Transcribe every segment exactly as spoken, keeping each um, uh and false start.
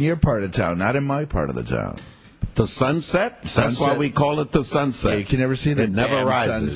in your part of town, not in my part of the town. The sunset? That's sunset. Why we call it the sunset. Yeah, you can never see the It never rises.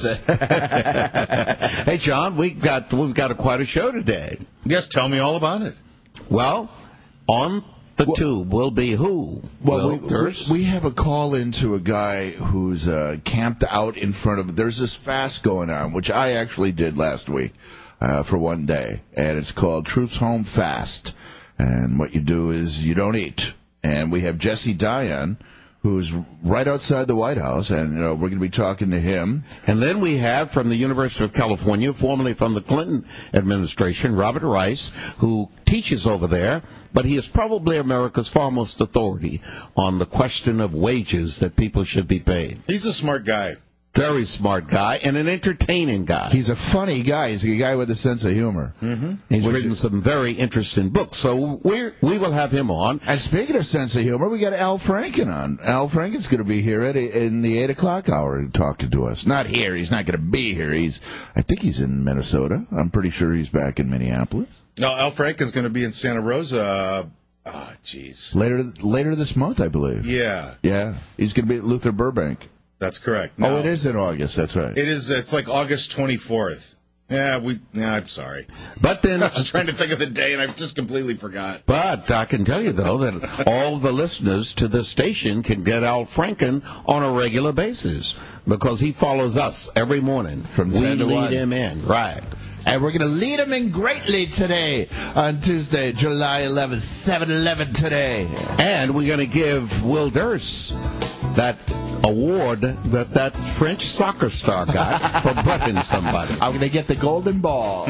Hey, John, we've got we've got a, quite a show today. Yes, tell me all about it. Well, on the well, tube will be who? Well, we, we, we have a call into a guy who's uh, camped out in front of. There's this fast going on, which I actually did last week uh, for one day, and it's called Troops Home Fast. And what you do is you don't eat. And we have Jesse Dion, who's right outside the White House, and you know, we're going to be talking to him. And then we have from the University of California, formerly from the Clinton administration, Robert Rice, who teaches over there, but he is probably America's foremost authority on the question of wages that people should be paid. He's a smart guy. Very smart guy and an entertaining guy. He's a funny guy. He's a guy with a sense of humor. Mm-hmm. He's Which written is... some very interesting books, so we we will have him on. And speaking of sense of humor, we got Al Franken on. Al Franken's going to be here at in the eight o'clock hour talking to us. Not here. He's not going to be here. He's I think he's in Minnesota. I'm pretty sure he's back in Minneapolis. No, Al Franken's going to be in Santa Rosa. Ah, oh, jeez. Later later this month, I believe. Yeah. Yeah. He's going to be at Luther Burbank. That's correct. No, oh, it is in August. That's right. It is. It's like August twenty-fourth. Yeah, we. Yeah, I'm sorry. But then I was trying to think of the day, and I just completely forgot. But I can tell you though that all the listeners to this station can get Al Franken on a regular basis because he follows us every morning. From we ten to lead one. him in, right? And we're going to lead him in greatly today on Tuesday, July eleventh, seven eleven today. And we're going to give Will Durst that award that that French soccer star got for buffing somebody. I'm going to get the golden ball.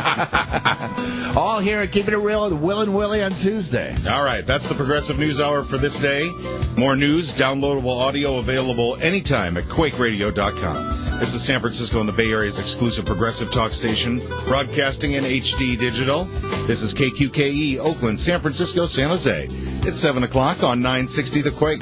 All here at Keeping It Real with Will and Willie on Tuesday. All right, that's the Progressive News Hour for this day. More news, downloadable audio available anytime at Quake Radio dot com. This is San Francisco and the Bay Area's exclusive progressive talk station, broadcasting in H D digital. This is K Q K E, Oakland, San Francisco, San Jose. It's seven o'clock on nine sixty The Quake.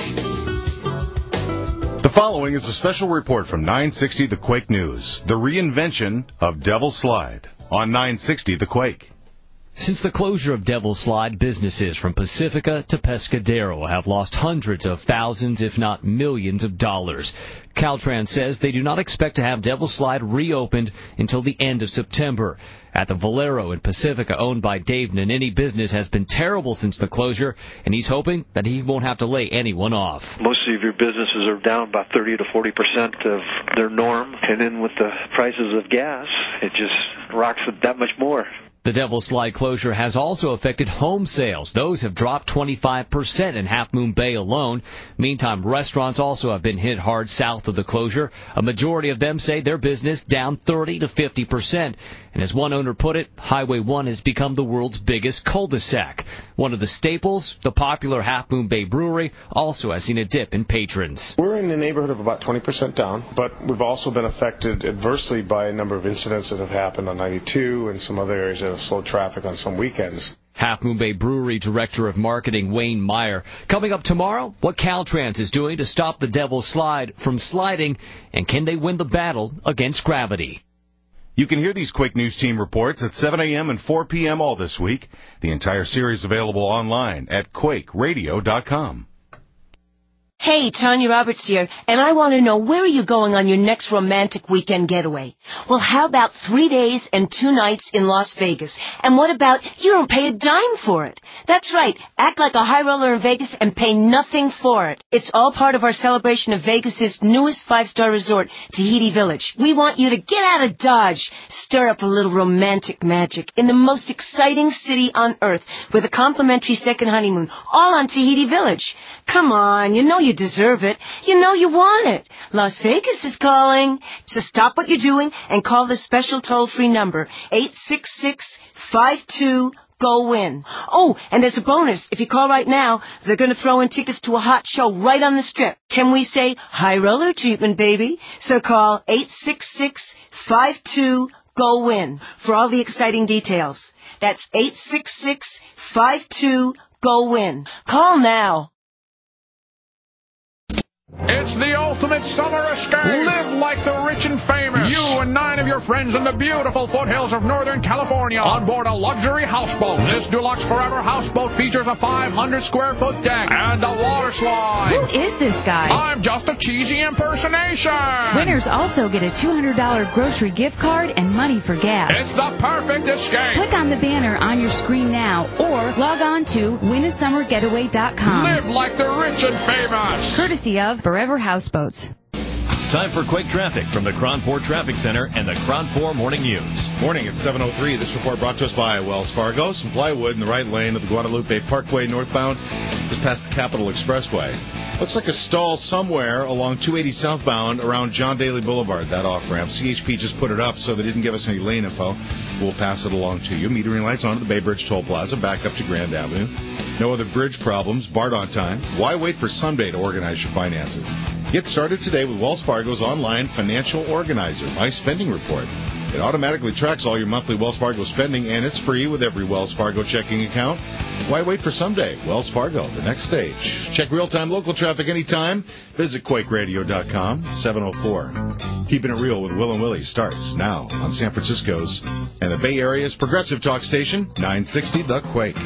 The following is a special report from nine sixty The Quake News, the reinvention of Devil's Slide on nine sixty The Quake. Since the closure of Devil's Slide, businesses from Pacifica to Pescadero have lost hundreds of thousands, if not millions of dollars. Caltrans says they do not expect to have Devil's Slide reopened until the end of September. At the Valero in Pacifica, owned by Dave Nannini, business has been terrible since the closure, and he's hoping that he won't have to lay anyone off. Most of your businesses are down about thirty to forty percent of their norm, and then with the prices of gas, it just rocks it that much more. The Devil's Slide closure has also affected home sales. Those have dropped twenty-five percent in Half Moon Bay alone. Meantime, restaurants also have been hit hard south of the closure. A majority of them say their business down thirty to fifty percent. And as one owner put it, Highway one has become the world's biggest cul-de-sac. One of the staples, the popular Half Moon Bay Brewery, also has seen a dip in patrons. We're in the neighborhood of about twenty percent down, but we've also been affected adversely by a number of incidents that have happened on ninety-two and some other areas that have slowed traffic on some weekends. Half Moon Bay Brewery Director of Marketing Wayne Meyer. Coming up tomorrow, what Caltrans is doing to stop the Devil's Slide from sliding, and can they win the battle against gravity? You can hear these Quake News Team reports at seven a.m. and four p.m. all this week. The entire series available online at Quake Radio dot com. Hey, Tanya Roberts here, and I want to know, where are you going on your next romantic weekend getaway? Well, how about three days and two nights in Las Vegas? And what about you don't pay a dime for it? That's right. Act like a high roller in Vegas and pay nothing for it. It's all part of our celebration of Vegas's newest five-star resort, Tahiti Village. We want you to get out of Dodge, stir up a little romantic magic in the most exciting city on earth with a complimentary second honeymoon, all on Tahiti Village. Come on, you know you deserve it. You know you want it. Las Vegas is calling. So stop what you're doing and call the special toll-free number, eight six six, five two, G O, WIN. Oh, and as a bonus, if you call right now, they're going to throw in tickets to a hot show right on the Strip. Can we say high roller treatment, baby? So call eight six six, five two, G O, WIN for all the exciting details. That's eight six six, five two, G O, WIN. Call now. It's the ultimate summer escape. Live like the rich and famous. You and nine of your friends in the beautiful foothills of Northern California on board a luxury houseboat. This Deluxe Forever houseboat features a five hundred square foot deck and a water slide. Who is this guy? I'm just a cheesy impersonation. Winners also get a two hundred dollars grocery gift card and money for gas. It's the perfect escape. Click on the banner on your screen now or log on to win a summer getaway dot com. Live like the rich and famous. Courtesy of Forever Houseboats. Time for quick traffic from the Cronport Traffic Center and the Cronport Morning News. Morning at seven oh three. This report brought to us by Wells Fargo. Some plywood in the right lane of the Guadalupe Parkway northbound, just past the Capitol Expressway. Looks like a stall somewhere along two eighty southbound around John Daly Boulevard, that off-ramp. C H P just put it up, so they didn't give us any lane info. We'll pass it along to you. Metering lights on at the Bay Bridge Toll Plaza, back up to Grand Avenue. No other bridge problems. BART on time. Why wait for Sunday to organize your finances? Get started today with Wells Fargo's online financial organizer, My Spending Report. It automatically tracks all your monthly Wells Fargo spending, and it's free with every Wells Fargo checking account. Why wait for someday? Wells Fargo, the next stage. Check real-time local traffic anytime. Visit Quake Radio dot com, seven oh four. Keeping it real with Will and Willie starts now on San Francisco's and the Bay Area's progressive talk station, nine sixty The Quake.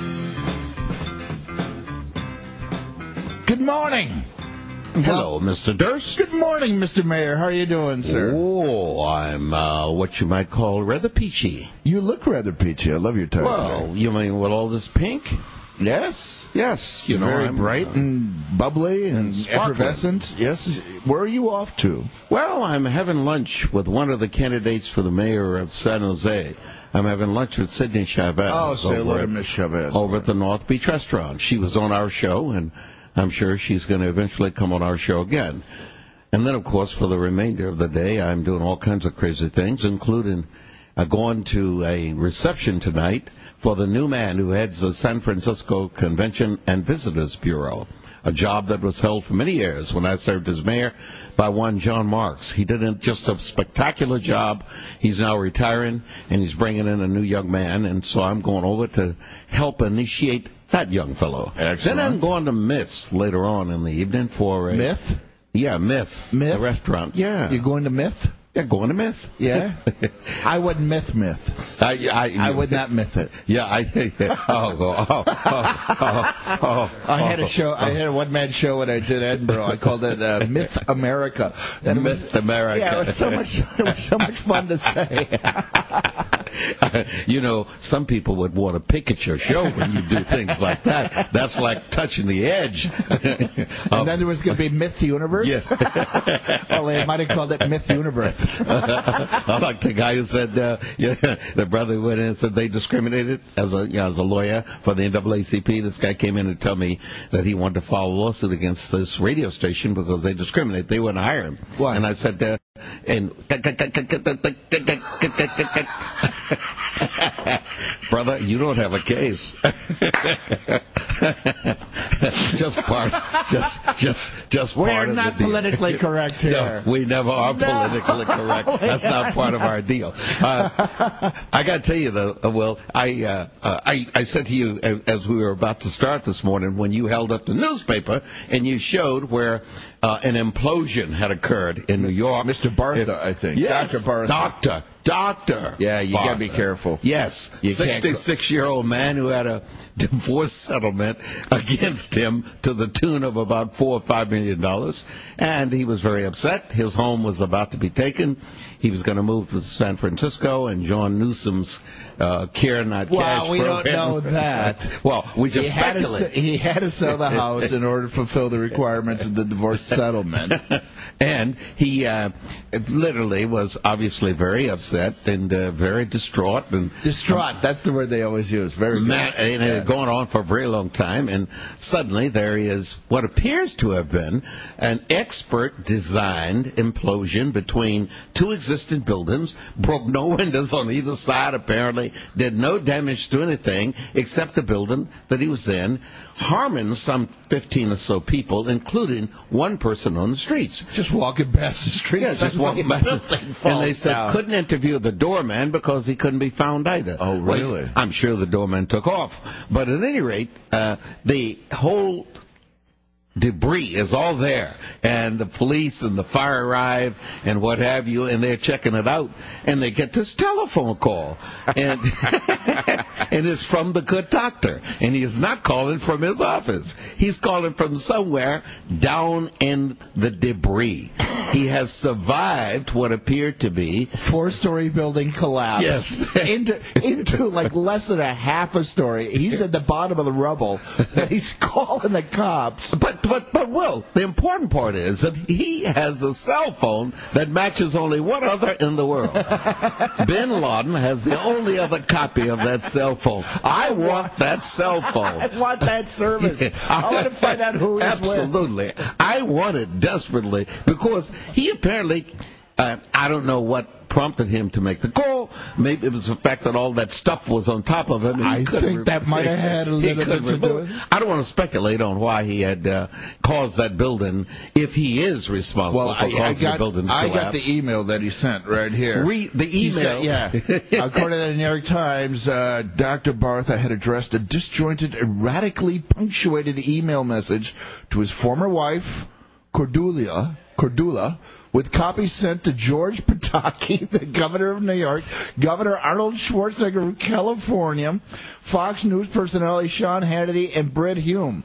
Good morning. Hello, Mister Durst. Good morning, Mister Mayor. How are you doing, sir? Oh, I'm uh, what you might call rather peachy. You look rather peachy. I love your tie. Well, today. You mean with all this pink? Yes. Yes. You You're know, very I'm, bright uh, and bubbly and, and effervescent. Yes. Where are you off to? Well, I'm having lunch with one of the candidates for the mayor of San Jose. I'm having lunch with Sidney Chavez. Oh, say hello to at, Miss Chavez. Over at the North Beach Restaurant. She was on our show, and I'm sure she's going to eventually come on our show again. And then, of course, for the remainder of the day, I'm doing all kinds of crazy things, including uh, going to a reception tonight for the new man who heads the San Francisco Convention and Visitors Bureau, a job that was held for many years when I served as mayor by one John Marks. He did just a spectacular job. He's now retiring, and he's bringing in a new young man, and so I'm going over to help initiate that young fellow. Excellent. Then I'm going to Myths later on in the evening for a... Myth? Yeah, Myth. Myth? The restaurant. Yeah. You're going to Myth? Yeah, going to Myth. Yeah? I wouldn't myth myth. I, I, I would not myth it. Yeah, I think. Oh, oh, oh, oh, oh, I had a show. I had a one-man show when I did Edinburgh. I called it uh, Myth America. And Myth was, America. Yeah, it was so much. It was so much fun to say. You know, some people would want to pick at your show when you do things like that. That's like touching the edge. And um, then there was going to be Myth Universe. Yes. Well, they might have called it Myth Universe. I like the guy who said uh, yeah, the brother went in and said they discriminated as a you know, as a lawyer for the N double A C P. This guy came in and told me that he wanted to file a lawsuit against this radio station because they discriminate. They wouldn't hire him. Why? And I said, uh, and brother, you don't have a case. just part, just just just We're part of not the deal. politically correct here. No, we never are No. politically correct. That's not part of our deal. Uh, I got to tell you, though, uh, Will, I, uh, uh, I I said to you as, as we were about to start this morning when you held up the newspaper and you showed where uh, an implosion had occurred in New York. Mister Bartha, If, I think. Yes, Doctor Bartha. Doctor. Doctor. Yeah, you got to be Bartha. careful. Yes, You can't go- sixty-six-year-old man who had a divorce settlement against him to the tune of about four or five million dollars, and he was very upset. His home was about to be taken. He was going to move to San Francisco, and John Newsom's uh, care not Well, cash we don't program. know that. Well, we just he had, to, speculate. se- he had to sell the house in order to fulfill the requirements of the divorce settlement. And he uh, literally was obviously very upset and uh, very distraught. and Distraught, that's the word they always use. Very good. Ma- and it had gone on for a very long time, and suddenly there is what appears to have been an expert-designed implosion between two existing buildings, broke no windows on either side apparently, did no damage to anything except the building that he was in, harming some fifteen or so people, including one person on the streets. Just walking past the street. Yeah, just walking back. And they said down. couldn't interview the doorman because he couldn't be found either. Oh, really? Well, I'm sure the doorman took off. But at any rate, uh, the whole debris is all there, and the police and the fire arrive and what have you, and they're checking it out, and they get this telephone call, and and it's from the good doctor, and he is not calling from his office. He's calling from somewhere down in the debris. He has survived what appeared to be four-story building collapse. Yes, into into like less than a half a story. He's at the bottom of the rubble, and he's calling the cops. But but but Will, the important part is that he has a cell phone that matches only one other in the world. Bin Laden has the only other copy of that cell phone. I want that cell phone. I want that service. I want to find out who he's Absolutely. with. I want it desperately because he apparently, uh, I don't know what prompted him to make the call. Maybe it was the fact that all that stuff was on top of him. I think that might have had a little bit to do with it. I don't want to speculate on why he had uh, caused that building, if he is responsible well, for I, causing I got, the building to I collapse. got the email that he sent right here. Read the email. Said, yeah. According to the New York Times, uh, Doctor Bartha had addressed a disjointed, erratically punctuated email message to his former wife, Cordula, Cordula, with copies sent to George Pataki, the governor of New York, Governor Arnold Schwarzenegger of California, Fox News personality Sean Hannity, and Brett Hume.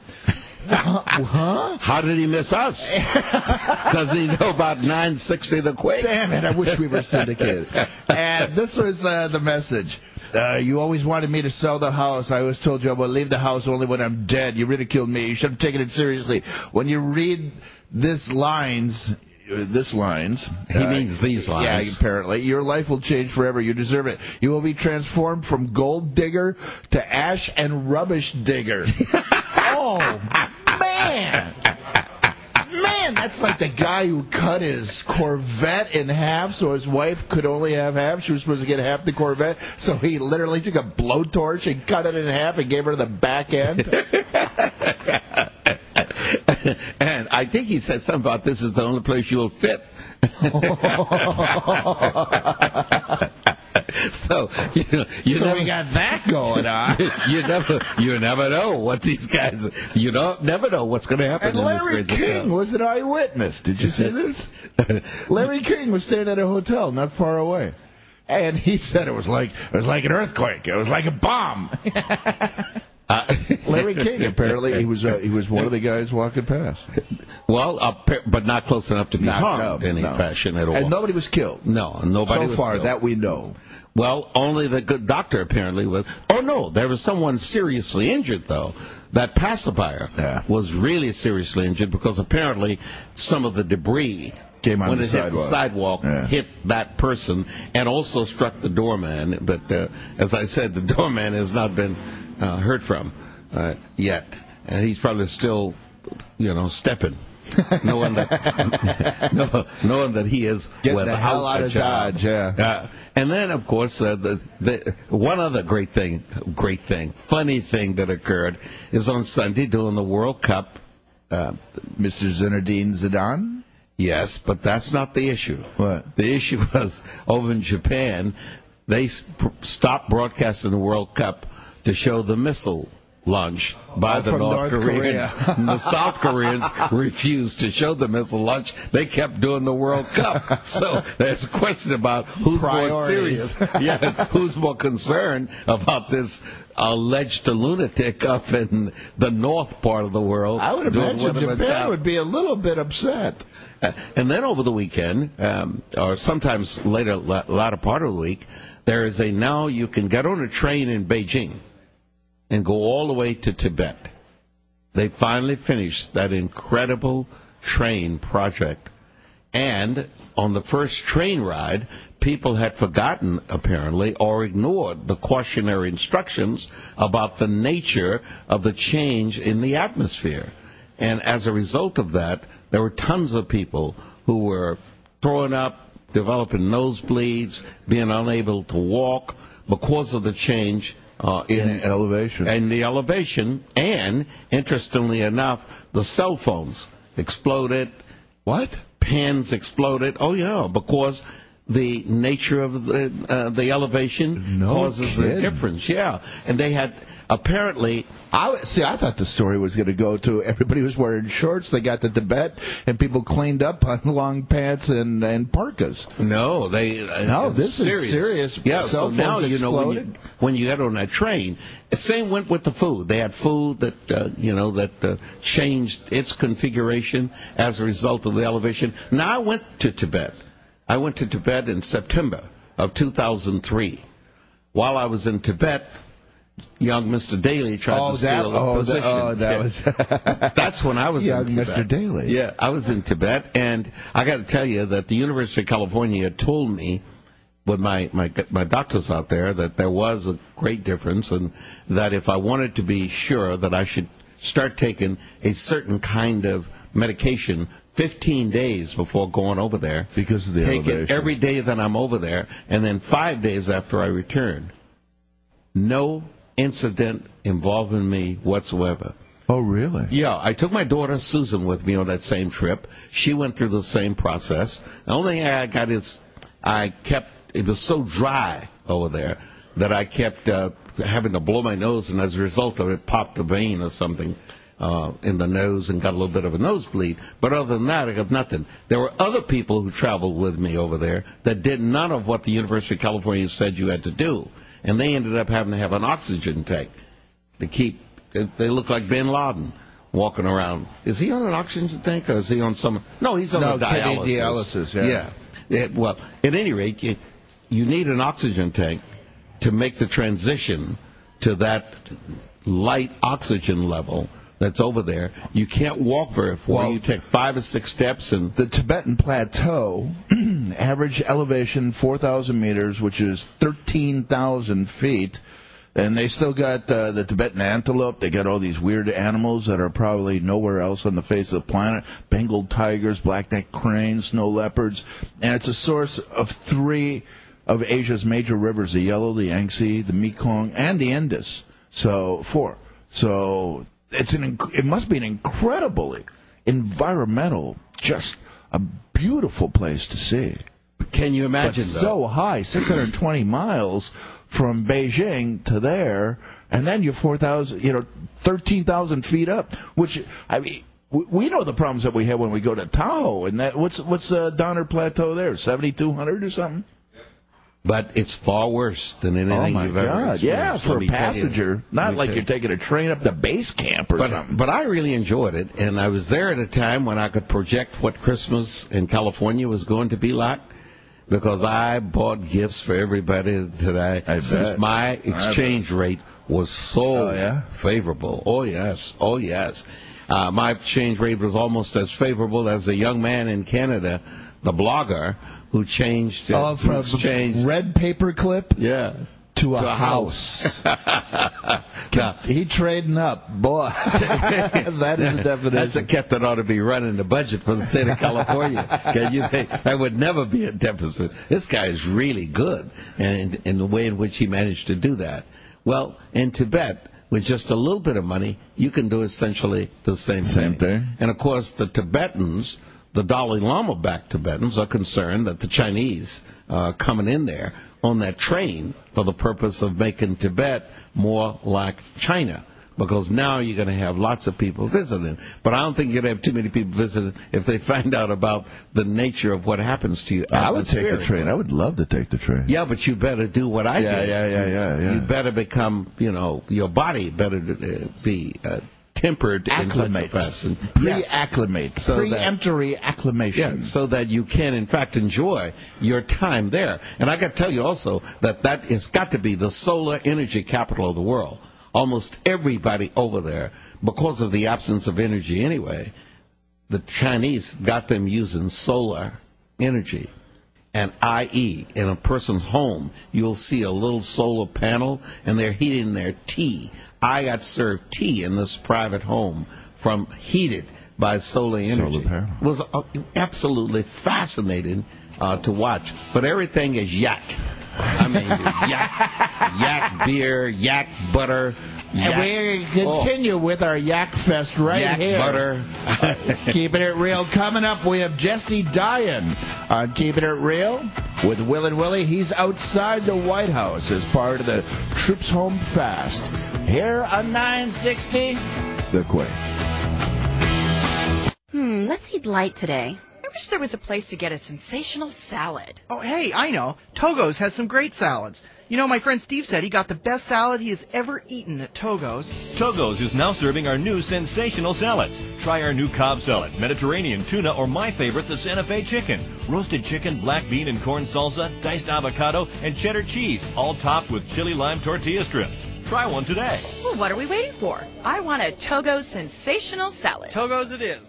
Huh? How did he miss us? Does he know about nine sixty the Quake? Damn it, I wish we were syndicated. And this was uh, the message. Uh, you always wanted me to sell the house. I always told you I would leave the house only when I'm dead. You ridiculed me. You should have taken it seriously. When you read this lines... This lines. He uh, means these lines. Yeah, apparently. Your life will change forever. You deserve it. You will be transformed from gold digger to ash and rubbish digger. Oh, man. Man, that's like the guy who cut his Corvette in half so his wife could only have half. She was supposed to get half the Corvette. So he literally took a blowtorch and cut it in half and gave her the back end. And I think he said something about this is the only place you'll fit. So you know, you so never we got that going on. you never, you never know what these guys. You don't never know what's going to happen. And in Larry this King was an eyewitness. Did you see this? Larry King was staying at a hotel not far away, and he said it was like it was like an earthquake. It was like a bomb. Uh, Larry King, apparently, he was uh, he was one of the guys walking past. Well, uh, but not close enough to be not, harmed no, in any no. fashion at all. And nobody was killed. No, nobody so was far, killed. that we know. Well, only the good doctor apparently was. Oh, no, there was someone seriously injured, though. That pacifier yeah. was really seriously injured because apparently some of the debris came on when the it sidewalk, hit the sidewalk yeah. hit that person and also struck the doorman. But uh, as I said, the doorman has not been uh, heard from uh, yet. And he's probably still, you know, stepping. knowing that, know, knowing that he is Get without the hell out a of job. Dodge, yeah. Uh, and then, of course, uh, the, the one other great thing, great thing, funny thing that occurred is on Sunday during the World Cup. Uh, Mister Zinedine Zidane. Yes, but that's not the issue. What? The issue was over in Japan, they sp- stopped broadcasting the World Cup to show the missile launch by oh, the North, North Koreans. The South Koreans refused to show the missile launch. They kept doing the World Cup. So there's a question about who's Priorities. more serious. Yeah, who's more concerned about this alleged lunatic up in the north part of the world. I would imagine Japan would be a little bit upset. Uh, and then over the weekend, um, or sometimes later, la- latter part of the week, there is a now you can get on a train in Beijing and go all the way to Tibet. They finally finished that incredible train project. And on the first train ride, people had forgotten, apparently, or ignored the cautionary instructions about the nature of the change in the atmosphere. And as a result of that, there were tons of people who were throwing up, developing nosebleeds, being unable to walk because of the change Uh, in, in elevation. And the elevation, and, interestingly enough, the cell phones exploded. What? Pens exploded. Oh, yeah, because the nature of the uh, the elevation no causes kidding. the difference. Yeah, and they had apparently. I see. I thought the story was going to go to everybody was wearing shorts. They got to Tibet, and people cleaned up on long pants and and parkas. No, they. No, this serious. is serious. Yeah, Cell so now phones you know when you, exploded. when you get on that train. The same went with the food. They had food that uh, you know that uh, changed its configuration as a result of the elevation. Now I went to Tibet. I went to Tibet in September of two thousand three. While I was in Tibet, young Mister Daly tried oh, to steal that, a oh, position. That, oh, that was That's when I was young in Tibet. Mister Daly. Yeah, I was in Tibet, and I got to tell you that the University of California told me, with my, my my doctors out there, that there was a great difference, and that if I wanted to be sure that I should start taking a certain kind of medication fifteen days before going over there. Because of the Take elevation. it every day that I'm over there, and then five days after I return. No incident involving me whatsoever. Oh, really? Yeah, I took my daughter Susan with me on that same trip. She went through the same process. The only thing I got is I kept, it was so dry over there that I kept uh, having to blow my nose, and as a result of it, popped a vein or something uh, in the nose and got a little bit of a nosebleed. But other than that, I got nothing. There were other people who traveled with me over there that did none of what the University of California said you had to do, and they ended up having to have an oxygen tank to keep. They look like Bin Laden walking around. Is he on an oxygen tank, or is he on some? No, he's on no, a dialysis. dialysis. Yeah. yeah. It, well, at any rate, you, you need an oxygen tank to make the transition to that light oxygen level that's over there. You can't walk very far. Well, you take five or six steps, and the Tibetan Plateau, average elevation four thousand meters, which is thirteen thousand feet. And they still got uh, the Tibetan antelope. They got all these weird animals that are probably nowhere else on the face of the planet. Bengal tigers, black-necked cranes, snow leopards. And it's a source of three of Asia's major rivers, the Yellow, the Yangtze, the Mekong, and the Indus. So, four. So it's an it must be an incredibly environmental, just a beautiful place to see. Can you imagine, but though? so high, six hundred twenty miles from Beijing to there, and then you're four thousand, you know, thirteen thousand feet up. Which I mean, we know the problems that we have when we go to Tahoe, and that what's what's uh, Donner Plateau there, seventy-two hundred or something. But it's far worse than anything oh my you've God. ever Yeah, experienced. for a passenger, not like you. you're taking a train up to base camp or but, something. But I really enjoyed it, and I was there at a time when I could project what Christmas in California was going to be like. Because I bought gifts for everybody that I, I since bet. my exchange rate was so oh, yeah? favorable. Oh, yes. Oh, yes. Uh, my exchange rate was almost as favorable as a young man in Canada, the blogger, who changed... Uh, oh, from changed, red paper clip? Yeah. To a, to a house. house. now, he trading up, boy. That is a definition. That's a kept that ought to be running the budget for the state of California. Can you think that would never be a deficit? This guy is really good, and in the way in which he managed to do that. Well, in Tibet, with just a little bit of money, you can do essentially the same, same thing. thing. And of course, the Tibetans, the Dalai Lama-backed Tibetans, are concerned that the Chinese are coming in there on that train for the purpose of making Tibet more like China. Because now you're going to have lots of people visiting. But I don't think you're going to have too many people visiting if they find out about the nature of what happens to you. I would take the train. I would love to take the train. Yeah, but you better do what I yeah, did. Yeah, yeah, yeah, yeah. You better become, you know, your body better uh, be uh, tempered acclimate. in such a fashion. Pre-acclimate. Yes. So Pre-emptory acclimation. Yeah, so that you can, in fact, enjoy your time there. And I got to tell you also that that has got to be the solar energy capital of the world. Almost everybody over there, because of the absence of energy anyway, the Chinese got them using solar energy. And that is, in a person's home, you'll see a little solar panel, and they're heating their tea. I got served tea in this private home from heated by solar energy. Solar panel. It was uh, absolutely fascinating uh, to watch. But everything is yak. I mean, yak, yak beer, yak butter, And we continue oh. with our Yak Fest right Yak here. butter. Keeping It Real. Coming up, we have Jesse Dyan on Keeping It Real with Will and Willie. He's outside the White House as part of the Troops Home Fast. Here on nine sixty, The Quake. Hmm, let's eat light today. I wish there was a place to get a sensational salad. Oh, hey, I know. Togo's has some great salads. You know, my friend Steve said he got the best salad he has ever eaten at Togo's. Togo's is now serving our new sensational salads. Try our new Cobb salad, Mediterranean tuna, or my favorite, the Santa Fe chicken. Roasted chicken, black bean and corn salsa, diced avocado, and cheddar cheese, all topped with chili lime tortilla strips. Try one today. Well, what are we waiting for? I want a Togo's sensational salad. Togo's it is.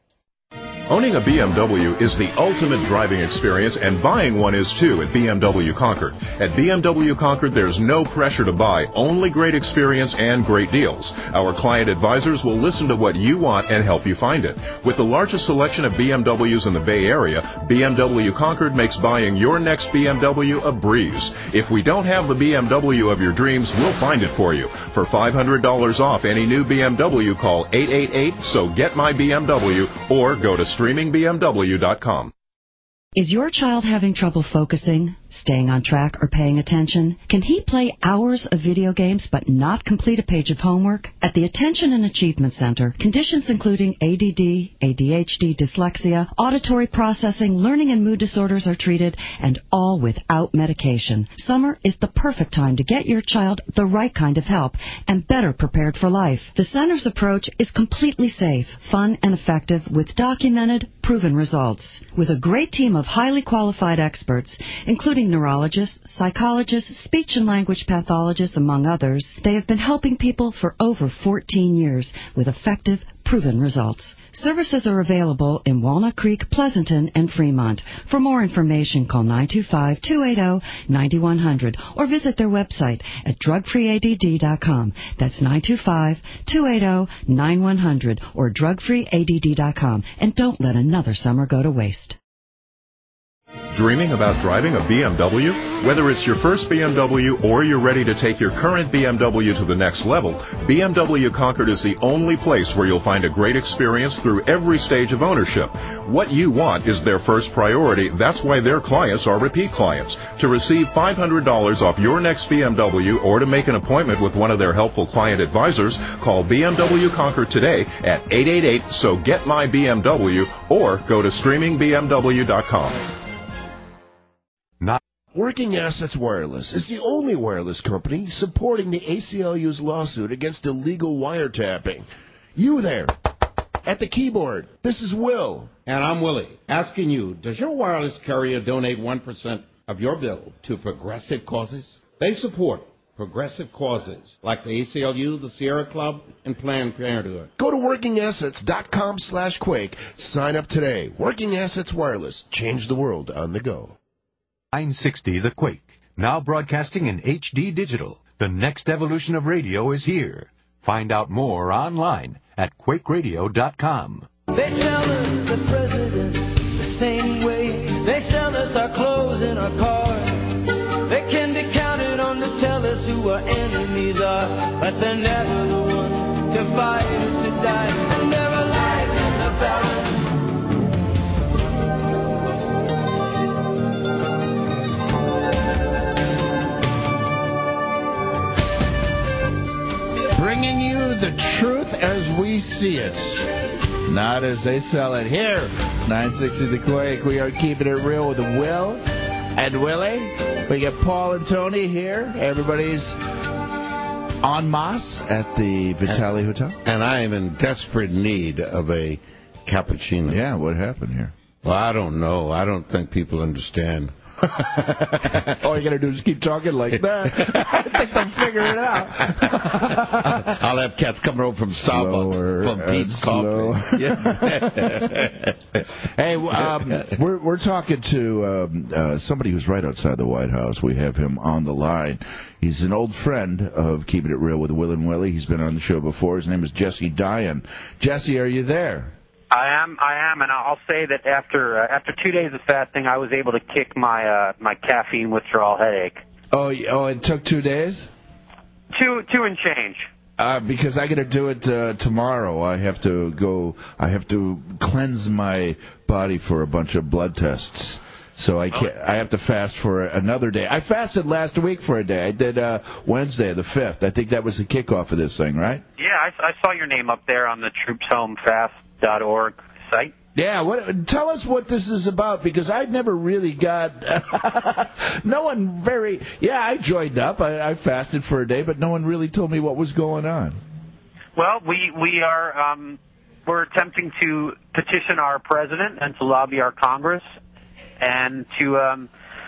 Owning a B M W is the ultimate driving experience, and buying one is too at B M W Concord. At B M W Concord, there's no pressure to buy, only great experience and great deals. Our client advisors will listen to what you want and help you find it. With the largest selection of B M Ws in the Bay Area, B M W Concord makes buying your next B M W a breeze. If we don't have the B M W of your dreams, we'll find it for you. For five hundred dollars off any new B M W, call eight eight eight, so get my B M W, or go to streaming B M W dot com. Is your child having trouble focusing, staying on track, or paying attention? Can he play hours of video games but not complete a page of homework? At the Attention and Achievement Center, conditions including A D D, A D H D, dyslexia, auditory processing, learning and mood disorders are treated, and all without medication. Summer is the perfect time to get your child the right kind of help and better prepared for life. The center's approach is completely safe, fun, and effective with documented, proven results. With a great team of highly qualified experts, including neurologists, psychologists, speech and language pathologists, among others, they have been helping people for over fourteen years with effective, proven results. Services are available in Walnut Creek, Pleasanton, and Fremont. For more information, call nine two five, two eight zero, nine one zero zero or visit their website at drug free A D D dot com. That's nine two five, two eight zero, nine one zero zero or drug free A D D dot com. And don't let another summer go to waste. Dreaming about driving a B M W? Whether it's your first B M W or you're ready to take your current B M W to the next level, B M W Concord is the only place where you'll find a great experience through every stage of ownership. What you want is their first priority. That's why their clients are repeat clients. To receive five hundred dollars off your next B M W or to make an appointment with one of their helpful client advisors, call B M W Concord today at eight eight eight, so get my B M W or go to streaming B M W dot com. Not Working Assets Wireless is the only wireless company supporting the A C L U's lawsuit against illegal wiretapping. You there, at the keyboard, this is Will. And I'm Willie, asking you, does your wireless carrier donate one percent of your bill to progressive causes? They support progressive causes like the A C L U, the Sierra Club, and Planned Parenthood. Go to working assets dot com slash quake. Sign up today. Working Assets Wireless. Change the world on the go. nine sixty The Quake, now broadcasting in H D digital. The next evolution of radio is here. Find out more online at quake radio dot com. They sell us the president the same way. They sell us our clothes and our cars. They can be counted on to tell us who our enemies are, but they're never the ones to fight or to die. And there are lives in the balance. Bringing you the truth as we see it, not as they sell it. Here, nine sixty The Quake, we are keeping it real with Will and Willie. We got Paul and Tony here. Everybody's en masse at the Vitale Hotel. And I am in desperate need of a cappuccino. Yeah, what happened here? Well, I don't know. I don't think people understand. All you got to do is keep talking like that. I think they'll figure it out. I'll have cats coming over from Starbucks, Slower from Pete's Coffee. Yes. Hey, um, we're we're talking to um, uh, somebody who's right outside the White House. We have him on the line. He's an old friend of Keeping It Real with Will and Willie. He's been on the show before. His name is Jesse Dyan. Jesse, are you there? I am, I am, and I'll say that after uh, after two days of fasting, I was able to kick my uh, my caffeine withdrawal headache. Oh, oh, it took two days? Two two and change. Uh, because I got to do it uh, tomorrow. I have to go. I have to cleanse my body for a bunch of blood tests. So I can't. I have to fast for another day. I fasted last week for a day. I did uh, Wednesday, the fifth. I think that was the kickoff of this thing, right? Yeah, I, I saw your name up there on the troops home fast dot org site. Yeah, what? Tell us what this is about, because I'd never really got. No one very. Yeah, I joined up. I, I fasted for a day, but no one really told me what was going on. Well, we we are um, we're attempting to petition our president and to lobby our Congress and to um,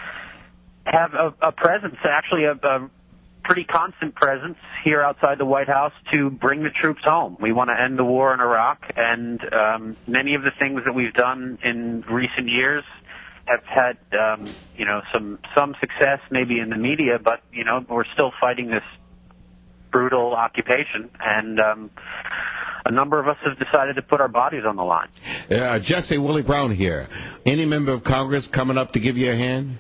have a, a presence, actually a, a pretty constant presence here outside the White House to bring the troops home. We want to end the war in Iraq, and um, many of the things that we've done in recent years have had, um, you know, some some success maybe in the media, but, you know, we're still fighting this brutal occupation, and um, a number of us have decided to put our bodies on the line. Uh, Jesse, Willie Brown here. Any member of Congress coming up to give you a hand?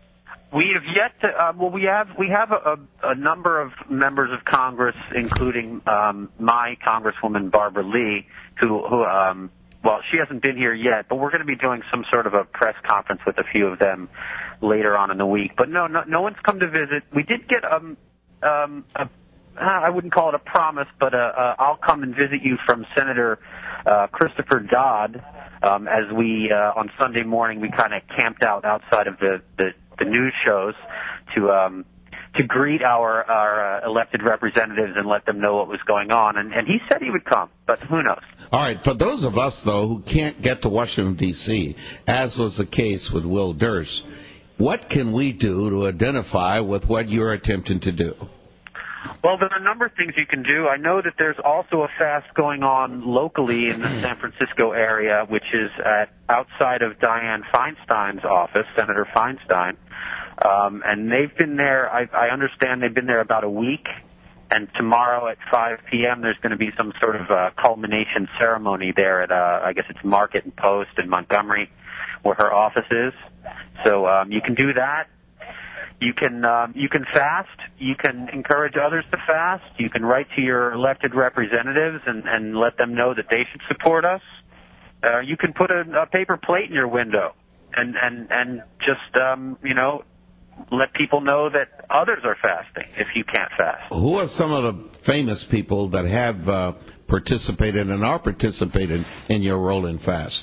We have yet to. Uh, well, we have we have a, a, a number of members of Congress, including um, my Congresswoman Barbara Lee, who who um, well, she hasn't been here yet, but we're going to be doing some sort of a press conference with a few of them later on in the week. But no, no, no one's come to visit. We did get um um a, I wouldn't call it a promise, but a, a, I'll come and visit you from Senator uh, Christopher Dodd. Um, as we uh, on Sunday morning, we kind of camped out outside of the the the news shows to um, to greet our our uh, elected representatives and let them know what was going on. And, and he said he would come, but who knows? All right. For those of us, though, who can't get to Washington, D C, as was the case with Will Durst, what can we do to identify with what you're attempting to do? Well, there are a number of things you can do. I know that there's also a fast going on locally in the San Francisco area, which is at outside of Dianne Feinstein's office, Senator Feinstein. Um, and they've been there, I, I understand they've been there about a week. And tomorrow at five p.m. there's going to be some sort of uh, culmination ceremony there at, uh, I guess it's Market and Post in Montgomery, where her office is. So um, you can do that. You can um, you can fast. You can encourage others to fast. You can write to your elected representatives and, and let them know that they should support us. Uh, you can put a, a paper plate in your window and and and just um, you know let people know that others are fasting if you can't fast. Who are some of the famous people that have uh, participated and are participating in your role in fast?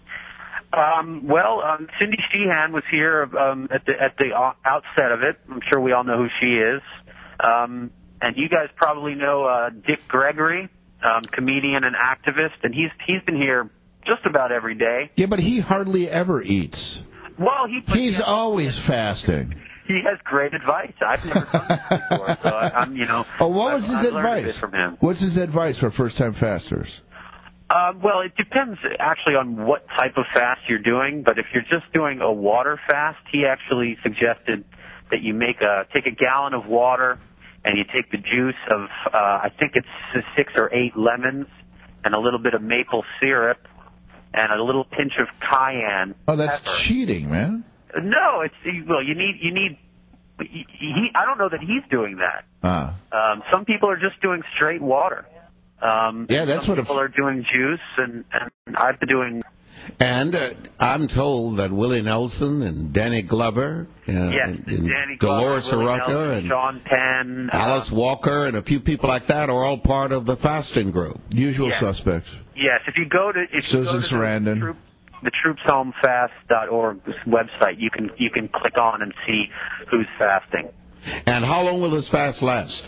Um, well, um, Cindy Sheehan was here um, at the at the outset of it. I'm sure we all know who she is. Um, and you guys probably know uh, Dick Gregory, um, comedian and activist, and he's he's been here just about every day. Yeah, but he hardly ever eats. Well, he he's always fasting. He has great advice. I've never done this before, so I, I'm you know. Oh, what was I've, his I've learned a advice? bit from him. What's his advice for first-time fasters? Uh, well, it depends actually on what type of fast you're doing. But if you're just doing a water fast, he actually suggested that you make a take a gallon of water and you take the juice of uh, I think it's six or eight lemons and a little bit of maple syrup and a little pinch of cayenne. Oh, that's pepper. cheating, man. No, it's well, you need you need. He, he, I don't know that he's doing that. Ah. Um, some people are just doing straight water. Um, yeah, that's some what people a... are doing juice, and, and I've been doing. And uh, I'm told that Willie Nelson and Danny Glover, uh, yes, and, and Danny Dolores Glover, Willie Soroka, Nelson, and Sean Penn, Alice uh, Walker, and a few people like that are all part of the fasting group. Usual yes. suspects. Yes, if you go to if Susan you go to Sarandon. the, troop, the troops home fast dot org website, you can you can click on and see who's fasting. And how long will this fast last?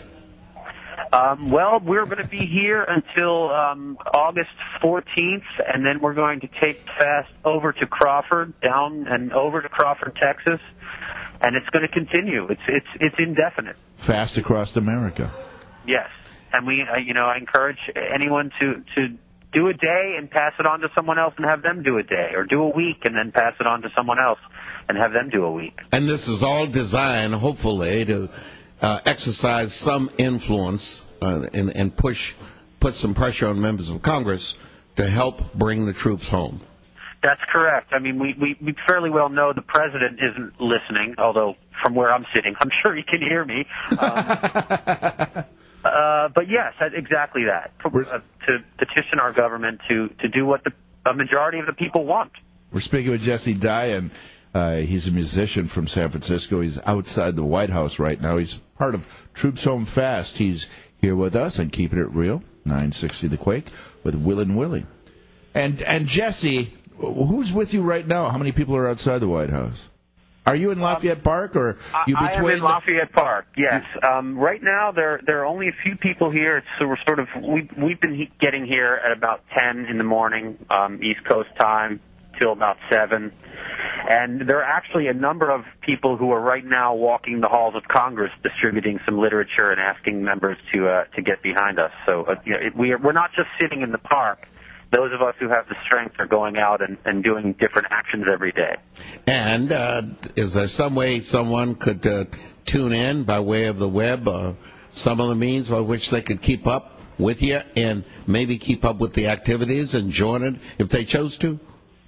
Um, well, we're going to be here until um, August fourteenth, and then we're going to take fast over to Crawford, down and over to Crawford, Texas, and it's going to continue. It's it's it's indefinite. Fast across America. Yes, and we, uh, you know, I encourage anyone to to do a day and pass it on to someone else and have them do a day, or do a week and then pass it on to someone else and have them do a week. And this is all designed, hopefully, to Uh, exercise some influence uh, and, and push, put some pressure on members of Congress to help bring the troops home. That's correct. I mean, we, we, we fairly well know the president isn't listening, although from where I'm sitting, I'm sure he can hear me. Um, Uh, but yes, that, exactly that. Uh, to petition our government to, to do what the a majority of the people want. We're speaking with Jesse Dye. Uh, he's a musician from San Francisco. He's outside the White House right now. He's part of Troops Home Fast. He's here with us on Keeping It Real, nine sixty The Quake, with Will and Willie. And and Jesse, who's with you right now? How many people are outside the White House? Are you in Lafayette um, Park, or you between? I am in Lafayette Park. Yes. Um, right now, there there are only a few people here. It's, so we're sort of we we've been he- getting here at about ten in the morning, um, East Coast time, till about seven. And there are actually a number of people who are right now walking the halls of Congress, distributing some literature and asking members to uh, to get behind us. So uh, you know, it, we are, we're not just sitting in the park. Those of us who have the strength are going out and, and doing different actions every day. And uh, is there some way someone could uh, tune in by way of the web, uh, some of the means by which they could keep up with you and maybe keep up with the activities and join it if they chose to?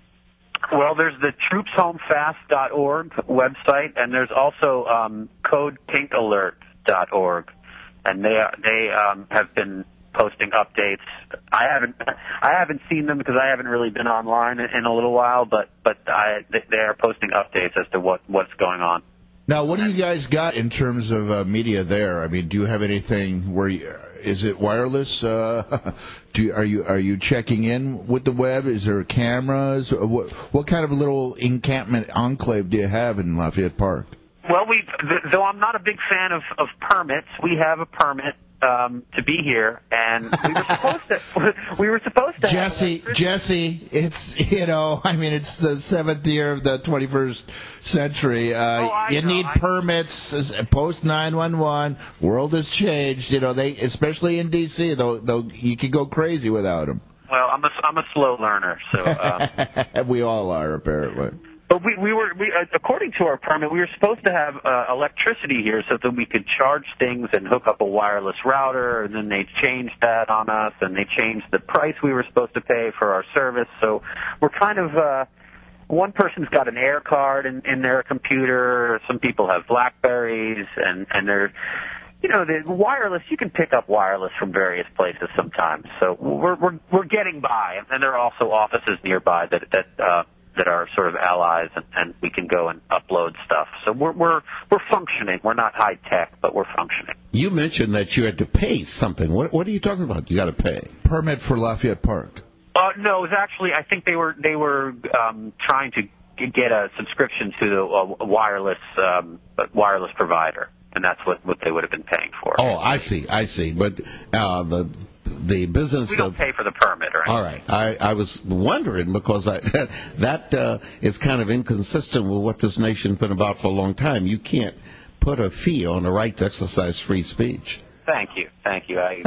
Well, there's the troops home fast dot org website, and there's also um, code pink alert dot org, and they they um, have been posting updates. I haven't I haven't seen them because I haven't really been online in, in a little while, but but I, they are posting updates as to what, what's going on. Now, what do you guys got in terms of uh, media there? I mean, do you have anything where you, is it wireless? Uh, do you, are you are you checking in with the web? Is there cameras? What what kind of little encampment enclave do you have in Lafayette Park? Well, we though I'm not a big fan of, of permits, we have a permit um, to be here, and we were supposed to. We were supposed to. Jesse, have Jesse, it's you know, I mean, it's the seventh year of the twenty-first century. Uh, oh, I you know, need I permits. Post nine one one. World has changed. You know, they especially in D C. Though, though you can go crazy without them. Well, I'm a I'm a slow learner, so. Um, we all are apparently. But we, we were, we, uh, according to our permit, we were supposed to have uh, electricity here so that we could charge things and hook up a wireless router, and then they changed that on us, and they changed the price we were supposed to pay for our service. So we're kind of, uh, one person's got an air card in, in their computer, some people have Blackberries, and, and they're, you know, the wireless, you can pick up wireless from various places sometimes. So we're, we're, we're getting by, and there are also offices nearby that, that, uh, that are sort of allies, and, and we can go and upload stuff. So we're we're we're functioning. We're not high tech, but we're functioning. You mentioned that you had to pay something. What what are you talking about? You got to pay permit for Lafayette Park. Uh, no, it was actually I think they were they were um, trying to get a subscription to the uh, wireless um, wireless provider, and that's what, what they would have been paying for. Oh, I see, I see. But uh, the the business we don't of, pay for the permit or anything. All right. I, I was wondering because I, that uh, is kind of inconsistent with what this nation's been about for a long time. You can't put a fee on the right to exercise free speech. Thank you. Thank you. I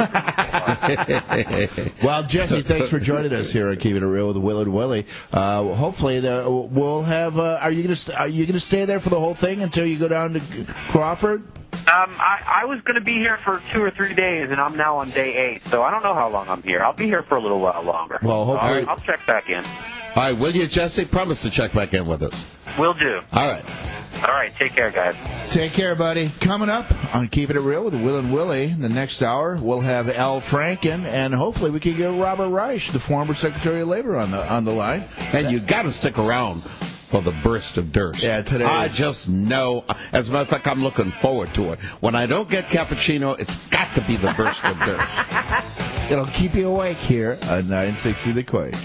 well, Jesse, thanks for joining us here on Keeping It Real with Will and Willie. Uh, hopefully, the, we'll have. Uh, are you going to Are you going to stay there for the whole thing until you go down to Crawford? Um, I, I was going to be here for two or three days, and I'm now on day eight, so I don't know how long I'm here. I'll be here for a little while longer. Well, hopefully. I'll, I'll check back in. All right, will you, Jesse? Promise to check back in with us. Will do. All right. All right, take care, guys. Take care, buddy. Coming up on Keeping It Real with Will and Willie, the next hour, we'll have Al Franken, and hopefully we can get Robert Reich, the former Secretary of Labor, on the on the line. And you got to stick around for the burst of dirt. Yeah, today. I just know. As a matter of fact, I'm looking forward to it. When I don't get cappuccino, it's got to be the burst of dirt. It'll keep you awake here on nine sixty The Quake.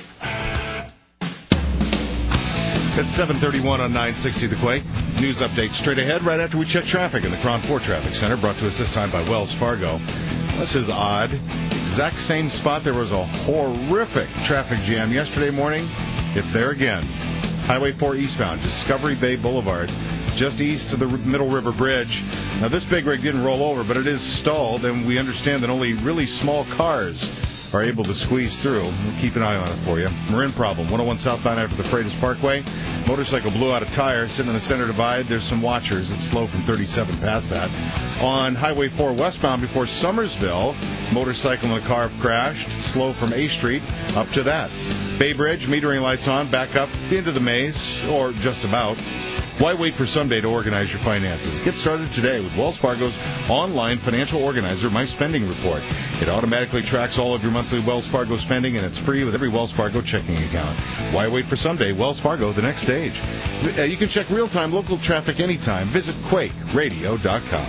It's seven thirty-one on nine sixty The Quake. News update straight ahead right after we check traffic in the Cron four Traffic Center, brought to us this time by Wells Fargo. This is odd. Exact same spot. There was a horrific traffic jam yesterday morning. It's there again. Highway four eastbound, Discovery Bay Boulevard, just east of the Middle River Bridge. Now, this big rig didn't roll over, but it is stalled, and we understand that only really small cars are able to squeeze through. We'll keep an eye on it for you. Marin problem, one oh one southbound after the Freitas Parkway. Motorcycle blew out a tire sitting in the center divide. There's some watchers. It's slow from thirty-seven past that. On Highway four westbound before Summersville, motorcycle and a car crashed. Slow from A Street up to that. Bay Bridge, metering lights on, back up into the maze, or just about. Why wait for someday to organize your finances? Get started today with Wells Fargo's online financial organizer, My Spending Report. It automatically tracks all of your monthly Wells Fargo spending, and it's free with every Wells Fargo checking account. Why wait for someday? Wells Fargo, the next stage. You can check real-time local traffic anytime. Visit Quake Radio dot com.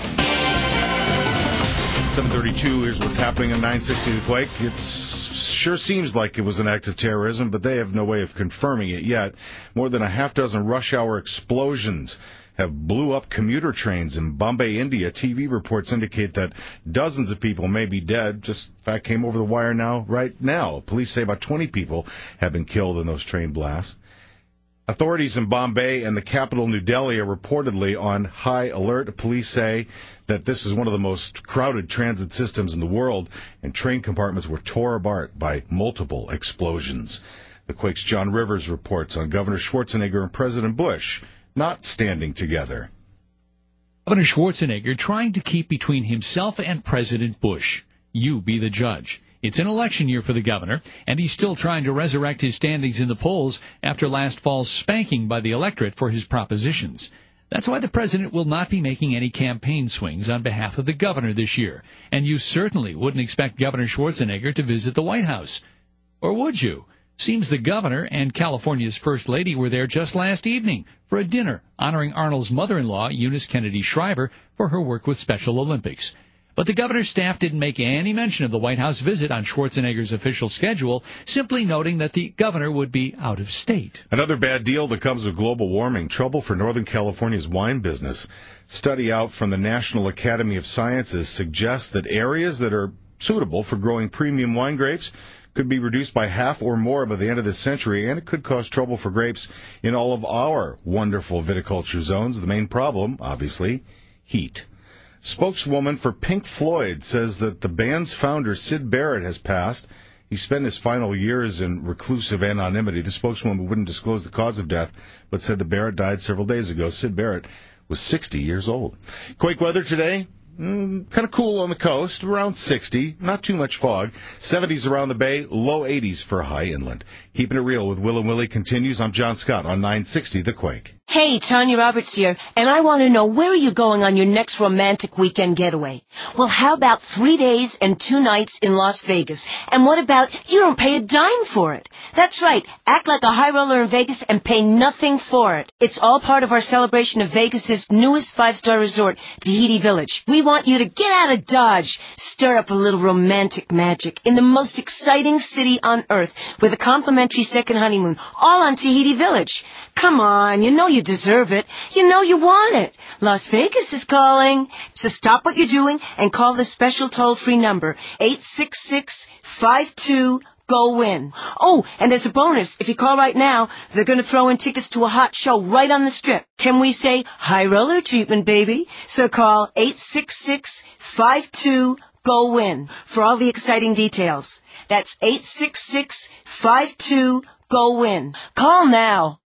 seven thirty-two, here's what's happening on nine sixty The Quake. It sure seems like it was an act of terrorism, but they have no way of confirming it yet. More than a half dozen rush-hour explosions have blew up commuter trains in Bombay, India. T V reports indicate that dozens of people may be dead. Just, in fact, came over the wire now, right now. Police say about twenty people have been killed in those train blasts. Authorities in Bombay and the capital, New Delhi, are reportedly on high alert. Police say that this is one of the most crowded transit systems in the world, and train compartments were torn apart by multiple explosions. The Quake's John Rivers reports on Governor Schwarzenegger and President Bush not standing together. Governor Schwarzenegger trying to keep between himself and President Bush. You be the judge. It's an election year for the governor, and he's still trying to resurrect his standings in the polls after last fall's spanking by the electorate for his propositions. That's why the president will not be making any campaign swings on behalf of the governor this year, and you certainly wouldn't expect Governor Schwarzenegger to visit the White House. Or would you? Seems the governor and California's First Lady were there just last evening for a dinner honoring Arnold's mother-in-law, Eunice Kennedy Shriver, for her work with Special Olympics. But the governor's staff didn't make any mention of the White House visit on Schwarzenegger's official schedule, simply noting that the governor would be out of state. Another bad deal that comes with global warming, trouble for Northern California's wine business. Study out from the National Academy of Sciences suggests that areas that are suitable for growing premium wine grapes could be reduced by half or more by the end of this century, and it could cause trouble for grapes in all of our wonderful viticulture zones. The main problem, obviously, heat. Spokeswoman for Pink Floyd says that the band's founder, Syd Barrett, has passed. He spent his final years in reclusive anonymity. The spokeswoman wouldn't disclose the cause of death, but said that Barrett died several days ago. Syd Barrett was sixty years old. Quake weather today. Mm, kind of cool on the coast, around sixty, not too much fog. seventies around the bay, low eighties for high inland. Keeping it real with Will and Willie continues. I'm John Scott on nine sixty The Quake. Hey, Tanya Roberts here, and I want to know, where are you going on your next romantic weekend getaway? Well, how about three days and two nights in Las Vegas? And what about you don't pay a dime for it? That's right, act like a high roller in Vegas and pay nothing for it. It's all part of our celebration of Vegas's newest five-star resort, Tahiti Village. We want you to get out of Dodge, stir up a little romantic magic in the most exciting city on earth with a complimentary second honeymoon, all on Tahiti Village. Come on, you know you deserve it. You know you want it. Las Vegas is calling. So stop what you're doing and call the special toll-free number, eight six six, five two, G O, WIN. Oh, and as a bonus, if you call right now, they're going to throw in tickets to a hot show right on the Strip. Can we say high roller treatment, baby? So call eight six six, five two, G O, WIN for all the exciting details. That's eight six six, five two, G O, WIN. Call now.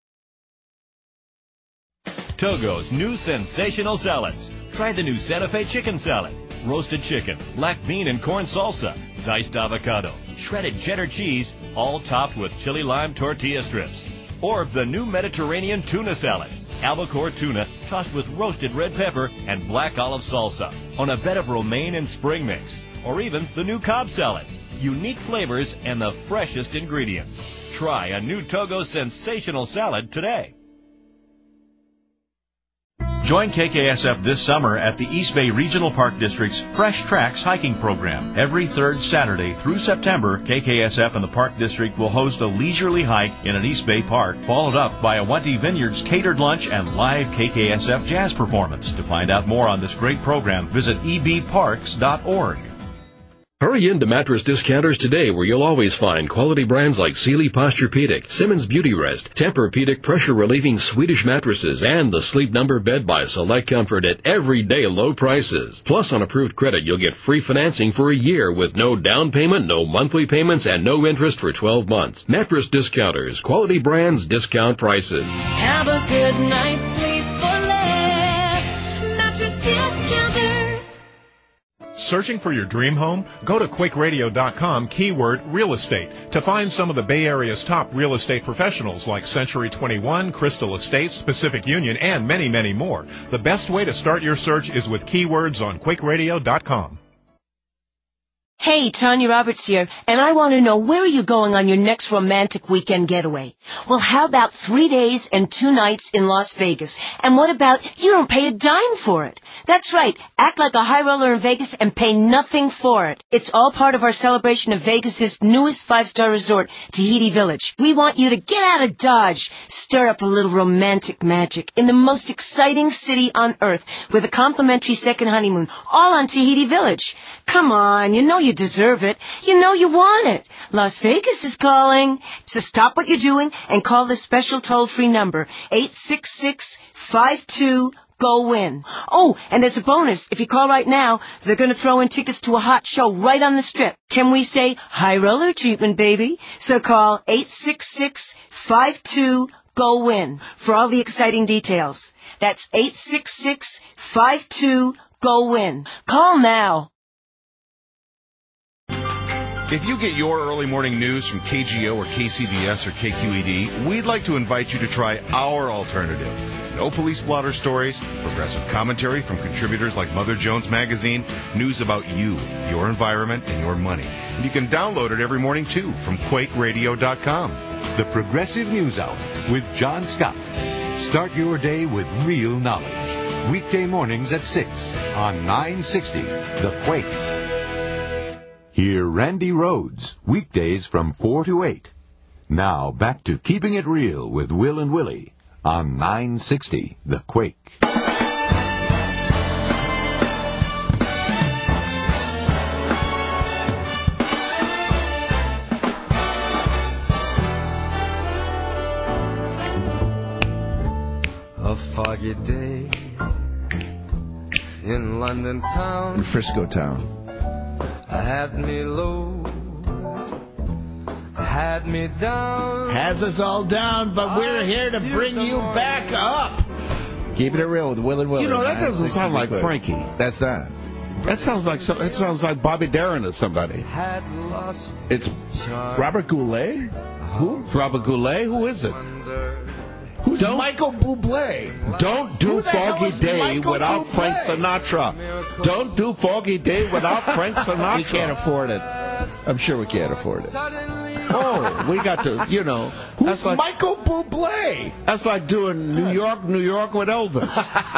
Togo's new sensational salads. Try the new Santa Fe chicken salad. Roasted chicken, black bean and corn salsa, diced avocado, shredded cheddar cheese, all topped with chili lime tortilla strips. Or the new Mediterranean tuna salad. Albacore tuna tossed with roasted red pepper and black olive salsa on a bed of romaine and spring mix. Or even the new Cobb salad. Unique flavors and the freshest ingredients. Try a new Togo sensational salad today. Join K K S F this summer at the East Bay Regional Park District's Fresh Tracks hiking program. Every third Saturday through September, K K S F and the Park District will host a leisurely hike in an East Bay park, followed up by a Awanti Vineyards catered lunch and live K K S F jazz performance. To find out more on this great program, visit e b parks dot org. Hurry into Mattress Discounters today, where you'll always find quality brands like Sealy Posturepedic, Simmons Beauty Rest, Tempur-Pedic pressure-relieving Swedish mattresses, and the Sleep Number bed by Select Comfort at everyday low prices. Plus, on approved credit, you'll get free financing for a year with no down payment, no monthly payments, and no interest for twelve months. Mattress Discounters, quality brands, discount prices. Have a good night's sleep for less. Mattress Discounters. Searching for your dream home? Go to quake radio dot com, keyword real estate, to find some of the Bay Area's top real estate professionals like Century twenty-one, Crystal Estates, Pacific Union, and many, many more. The best way to start your search is with keywords on quake radio dot com. Hey, Tanya Roberts here, and I want to know, where are you going on your next romantic weekend getaway? Well, how about three days and two nights in Las Vegas? And what about you don't pay a dime for it? That's right. Act like a high roller in Vegas and pay nothing for it. It's all part of our celebration of Vegas's newest five-star resort, Tahiti Village. We want you to get out of Dodge, stir up a little romantic magic in the most exciting city on earth with a complimentary second honeymoon, all on Tahiti Village. Come on, you know you deserve it. You know you want it. Las Vegas is calling. So stop what you're doing and call this special toll-free number, eight six six, five two, G O, WIN. Oh, and as a bonus, if you call right now, they're going to throw in tickets to a hot show right on the Strip. Can we say high roller treatment, baby? So call eight six six, five two, G O, WIN for all the exciting details. That's eight six six, five two, G O, WIN. Call now. If you get your early morning news from K G O or K C B S or K Q E D, we'd like to invite you to try our alternative. No police blotter stories, progressive commentary from contributors like Mother Jones Magazine, news about you, your environment, and your money. And you can download it every morning, too, from quake radio dot com. The Progressive News Hour with John Scott. Start your day with real knowledge. Weekday mornings at six on nine sixty The Quake. Hear Randy Rhodes, weekdays from four to eight. Now, back to Keeping It Real with Will and Willie on nine sixty The Quake. A foggy day in London town. In Frisco town. Had me low, had me down. Has us all down, but we're here to bring you back up. Keeping it real with Will and Willie. You know, that doesn't sound like Frankie. That's not. That sounds like so, it sounds like Bobby Darin or somebody. Had lost It's Robert Goulet? Who? Robert Goulet? Who is it? Who's Don't- Michael Bublé? Don't do Who the hell Foggy is Day Michael without Bublé? Frank Sinatra. Don't do Foggy Day without Frank Sinatra. We can't afford it. I'm sure we can't afford it. Oh, we got to, you know. Who's That's like, Michael Bublé? that's like doing New York, New York with Elvis.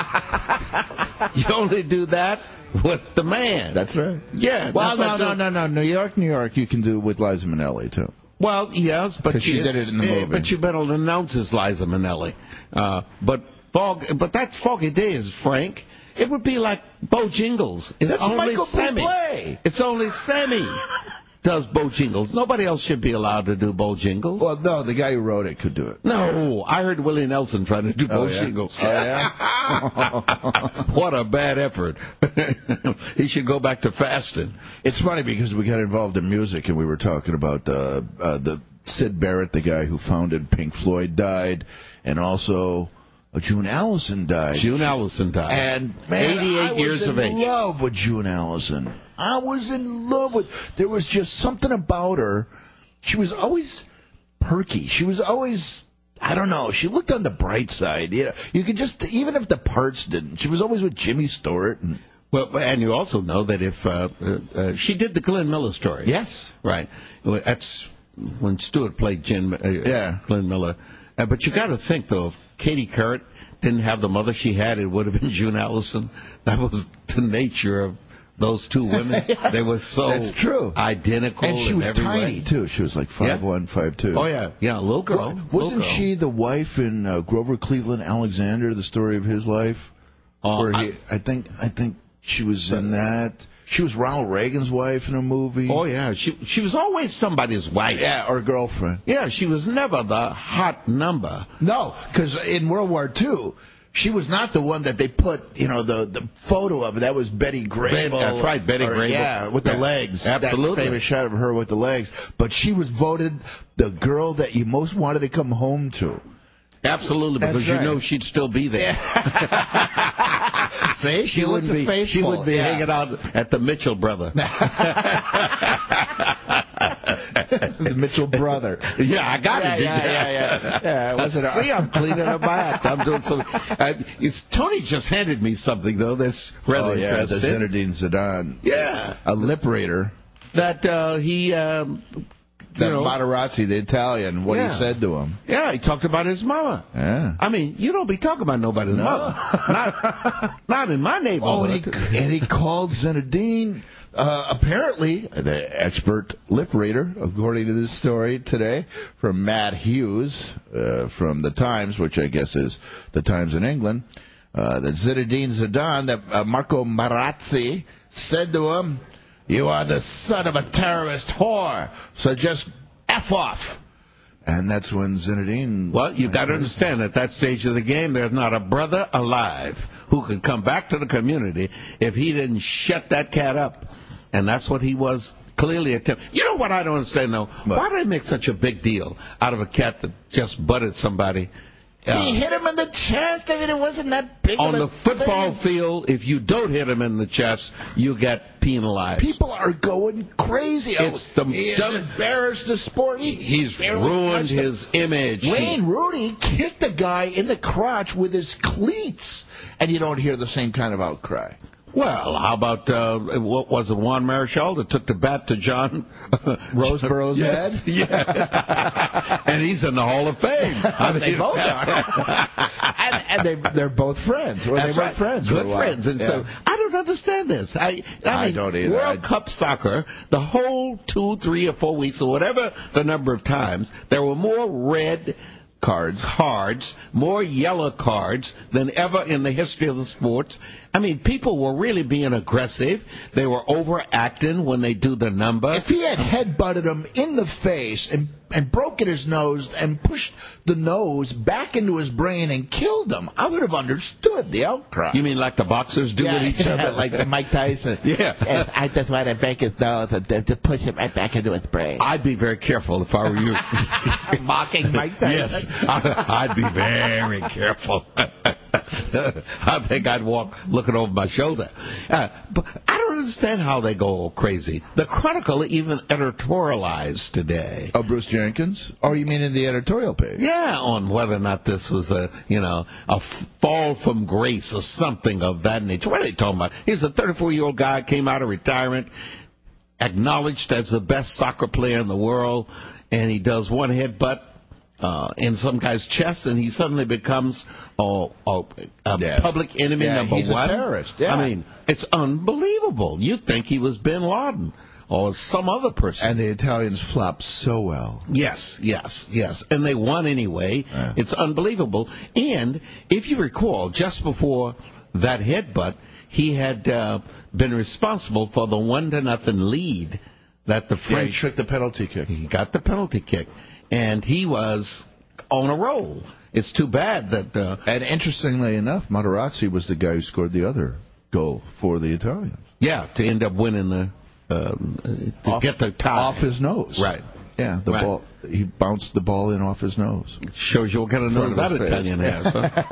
You only do that with the man. That's right. Yeah. Well, that's no, like no, doing- no, no. New York, New York, you can do with Liza Minnelli, too. Well, yes, but 'Cause she you- did it in the eh, movie. But you better announce as Liza Minnelli. Uh, but fog, but that Foggy Day is Frank. It would be like Bojingles. It's That's only Michael Sammy. Bublé. It's only Sammy does Bojingles. Nobody else should be allowed to do Bojingles. Well, no, the guy who wrote it could do it. No, I heard Willie Nelson trying to do Oh, yeah? Bojingles. Oh, yeah? What a bad effort. He should go back to fasting. It's funny because we got involved in music and we were talking about uh, uh, the Sid Barrett, the guy who founded Pink Floyd, died, and also uh, June Allison died. June Allison died. And man, eighty-eight I was years in of age. love with June Allison. I was in love with. There was just something about her. She was always perky. She was always. I don't know. She looked on the bright side. You know, you could just, even if the parts didn't. She was always with Jimmy Stewart. And, Well, and you also know that if uh, uh, uh, she did the Glenn Miller story. yes. Right. Well, that's when Stewart played Jim, uh, Yeah. Glenn Miller. Uh, but you got to think, though, if Katie Couric didn't have the mother she had, it would have been June Allison. That was the nature of those two women. Yeah, they were so that's true. identical. And she in was every tiny, way. too. She was like five one, five two. Oh, yeah. Yeah, little girl. Well, little wasn't girl. she the wife in uh, Grover Cleveland Alexander, the story of his life? Uh, Where he, I think I think she was in that. She was Ronald Reagan's wife in a movie. Oh, yeah. She she was always somebody's wife. Yeah, or girlfriend. Yeah, she was never the hot number. No, because in World War Two, she was not the one that they put, you know, the, the photo of. That was Betty Grable. That's right, Betty or, Grable. Yeah, with Yeah, the legs. absolutely. That famous shot of her with the legs. But she was voted the girl that you most wanted to come home to. Absolutely, That's because right. you know she'd still be there. See, she wouldn't be. faithful. She would be yeah. hanging out at the Mitchell brother. The Mitchell brother. Yeah, I got yeah, it. Yeah, yeah, yeah. yeah. It wasn't a- See, I'm cleaning up my act. I'm doing some. Uh, it's, Tony just handed me something though that's rather oh, yeah, the interesting. Zinedine Zidane. Yeah, a lip reader. That uh, he. Um, That you know, Materazzi, the Italian, what yeah. he said to him. Yeah, he talked about his mama. Yeah. I mean, you don't be talking about nobody's No. mother. Not, not in my Oh, neighborhood. and he, and he called Zinedine, uh, apparently, the expert lip reader, according to this story today, from Matt Hughes, uh, from the Times, which I guess is the Times in England, uh, that Zinedine Zidane, that uh, Marco Materazzi said to him, "You are the son of a terrorist whore, so just F off." And that's when Zinedine... Well, you got to understand, at that stage of the game, there's not a brother alive who could come back to the community if he didn't shut that cat up. And that's what he was clearly attempting. You know what I don't understand, though? What? Why do they make such a big deal out of a cat that just butted somebody? He Uh, hit him in the chest. I mean, it wasn't that big on of a the football thing. field, if you don't hit him in the chest, you get penalized. People are going crazy. It's the he has dumb- embarrassed the sport. He, He's barely ruined touched him. his image. Wayne Rooney kicked the guy in the crotch with his cleats, and you don't hear the same kind of outcry. Well, how about, uh, what was it, Juan Marichal that took the bat to John Roseborough's yes, head? Yeah. And he's in the Hall of Fame. I mean, They both are. and and they, they're both friends. Or That's they were right. friends. for Good a while. friends. And Yeah. so I don't understand this. I, I, I mean, don't either. World I- Cup soccer, the whole two, three, or four weeks, or whatever the number of times, there were more red cards, cards, more yellow cards than ever in the history of the sport. I mean, people were really being aggressive. They were overacting when they do the number. If he had headbutted him in the face and, and broken his nose and pushed the nose back into his brain and killed him, I would have understood the outcry. You mean like the boxers do yeah, with each other? like Mike Tyson. Yeah. And I just want to break his nose and then to push him right back into his brain. I'd be very careful if I were you. Mocking Mike Tyson. Yes, I, I'd be very careful. I think I'd walk looking over my shoulder. Uh, but I don't understand how they go all crazy. The Chronicle even editorialized today. Oh, Bruce Jenkins? Oh, you mean in the editorial page? Yeah, on whether or not this was a, you know, a f- fall from grace or something of that nature. What are they talking about? He's a thirty-four-year-old guy, came out of retirement, acknowledged as the best soccer player in the world, and he does one headbutt Uh, in some guy's chest, and he suddenly becomes a, a, a Yeah. public enemy Yeah, number he's a one. terrorist, yeah. I mean, it's unbelievable. You'd think he was Bin Laden or some other person. And the Italians flopped so well. Yes, yes, yes. And they won anyway. Yeah. It's unbelievable. And if you recall, just before that headbutt, he had uh, been responsible for the one to nothing lead that the Yeah, he French took the penalty kick. He got the penalty kick. And he was on a roll. It's too bad that... Uh, and interestingly enough, Materazzi was the guy who scored the other goal for the Italians. Yeah, to end up winning the... Um, to off, get the tie. Off his nose. Right. Yeah, the Right. ball. He bounced the ball in off his nose. Shows you what kind of nose that Italian has.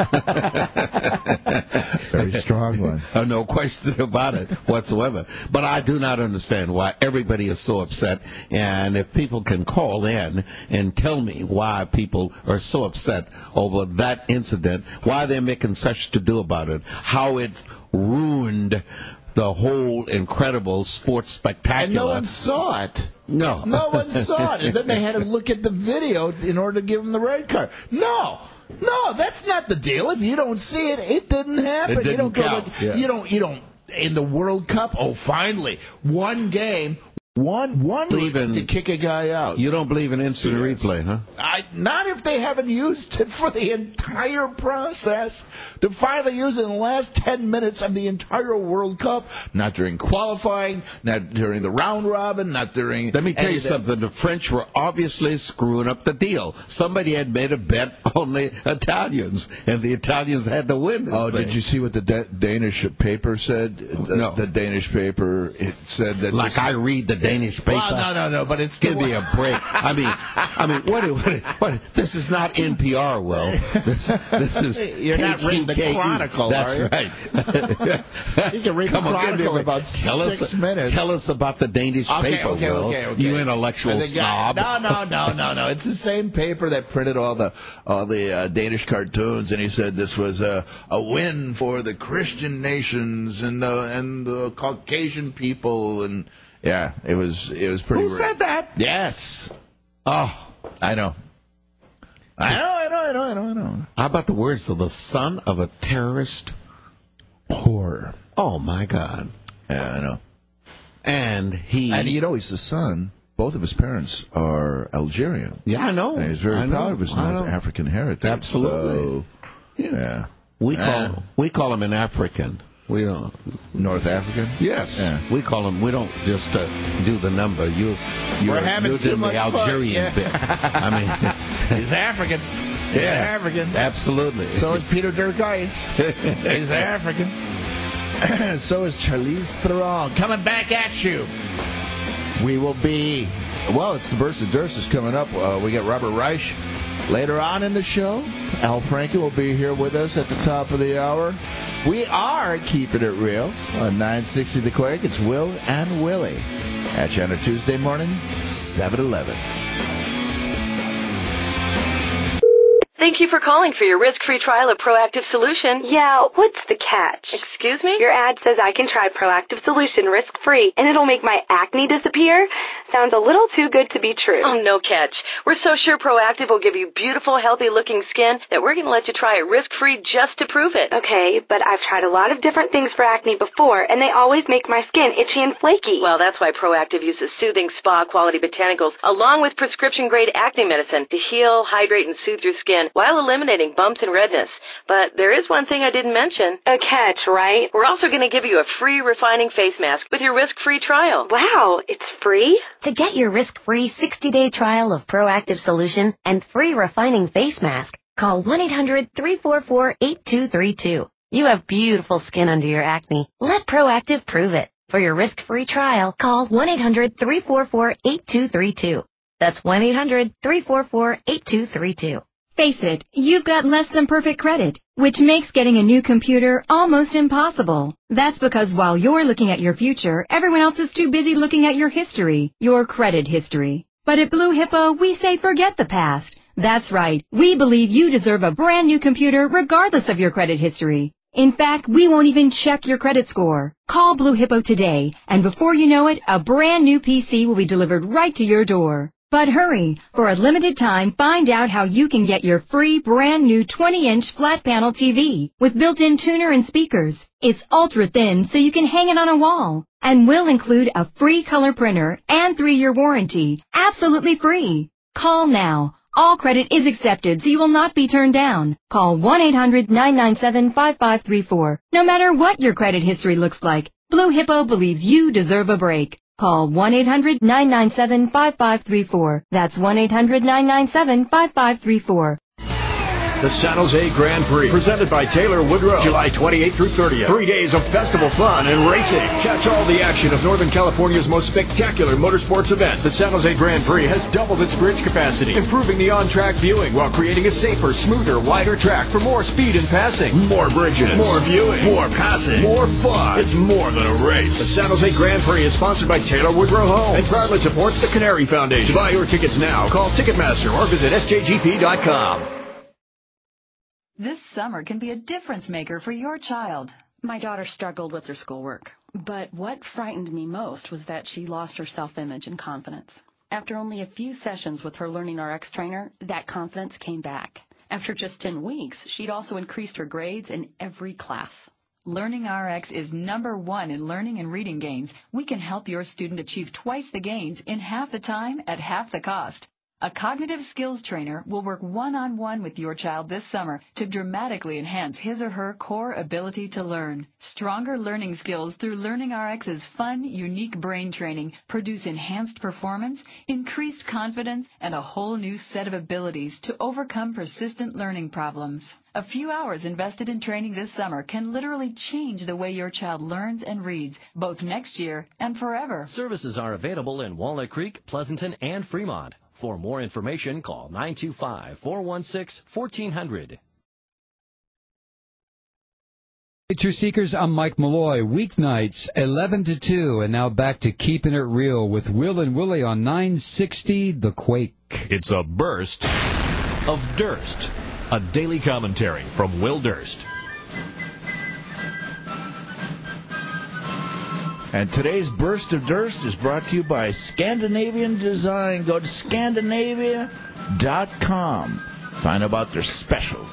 Huh? Very strong one. Uh, no question about it whatsoever. But I do not understand why everybody is so upset. And if people can call in and tell me why people are so upset over that incident, why they're making such to do about it, how it's ruined the whole incredible sports spectacular. And no one saw it. No. No one saw it. And then they had to look at the video in order to give him the red card. No. No, that's not the deal. If you don't see it, it didn't happen. It didn't you don't go count. look, Yeah. you don't you don't in the World Cup, oh finally, one game, one one Believe in- to kick a guy out. You don't believe in instant replay, huh? I, not if they haven't used it for the entire process. To finally use it in the last ten minutes of the entire World Cup, not during qualifying, not during the round robin, not during... Let me tell you anything. something. The French were obviously screwing up the deal. Somebody had made a bet on the Italians, and the Italians had to win this Oh, thing. did you see what the da- Danish paper said? The, No. The Danish paper, it said that... Like this- I read the Danish paper. Well, no, no, no, but it's Give me a break. I mean, I mean, what, what, what? This is not N P R, Will. This, this is You're not reading the Chronicle, That's are you? right. You can read Come the on, give me Chronicle a in about tell six us, minutes. Tell us about the Danish Okay, paper, okay, Will. okay, okay. You intellectual And the guy- snob. No, no, no, no, no. It's the same paper that printed all the all the uh, Danish cartoons, and he said this was a a win for the Christian nations and the and the Caucasian people, and yeah, it was it was pretty. Who rare. said that? Yes. Oh, I know. I know, I know, I know, I know, I know. How about the words of the son of a terrorist? Whore. Oh, my God. Yeah, I know. And he... And you know, he's the son. Both of his parents are Algerian. Yeah, I know. And he's very I know. proud of his I North know. African heritage. Absolutely. So, yeah. We call Yeah. we call him an African. We don't North African? Yes. Yeah. We call him. We don't just uh, do the number. You you're, We're having you're too doing much the fun. Algerian Yeah. bit. I mean, He's African. Yeah. He's African. Absolutely. So is Peter Durkheis. He's African. So is Charlize Theron. Coming back at you. We will be... Well, it's the Burst of Durst is coming up. Uh, we got Robert Reich later on in the show. Al Franken will be here with us at the top of the hour. We are keeping it real on nine sixty The Quake. It's Will and Willie. At you on a Tuesday morning, seven eleven. Thank you for calling for your risk-free trial of Proactive Solution. Yeah, what's the catch? Excuse me? Your ad says I can try Proactive Solution risk-free, and it'll make my acne disappear? Sounds a little too good to be true. Oh, no catch. We're so sure Proactive will give you beautiful, healthy-looking skin that we're going to let you try it risk-free just to prove it. Okay, but I've tried a lot of different things for acne before, and they always make my skin itchy and flaky. Well, that's why Proactive uses soothing spa-quality botanicals along with prescription-grade acne medicine to heal, hydrate, and soothe your skin while eliminating bumps and redness. But there is one thing I didn't mention. A catch, right? We're also going to give you a free refining face mask with your risk-free trial. Wow, it's free? To get your risk-free sixty-day trial of Proactive Solution and free refining face mask, call one eight hundred three four four eight two three two. You have beautiful skin under your acne. Let Proactive prove it. For your risk-free trial, call one eight hundred three four four eight two three two. That's one eight hundred three four four eight two three two. Face it, you've got less than perfect credit, which makes getting a new computer almost impossible. That's because while you're looking at your future, everyone else is too busy looking at your history, your credit history. But at Blue Hippo, we say forget the past. That's right, we believe you deserve a brand new computer regardless of your credit history. In fact, we won't even check your credit score. Call Blue Hippo today, and before you know it, a brand new P C will be delivered right to your door. But hurry! For a limited time, find out how you can get your free brand new twenty inch flat panel T V with built-in tuner and speakers. It's ultra thin so you can hang it on a wall and will include a free color printer and three year warranty. Absolutely free. Call now. All credit is accepted so you will not be turned down. Call one eight hundred nine nine seven five five three four. No matter what your credit history looks like, Blue Hippo believes you deserve a break. Call one eight hundred nine nine seven five five three four. That's one eight hundred nine nine seven five five three four. The San Jose Grand Prix, presented by Taylor Woodrow, July twenty-eighth through thirtieth. Three days of festival fun and racing. Catch all the action of Northern California's most spectacular motorsports event. The San Jose Grand Prix has doubled its bridge capacity, improving the on-track viewing while creating a safer, smoother, wider track for more speed and passing. More bridges, more viewing, more passing, more fun. It's more than a race. The San Jose Grand Prix is sponsored by Taylor Woodrow Homes and proudly supports the Canary Foundation. To buy your tickets now, call Ticketmaster or visit S J G P dot com. This summer can be a difference maker for your child. My daughter struggled with her schoolwork, but what frightened me most was that she lost her self-image and confidence. After only a few sessions with her Learning R X trainer, that confidence came back. After just ten weeks, she'd also increased her grades in every class. Learning R X is number one in learning and reading gains. We can help your student achieve twice the gains in half the time at half the cost. A cognitive skills trainer will work one-on-one with your child this summer to dramatically enhance his or her core ability to learn. Stronger learning skills through LearningRx's fun, unique brain training produce enhanced performance, increased confidence, and a whole new set of abilities to overcome persistent learning problems. A few hours invested in training this summer can literally change the way your child learns and reads, both next year and forever. Services are available in Walnut Creek, Pleasanton, and Fremont. For more information, call nine two five, four one six, one four zero zero. Hey, Truth Seekers, I'm Mike Malloy. Weeknights, eleven to two, and now back to Keeping It Real with Will and Willie on nine sixty The Quake. It's a burst of Durst, a daily commentary from Will Durst. And today's Burst of Durst is brought to you by Scandinavian Design. Go to Scandinavia dot com. Find out about their specials.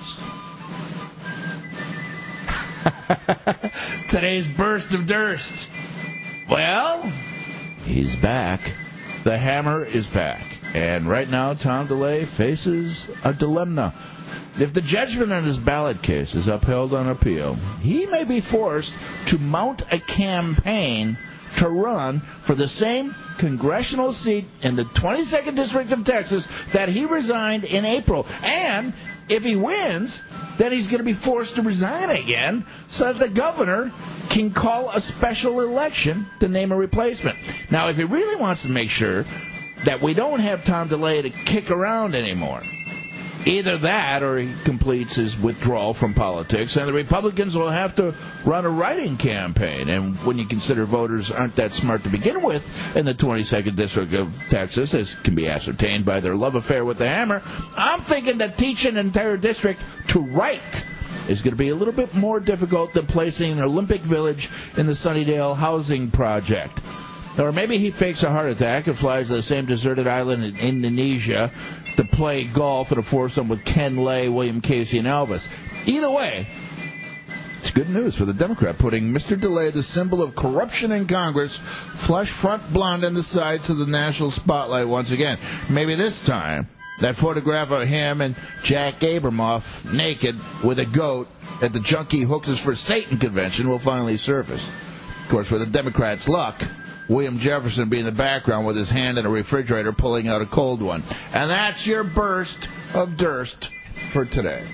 Today's Burst of Durst. Well, he's back. The Hammer is back. And right now, Tom DeLay faces a dilemma. If the judgment on his ballot case is upheld on appeal, he may be forced to mount a campaign to run for the same congressional seat in the twenty-second District of Texas that he resigned in April. And if he wins, then he's going to be forced to resign again so that the governor can call a special election to name a replacement. Now, if he really wants to make sure that we don't have Tom DeLay to kick around anymore, either that or he completes his withdrawal from politics, and the Republicans will have to run a write-in campaign. And when you consider voters aren't that smart to begin with in the twenty-second District of Texas, as can be ascertained by their love affair with the Hammer, I'm thinking that teaching an entire district to write is going to be a little bit more difficult than placing an Olympic Village in the Sunnydale housing project. Or maybe he fakes a heart attack and flies to the same deserted island in Indonesia to play golf at a foursome with Ken Lay, William Casey, and Elvis. Either way, it's good news for the Democrat, putting Mister DeLay, the symbol of corruption in Congress, flush front blonde in the sides of the national spotlight once again. Maybe this time, that photograph of him and Jack Abramoff naked with a goat at the Junkie Hookers for Satan convention will finally surface. Of course, for the Democrats' luck, William Jefferson be in the background with his hand in a refrigerator pulling out a cold one. And that's your burst of Durst for today.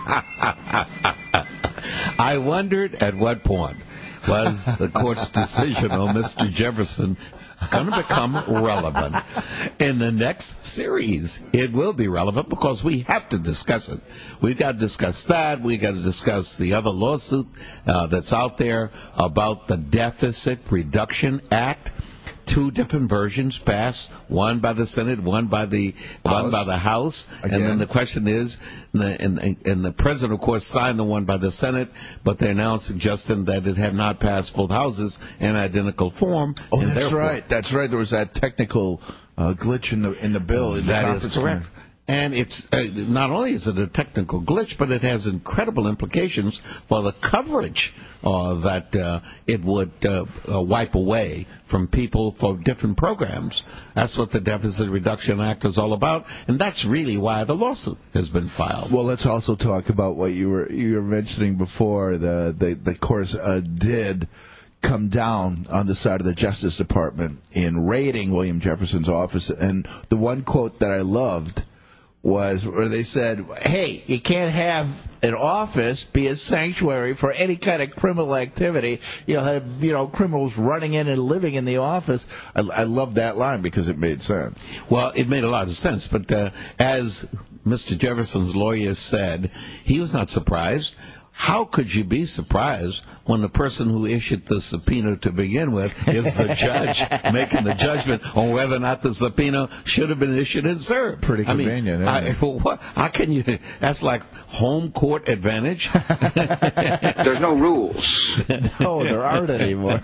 I wondered at what point was the court's decision on Mister Jefferson going to become relevant. In the next series, it will be relevant because we have to discuss it. We've got to discuss that. We've got to discuss the other lawsuit uh, that's out there about the Deficit Reduction Act. Two different versions passed, one by the Senate, one by the House. one by the House. Again. And then the question is, and the, and, and the president, of course, signed the one by the Senate, but they're now suggesting that it had not passed both houses in identical form. Oh, that's right. That's right. There was that technical uh, glitch in the in the bill. In the that conference is correct. Room. And it's uh, not only is it a technical glitch, but it has incredible implications for the coverage uh, that uh, it would uh, uh, wipe away from people for different programs. That's what the Deficit Reduction Act is all about, and that's really why the lawsuit has been filed. Well, let's also talk about what you were you were mentioning before. The the, the course uh, did come down on the side of the Justice Department in raiding William Jefferson's office, and the one quote that I loved was where they said, hey, you can't have an office be a sanctuary for any kind of criminal activity. You'll have, you know, criminals running in and living in the office. I, I love that line because it made sense. Well, it made a lot of sense, but uh, as Mister Jefferson's lawyer said, he was not surprised. How could you be surprised when the person who issued the subpoena to begin with is the judge making the judgment on whether or not the subpoena should have been issued and served? Pretty convenient, I mean, isn't I, what, how can you? That's like home court advantage. There's no rules. No, there aren't anymore.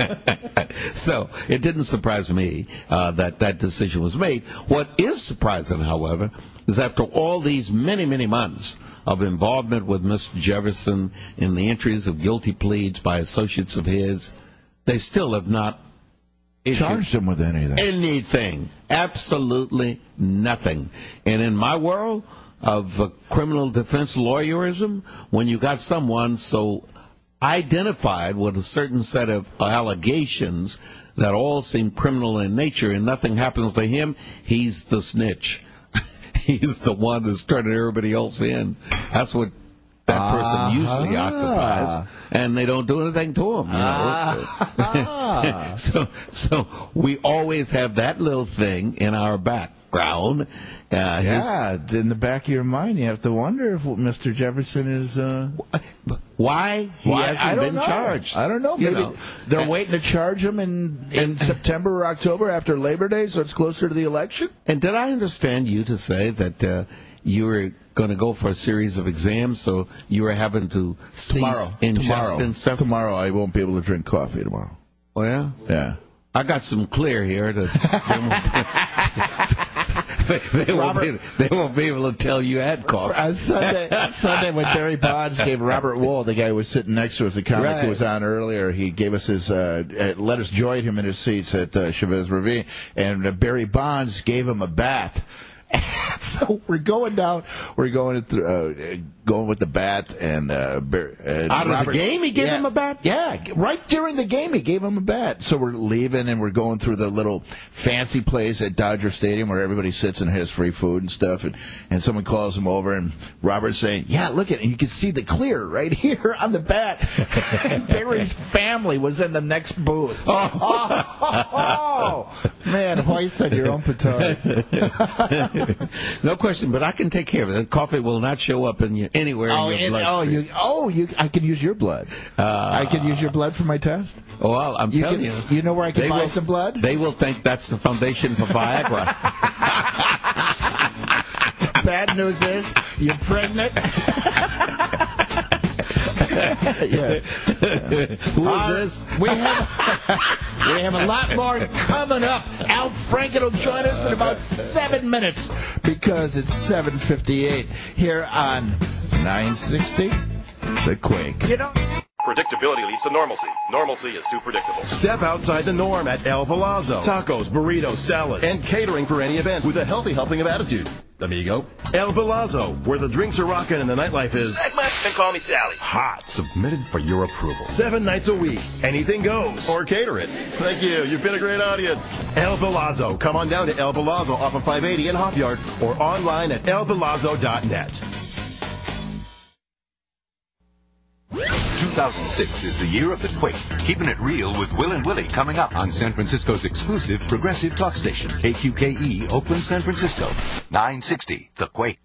So it didn't surprise me uh, that that decision was made. What is surprising, however, is after all these many, many months of involvement with Mister Jefferson in the entries of guilty pleas by associates of his, they still have not issue. charged him with anything. Anything. Absolutely nothing. And in my world of uh, criminal defense lawyerism, when you got someone so identified with a certain set of allegations that all seem criminal in nature and nothing happens to him, he's the snitch. He's the one that's turning everybody else in. That's what that person uh-huh. usually occupies, and they don't do anything to him. You know? uh-huh. so, so we always have that little thing in our background. Uh, yeah, his, in the back of your mind, you have to wonder if Mister Jefferson is. Uh, why he why? hasn't I don't been know. charged? I don't know. You Maybe know. they're waiting to charge him in in September or October after Labor Day, so it's closer to the election. And did I understand you to say that uh, you were going to go for a series of exams, so you were having to cease tomorrow. ingest Tomorrow. and stuff? Tomorrow, I won't be able to drink coffee tomorrow. Oh yeah, yeah. I got some clear here that they, they, won't be, they won't be able to tell you had coffee. On Sunday, Sunday when Barry Bonds gave Robert Wool, the guy who was sitting next to us, the comic Right. who was on earlier, he gave us his, uh, let us join him in his seats at uh, Chavez Ravine, and uh, Barry Bonds gave him a bat. So we're going down, we're going through, uh, going with the bat, and uh, and out of Robert, the game, he gave yeah, him a bat. Yeah, right during the game, he gave him a bat. So we're leaving, and we're going through the little fancy place at Dodger Stadium where everybody sits and has free food and stuff. And, and someone calls him over, and Robert's saying, "Yeah, look at it. You can see the clear right here on the bat." And Barry's family was in the next booth. Oh, oh, oh, oh. Man, hoist on your own petard. No question, but I can take care of it. The coffee will not show up in you, anywhere oh, in your and, blood. Oh, you, oh, you! I can use your blood. Uh, I can use your blood for my test. Oh, well, I'm you telling can, you. You know where I can they buy will, some blood? They will think that's the foundation for Viagra. Bad news is you're pregnant. Yes. Who is uh, this? We have we have a lot more coming up. Al Franken will join us in about seven minutes because it's seven fifty-eight here on nine sixty The Quake. You know. Predictability leads to normalcy. Normalcy is too predictable. Step outside the norm at El Palazzo. Tacos, burritos, salads, and catering for any event with a healthy helping of attitude. Amigo. El Palazzo, where the drinks are rocking and the nightlife is and call me Sally. hot. Submitted for your approval. Seven nights a week. Anything goes. Or cater it. Thank you. You've been a great audience. El Palazzo. Come on down to El Palazzo off of five eighty in Hop Yard or online at el palazzo dot net. two thousand six is the year of the Quake. Keeping it real with Will and Willie coming up on San Francisco's exclusive progressive talk station, K Q K E, Oakland, San Francisco. nine sixty The Quake.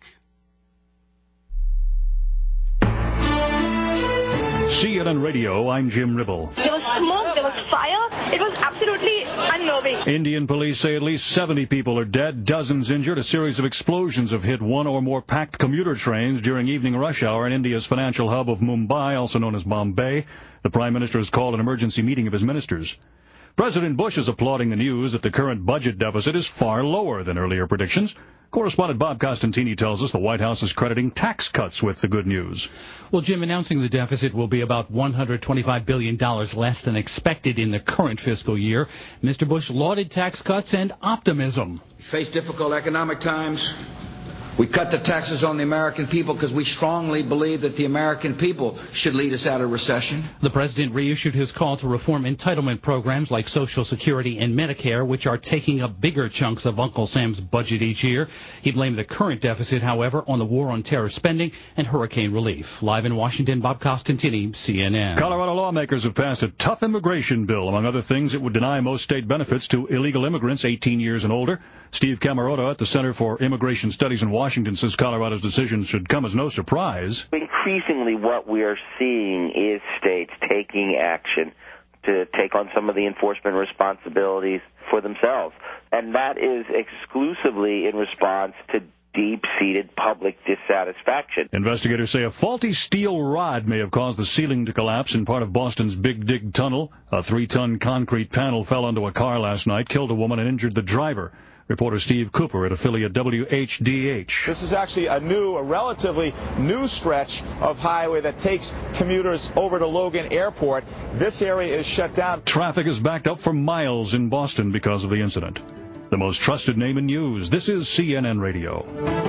C N N Radio, I'm Jim Ribble. There was smoke, there was fire. It was absolutely unnerving. Indian police say at least seventy people are dead, dozens injured. A series of explosions have hit one or more packed commuter trains during evening rush hour in India's financial hub of Mumbai, also known as Bombay. The Prime Minister has called an emergency meeting of his ministers. President Bush is applauding the news that the current budget deficit is far lower than earlier predictions. Correspondent Bob Costantini tells us the White House is crediting tax cuts with the good news. Well, Jim, announcing the deficit will be about one hundred twenty-five billion dollars less than expected in the current fiscal year. Mister Bush lauded tax cuts and optimism. We face difficult economic times. We cut the taxes on the American people because we strongly believe that the American people should lead us out of recession. The president reissued his call to reform entitlement programs like Social Security and Medicare, which are taking up bigger chunks of Uncle Sam's budget each year. He blamed the current deficit, however, on the war on terror spending and hurricane relief. Live in Washington, Bob Costantini, C N N. Colorado lawmakers have passed a tough immigration bill. Among other things, it would deny most state benefits to illegal immigrants eighteen years and older. Steve Camarota at the Center for Immigration Studies in Washington says Colorado's decision should come as no surprise. Increasingly what we are seeing is states taking action to take on some of the enforcement responsibilities for themselves. And that is exclusively in response to deep-seated public dissatisfaction. Investigators say a faulty steel rod may have caused the ceiling to collapse in part of Boston's Big Dig Tunnel. A three-ton concrete panel fell onto a car last night, killed a woman, and injured the driver. Reporter Steve Cooper at affiliate W H D H. This is actually a new, a relatively new stretch of highway that takes commuters over to Logan Airport. This area is shut down. Traffic is backed up for miles in Boston because of the incident. The most trusted name in news. This is C N N Radio.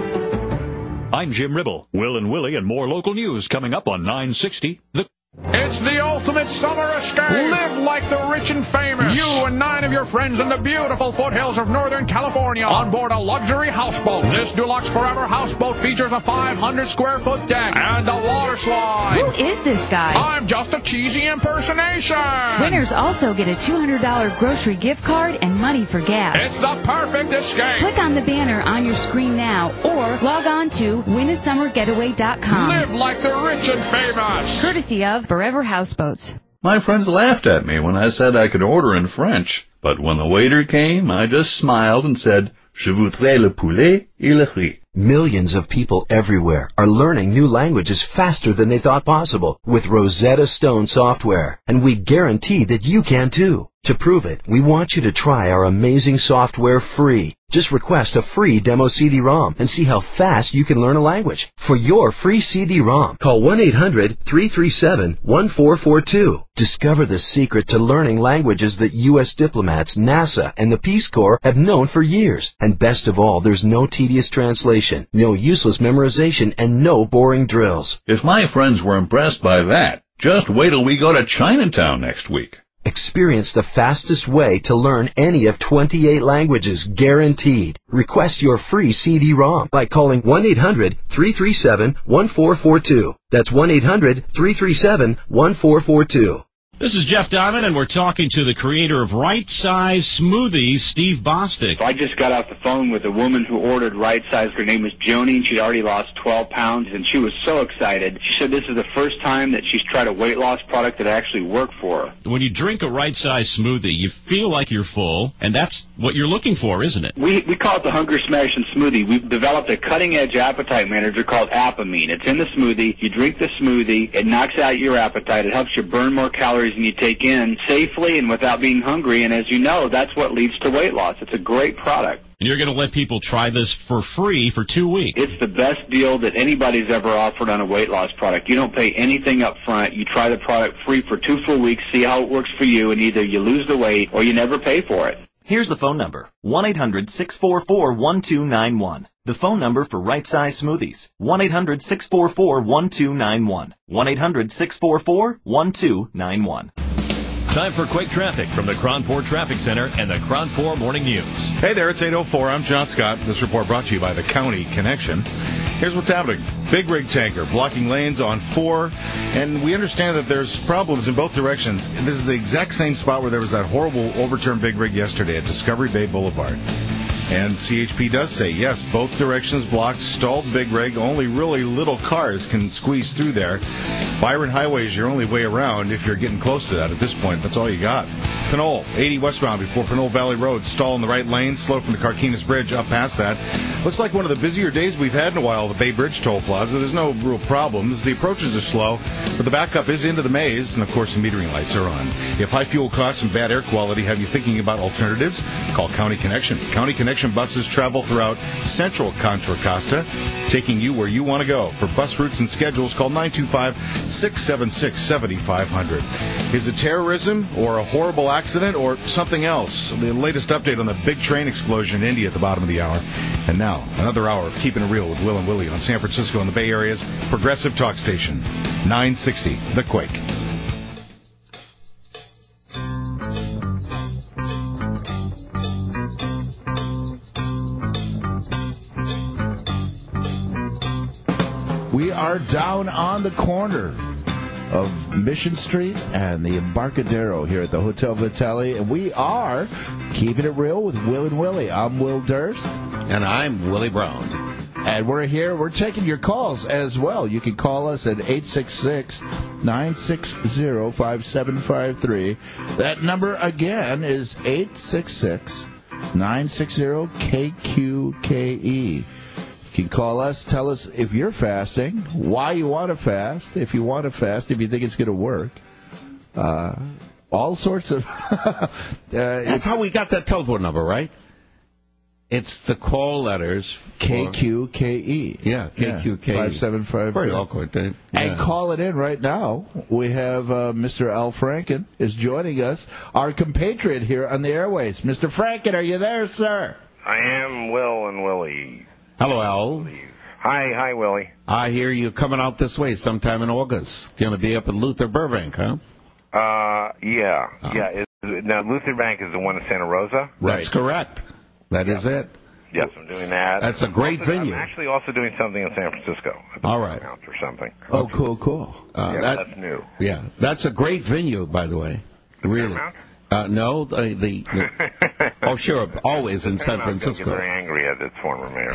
I'm Jim Ribble. Will and Willie and more local news coming up on nine sixty. The It's the ultimate summer escape. Live like the rich and famous. You and nine of your friends in the beautiful foothills of Northern California on board a luxury houseboat. This Deluxe Forever houseboat features a five hundred square foot deck and a water slide. Who is this guy? I'm just a cheesy impersonation. Winners also get a two hundred dollars grocery gift card and money for gas. It's the perfect escape. Click on the banner on your screen now or log on to win a summer getaway dot com. Live like the rich and famous. Courtesy of Forever Houseboats. My friends laughed at me when I said I could order in French, but when the waiter came, I just smiled and said, Je voudrais le poulet et le riz. Millions of people everywhere are learning new languages faster than they thought possible with Rosetta Stone software, and we guarantee that you can too. To prove it, we want you to try our amazing software free. Just request a free demo C D ROM and see how fast you can learn a language. For your free C D ROM, call one eight hundred three three seven one four four two. Discover the secret to learning languages that U S diplomats, NASA, and the Peace Corps have known for years. And best of all, there's no tedious translation, no useless memorization, and no boring drills. If my friends were impressed by that, just wait till we go to Chinatown next week. Experience the fastest way to learn any of twenty-eight languages, guaranteed. Request your free C D ROM by calling one eight hundred three three seven one four four two. That's one eight hundred three three seven one four four two. This is Jeff Diamond, and we're talking to the creator of Right Size Smoothies, Steve Bostic. I just got off the phone with a woman who ordered Right Size. Her name was Joni, and she'd already lost twelve pounds, and she was so excited. She said this is the first time that she's tried a weight loss product that actually worked for her. When you drink a Right Size smoothie, you feel like you're full, and that's what you're looking for, isn't it? We we call it the Hunger Smashing Smoothie. We've developed a cutting-edge appetite manager called Apamine. It's in the smoothie. You drink the smoothie. It knocks out your appetite. It helps you burn more calories than you take in safely and without being hungry, and as you know, that's what leads to weight loss. It's a great product. And you're going to let people try this for free for two weeks. It's the best deal that anybody's ever offered on a weight loss product. You don't pay anything up front. You try the product free for two full weeks, see how it works for you, and either you lose the weight or you never pay for it. Here's the phone number, one eight hundred six four four one two nine one. The phone number for Right Size Smoothies, one eight hundred six four four one two nine one. one eight hundred six four four one two nine one. Time for quick traffic from the Cronport Traffic Center and the Cronport Morning News. Hey there, it's eight oh four. I'm John Scott. This report brought to you by the County Connection. Here's what's happening. Big rig tanker blocking lanes on four, and we understand that there's problems in both directions. This is the exact same spot where there was that horrible overturned big rig yesterday at Discovery Bay Boulevard. And C H P does say, yes, both directions blocked, stalled big rig. Only really little cars can squeeze through there. Byron Highway is your only way around if you're getting close to that at this point. That's all you got. Pinole, eighty westbound before Pinole Valley Road. Stall in the right lane, slow from the Carquinez Bridge up past that. Looks like one of the busier days we've had in a while, the Bay Bridge Toll Plaza. There's no real problems. The approaches are slow, but the backup is into the maze, and of course the metering lights are on. If high fuel costs and bad air quality have you thinking about alternatives, call County Connection. County Connection buses travel throughout central Contra Costa, taking you where you want to go. For bus routes and schedules, call nine two five, six seven six, seven five zero zero. Is it terrorism or a horrible accident or something else? The latest update on the big train explosion in India at the bottom of the hour. And now, another hour of Keeping It Real with Will and Willie on San Francisco and the Bay Area's Progressive Talk Station, nine sixty The Quake. We are down on the corner of Mission Street and the Embarcadero here at the Hotel Vitale, and we are Keeping It Real with Will and Willie. I'm Will Durst. And I'm Willie Brown. And we're here. We're taking your calls as well. You can call us at eight six six, nine six zero, five seven five three. That number again is eight six six, nine six zero, K Q K E. You can call us, tell us if you're fasting, why you want to fast, if you want to fast, if you think it's going to work. Uh, all sorts of... uh, That's how we got that telephone number, right? It's the call letters. K Q K E. Yeah, K Q K E. five seven five. Very awkward. Yeah. And call it in right now. We have uh, Mister Al Franken is joining us, our compatriot here on the airways. Mister Franken, are you there, sir? I am Will and Willie. Hello, Al. Hi, hi, Willie. I hear you coming out this way sometime in August. Going to be up at Luther Burbank, huh? Uh, yeah, Oh. yeah. Is, now, Luther Bank is the one in Santa Rosa? That's correct. That is it. Yes, I'm doing that. That's a great also, venue. I'm actually also doing something in San Francisco. At the All right. Paramount or something. Oh, cool, cool. Uh, yeah, that, that's new. Yeah, that's a great venue, by the way. Really. Uh, no, the, the, the oh sure, always in San Paramount Francisco. Get very angry at its former mayor.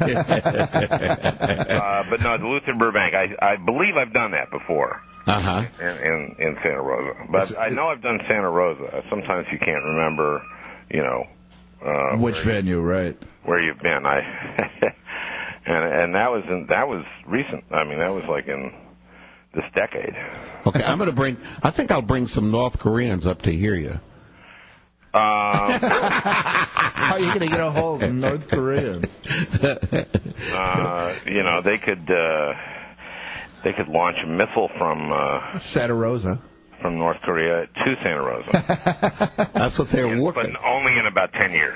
uh, but no, the Luther Burbank. I I believe I've done that before. Uh huh. In, in in Santa Rosa, but I know I've done Santa Rosa. Sometimes you can't remember, you know. Uh, Which venue, right? Where you've been, I and and that was in, that was recent. I mean, that was like in this decade. Okay, I'm going to bring. I think I'll bring some North Koreans up to hear you. Um, How are you going to get a hold of North Koreans? uh, you know, they could uh, they could launch a missile from uh, Santa Rosa. From North Korea to Santa Rosa. That's what they're working. But only in about ten years.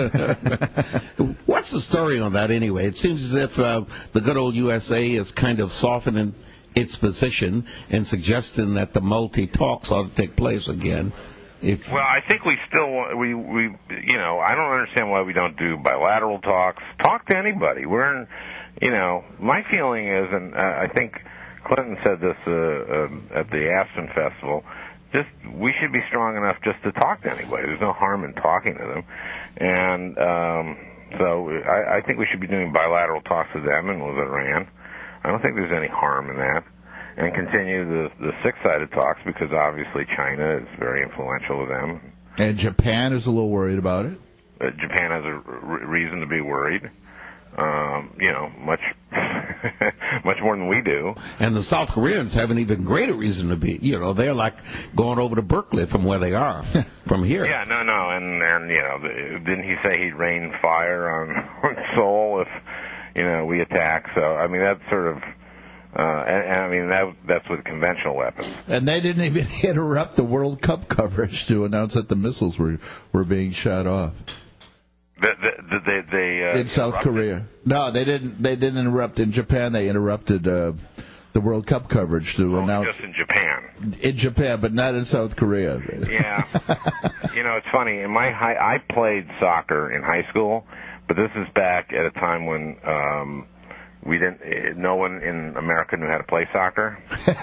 What's the story on that anyway? It seems as if uh, the good old U S A is kind of softening its position and suggesting that the multi-talks ought to take place again. If Well, I think we still want, we we you know, I don't understand why we don't do bilateral talks. Talk to anybody. We're in, you know, my feeling is, and uh, I think Clinton said this uh, uh, at the Aspen Festival, just we should be strong enough just to talk to anybody. There's no harm in talking to them. And um, so I, I think we should be doing bilateral talks with them and with Iran. I don't think there's any harm in that. And continue the, the six-sided talks because obviously China is very influential with them. And Japan is a little worried about it. Uh, Japan has a r- reason to be worried. Um, you know, much much more than we do. And the South Koreans have an even greater reason to be. You know, they're like going over to Berkeley from where they are, from here. Yeah, no, no, and and you know, the, didn't he say he'd rain fire on, on Seoul if you know we attack? So I mean, that's sort of. Uh, and, and I mean that that's with conventional weapons. And they didn't even interrupt the World Cup coverage to announce that the missiles were were being shot off. The, the, the, they, they, uh, in South interrupted? Korea. No, they didn't. They didn't interrupt in Japan. They interrupted uh, the World Cup coverage to oh, announce. Just in Japan. In Japan, but not in South Korea. Yeah. You know, it's funny. In my high, I played soccer in high school, but this is back at a time when. Um, We didn't. No one in America knew how to play soccer,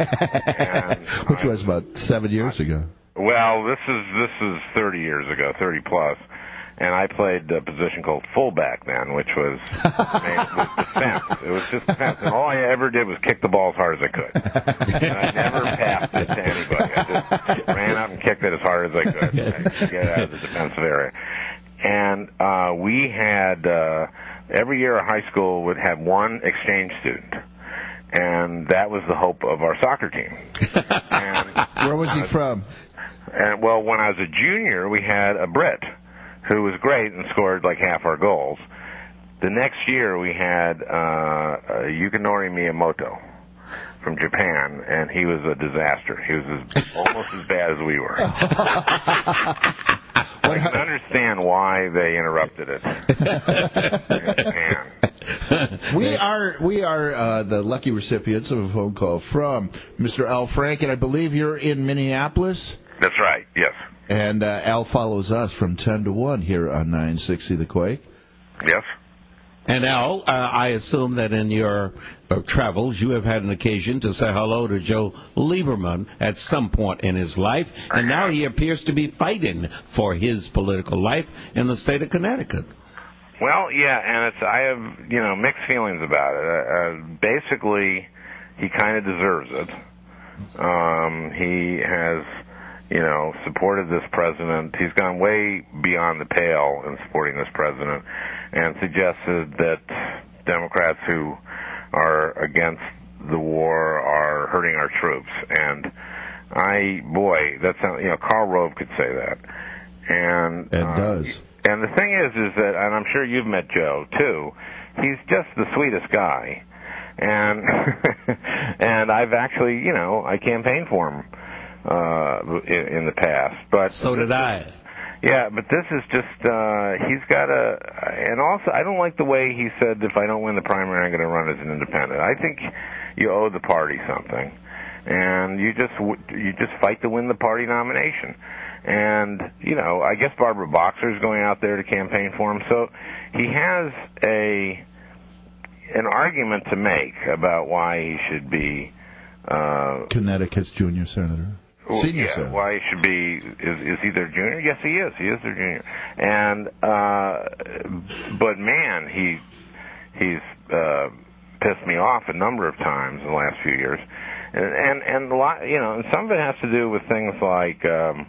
and which was about seven years ago. Well, this is this is thirty years ago, thirty plus, and I played a position called fullback then, which was, was defense. It was just defense, and all I ever did was kick the ball as hard as I could. And I never passed it to anybody. I just ran out and kicked it as hard as I could to get out of the defensive area. And uh, we had. Uh, Every year, a high school would have one exchange student, and that was the hope of our soccer team. And, where was he uh, from? And well, when I was a junior, we had a Brit who was great and scored like half our goals. The next year, we had uh, Yukinori Miyamoto from Japan, and he was a disaster. He was as, almost as bad as we were. I can understand why they interrupted it in Japan. We are we are uh, the lucky recipients of a phone call from Mister Al Frank, and I believe you're in Minneapolis. That's right. Yes. And uh, Al follows us from ten to one here on nine sixty The Quake. Yes. And Al, uh, I assume that in your uh, travels you have had an occasion to say hello to Joe Lieberman at some point in his life, and now he appears to be fighting for his political life in the state of Connecticut. Well, yeah, and it's I have you know mixed feelings about it. Uh, uh, basically, he kind of deserves it. Um, he has you know supported this president. He's gone way beyond the pale in supporting this president, and suggested that Democrats who are against the war are hurting our troops. And I, boy, that's you know Karl Rove could say that, and and uh, does. and the thing is, is that, and I'm sure you've met Joe too. He's just the sweetest guy, and and I've actually, you know, I campaigned for him uh, in, in the past. But so did I. Yeah, but this is just, uh, he's got a, and also, I don't like the way he said, if I don't win the primary, I'm going to run as an independent. I think you owe the party something, and you just, you just fight to win the party nomination. And, you know, I guess Barbara Boxer is going out there to campaign for him, so he has a, an argument to make about why he should be, uh, Connecticut's junior senator. Senior yeah, senator. why he should be, is, is he their junior? Yes, he is. He is their junior. And, uh, but man, he, he's, uh, pissed me off a number of times in the last few years. And, and, and a lot, you know, and some of it has to do with things like, um,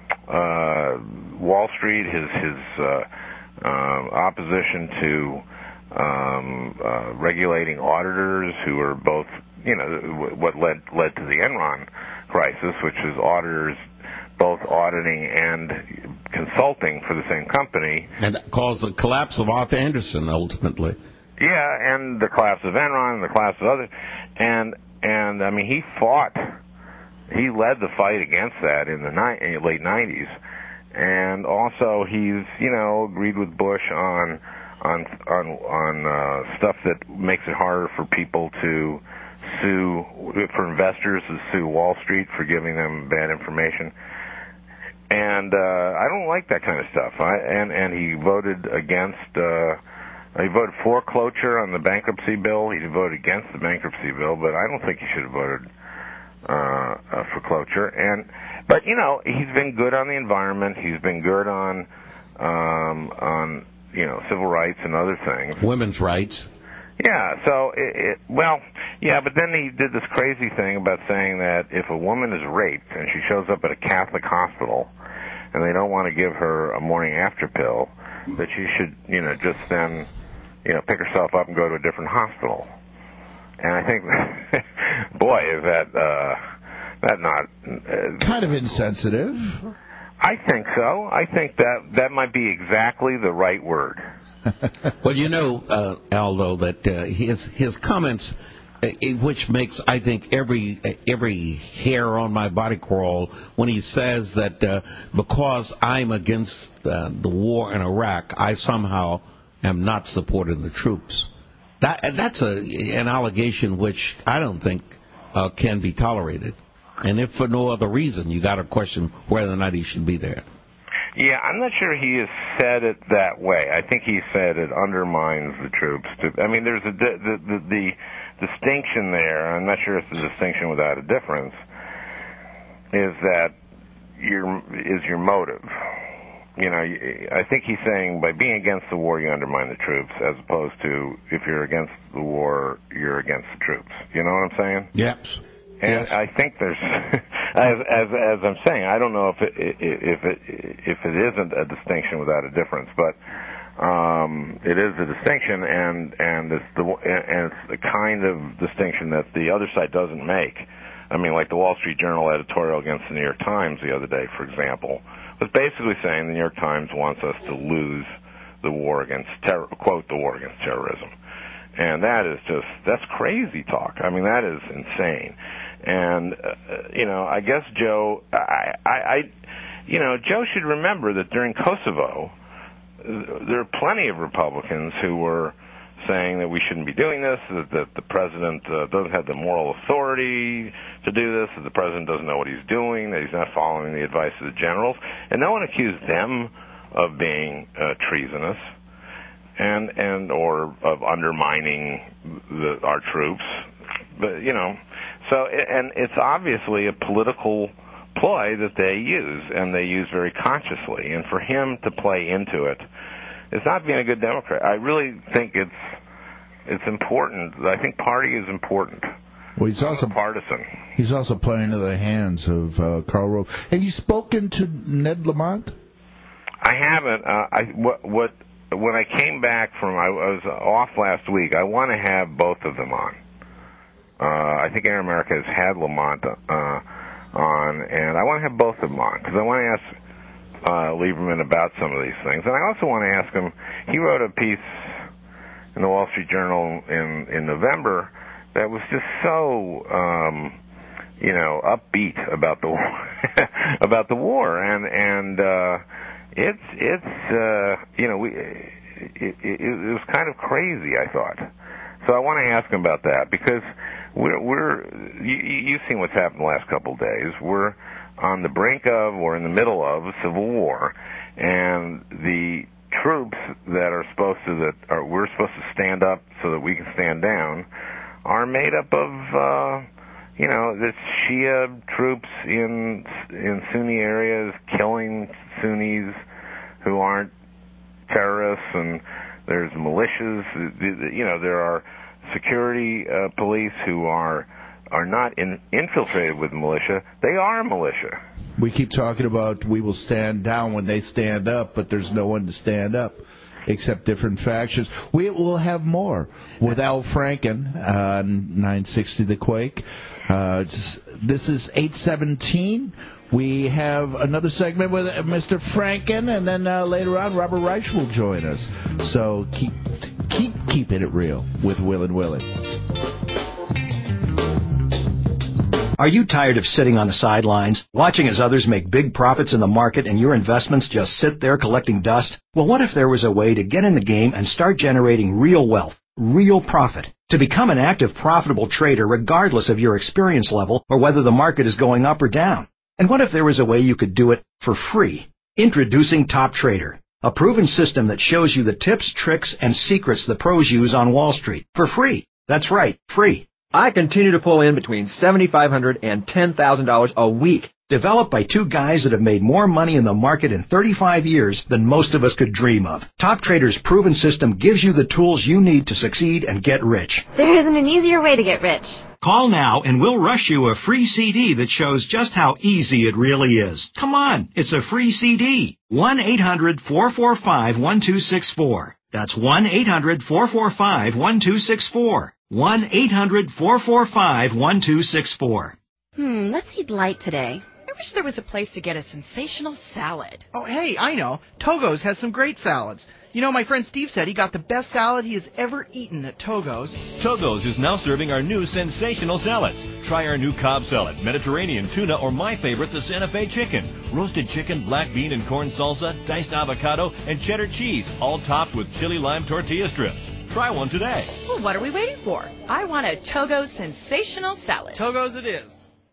uh, Wall Street, his, his, uh, uh, opposition to, um, uh, regulating auditors who are both, you know, what led, led to the Enron crisis, which is auditors both auditing and consulting for the same company. And that caused the collapse of Arthur Anderson, ultimately. Yeah, and the collapse of Enron and the collapse of other, and and I mean he fought, he led the fight against that in the ni- late nineties, and also he's you know agreed with Bush on on on on uh, stuff that makes it harder for people to sue, for investors to sue Wall Street for giving them bad information. And uh, I don't like that kind of stuff. I, and, and he voted against, uh, he voted for cloture on the bankruptcy bill. He voted against the bankruptcy bill, but I don't think he should have voted uh, uh, for cloture. And, but, you know, he's been good on the environment. He's been good on, um, on you know, civil rights and other things. Women's rights. Yeah, so, it, it, well, yeah, but then he did this crazy thing about saying that if a woman is raped and she shows up at a Catholic hospital and they don't want to give her a morning after pill, that she should, you know, just then, you know, pick herself up and go to a different hospital. And I think, boy, is that, uh, that not... Uh, kind of insensitive. I think so. I think that that might be exactly the right word. Well, you know, uh, Aldo, that uh, his his comments, uh, which makes, I think, every uh, every hair on my body crawl when he says that uh, because I'm against uh, the war in Iraq, I somehow am not supporting the troops. That that's a an allegation which I don't think uh, can be tolerated. And if for no other reason, you got to question whether or not he should be there. Yeah, I'm not sure he has said it that way. I think he said it undermines the troops. To, I mean, there's a di- the, the the distinction there. I'm not sure it's a distinction without a difference. Is that your is your motive? You know, I think he's saying by being against the war, you undermine the troops, as opposed to if you're against the war, you're against the troops. You know what I'm saying? Yes. And yes. I think there's, as as as I'm saying, I don't know if it if it if it isn't a distinction without a difference, but um, it is a distinction, and and it's the and it's the kind of distinction that the other side doesn't make. I mean, like the Wall Street Journal editorial against the New York Times the other day, for example, was basically saying the New York Times wants us to lose the war against terror, quote, the war against terrorism. And that is just, that's crazy talk. I mean, that is insane. And, uh, you know, I guess Joe, I, I, I, you know, Joe should remember that during Kosovo, there are plenty of Republicans who were saying that we shouldn't be doing this, that, that the president uh, doesn't have the moral authority to do this, that the president doesn't know what he's doing, that he's not following the advice of the generals. And no one accused them of being uh, treasonous. And and or of undermining the, our troops, but you know, so and it's obviously a political ploy that they use, and they use very consciously. And for him to play into it, it's not being a good Democrat. I really think it's it's important. I think party is important. Well, he's also partisan. He's also playing into the hands of uh, Karl Rove. Have you spoken to Ned Lamont? I haven't. Uh, I what what. When I came back from, I was off last week, I want to have both of them on. Uh, I think Air America has had Lamont uh, on, and I want to have both of them on, because I want to ask uh, Lieberman about some of these things. And I also want to ask him, he wrote a piece in the Wall Street Journal in, in November that was just so, um, you know, upbeat about the about the war, and and uh, it's it's uh, you know we it, it, it was kind of crazy, I thought. So I want to ask him about that, because we're we're you, you've seen what's happened the last couple of days. We're on the brink of, or in the middle of, a civil war, and the troops that are supposed to that are we're supposed to stand up so that we can stand down are made up of uh, you know the Shia troops in in Sunni areas killing Sunnis who aren't terrorists, and there's militias. You know there are security uh, police who are are not in, infiltrated with militia. They are militia. We keep talking about we will stand down when they stand up, but there's no one to stand up except different factions. We will have more with Al Franken on nine sixty The Quake. Uh, this is eight seventeen. We have another segment with Mister Franken, and then uh, later on Robert Reich will join us. So keep keep keeping it real with Will and Willie. Are you tired of sitting on the sidelines, watching as others make big profits in the market and your investments just sit there collecting dust? Well, what if there was a way to get in the game and start generating real wealth, real profit? To become an active, profitable trader regardless of your experience level or whether the market is going up or down? And what if there was a way you could do it for free? Introducing Top Trader, a proven system that shows you the tips, tricks, and secrets the pros use on Wall Street for free. That's right, free. I continue to pull in between seven thousand five hundred dollars and ten thousand dollars a week. Developed by two guys that have made more money in the market in thirty-five years than most of us could dream of. Top Trader's proven system gives you the tools you need to succeed and get rich. There isn't an easier way to get rich. Call now and we'll rush you a free C D that shows just how easy it really is. Come on, it's a free C D. one eight hundred four four five one two six four. That's one eight hundred four four five one two six four. one eight hundred four four five one two six four. Hmm, let's eat light today. I wish there was a place to get a sensational salad. Oh, hey, I know. Togo's has some great salads. You know, my friend Steve said he got the best salad he has ever eaten at Togo's. Togo's is now serving our new sensational salads. Try our new Cobb salad, Mediterranean tuna, or my favorite, the Santa Fe chicken. Roasted chicken, black bean and corn salsa, diced avocado, and cheddar cheese, all topped with chili lime tortilla strips. Try one today. Well, what are we waiting for? I want a Togo's sensational salad. Togo's it is.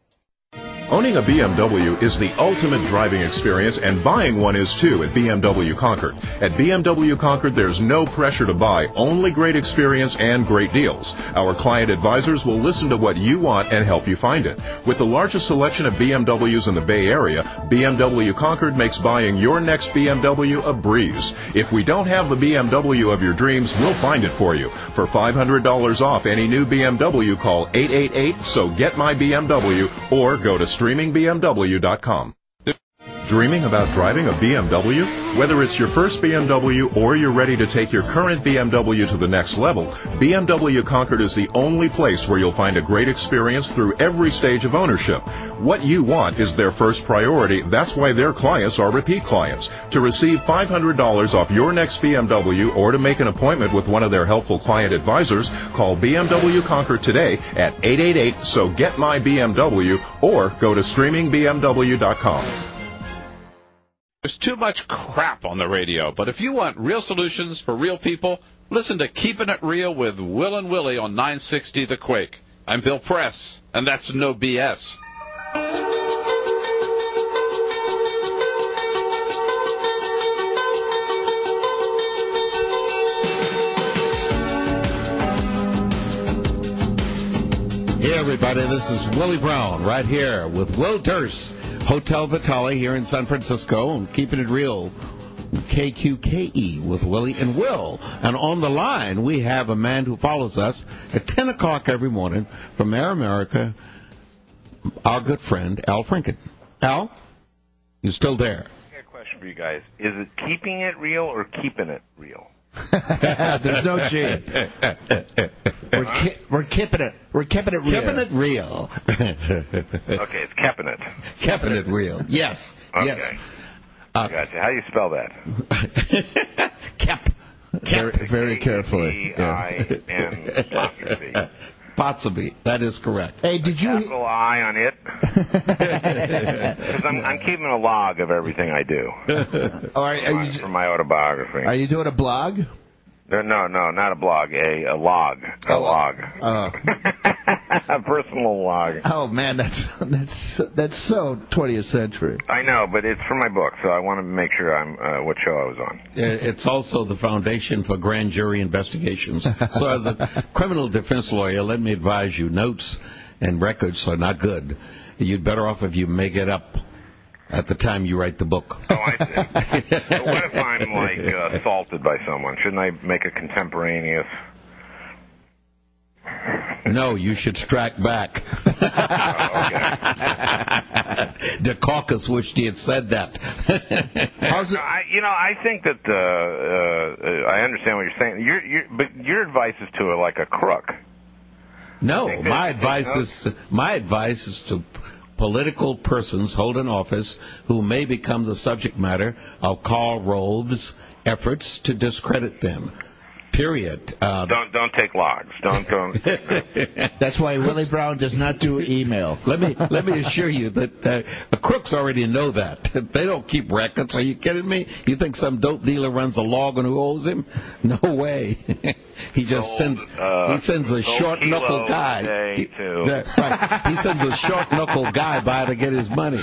Owning a B M W is the ultimate driving experience, and buying one is too at B M W Concord. At B M W Concord, there's no pressure to buy, only great experience and great deals. Our client advisors will listen to what you want and help you find it. With the largest selection of B M Ws in the Bay Area, B M W Concord makes buying your next B M W a breeze. If we don't have the B M W of your dreams, we'll find it for you. For five hundred dollars off any new B M W, call eight eight eight, so get my B M W, or go to streaming B M W dot com. Dreaming about driving a B M W? Whether it's your first B M W or you're ready to take your current B M W to the next level, B M W Concord is the only place where you'll find a great experience through every stage of ownership. What you want is their first priority. That's why their clients are repeat clients. To receive five hundred dollars off your next B M W or to make an appointment with one of their helpful client advisors, call B M W Concord today at eight eight eight, so get my B M W, or go to streaming B M W dot com. There's too much crap on the radio, but if you want real solutions for real people, listen to Keeping It Real with Will and Willie on nine sixty The Quake. I'm Bill Press, and that's no B S. Hey, everybody, this is Willie Brown right here with Will Durst. Hotel Vitale here in San Francisco, and keeping it real, K Q K E with Willie and Will. And on the line, we have a man who follows us at ten o'clock every morning from Air America, our good friend, Al Franken. Al, you still there? I got a question for you guys. Is it keeping it real or keeping it real? There's no G. We're, ki- we're keeping it. We're keeping it real. Keeping it real. Okay, it's keeping it. Keeping it real. Yes. Okay. Yes. Uh, gotcha. How do you spell that? Kep. Very, very carefully. K I N apostrophe. Possibly. That is correct. Hey, did a you... capital I on it? Because I'm, I'm keeping a log of everything I do. All right, for, my, you, for my autobiography. Are you doing a blog? No, no, no, not a blog. A, a log. A oh, log. Uh, a personal log. Oh, man, that's that's that's so twentieth century. I know, but it's for my book, so I want to make sure I'm uh, what show I was on. It's also the foundation for grand jury investigations. So as a criminal defense lawyer, let me advise you, notes and records are not good. You'd better off if you make it up at the time you write the book. Oh, I see. But what if I'm, like, uh, assaulted by someone? Shouldn't I make a contemporaneous... No, you should strike back. Oh, okay. The caucus wished he had said that. How's it? I, you know, I think that uh, uh, I understand what you're saying. You're, you're, but your advice is to, uh, like, a crook. No, my advice is to, my advice is to political persons holding office who may become the subject matter of Karl Rove's efforts to discredit them. Period. Uh, don't don't take logs. Don't don't. That's why Willie Brown does not do email. Let me let me assure you that uh, the crooks already know that. They don't keep records. Are you kidding me? You think some dope dealer runs a log on who owes him? No way. He just sold, sends uh, he sends a short knuckle guy. He, that, right, he sends a short knuckle guy by to get his money.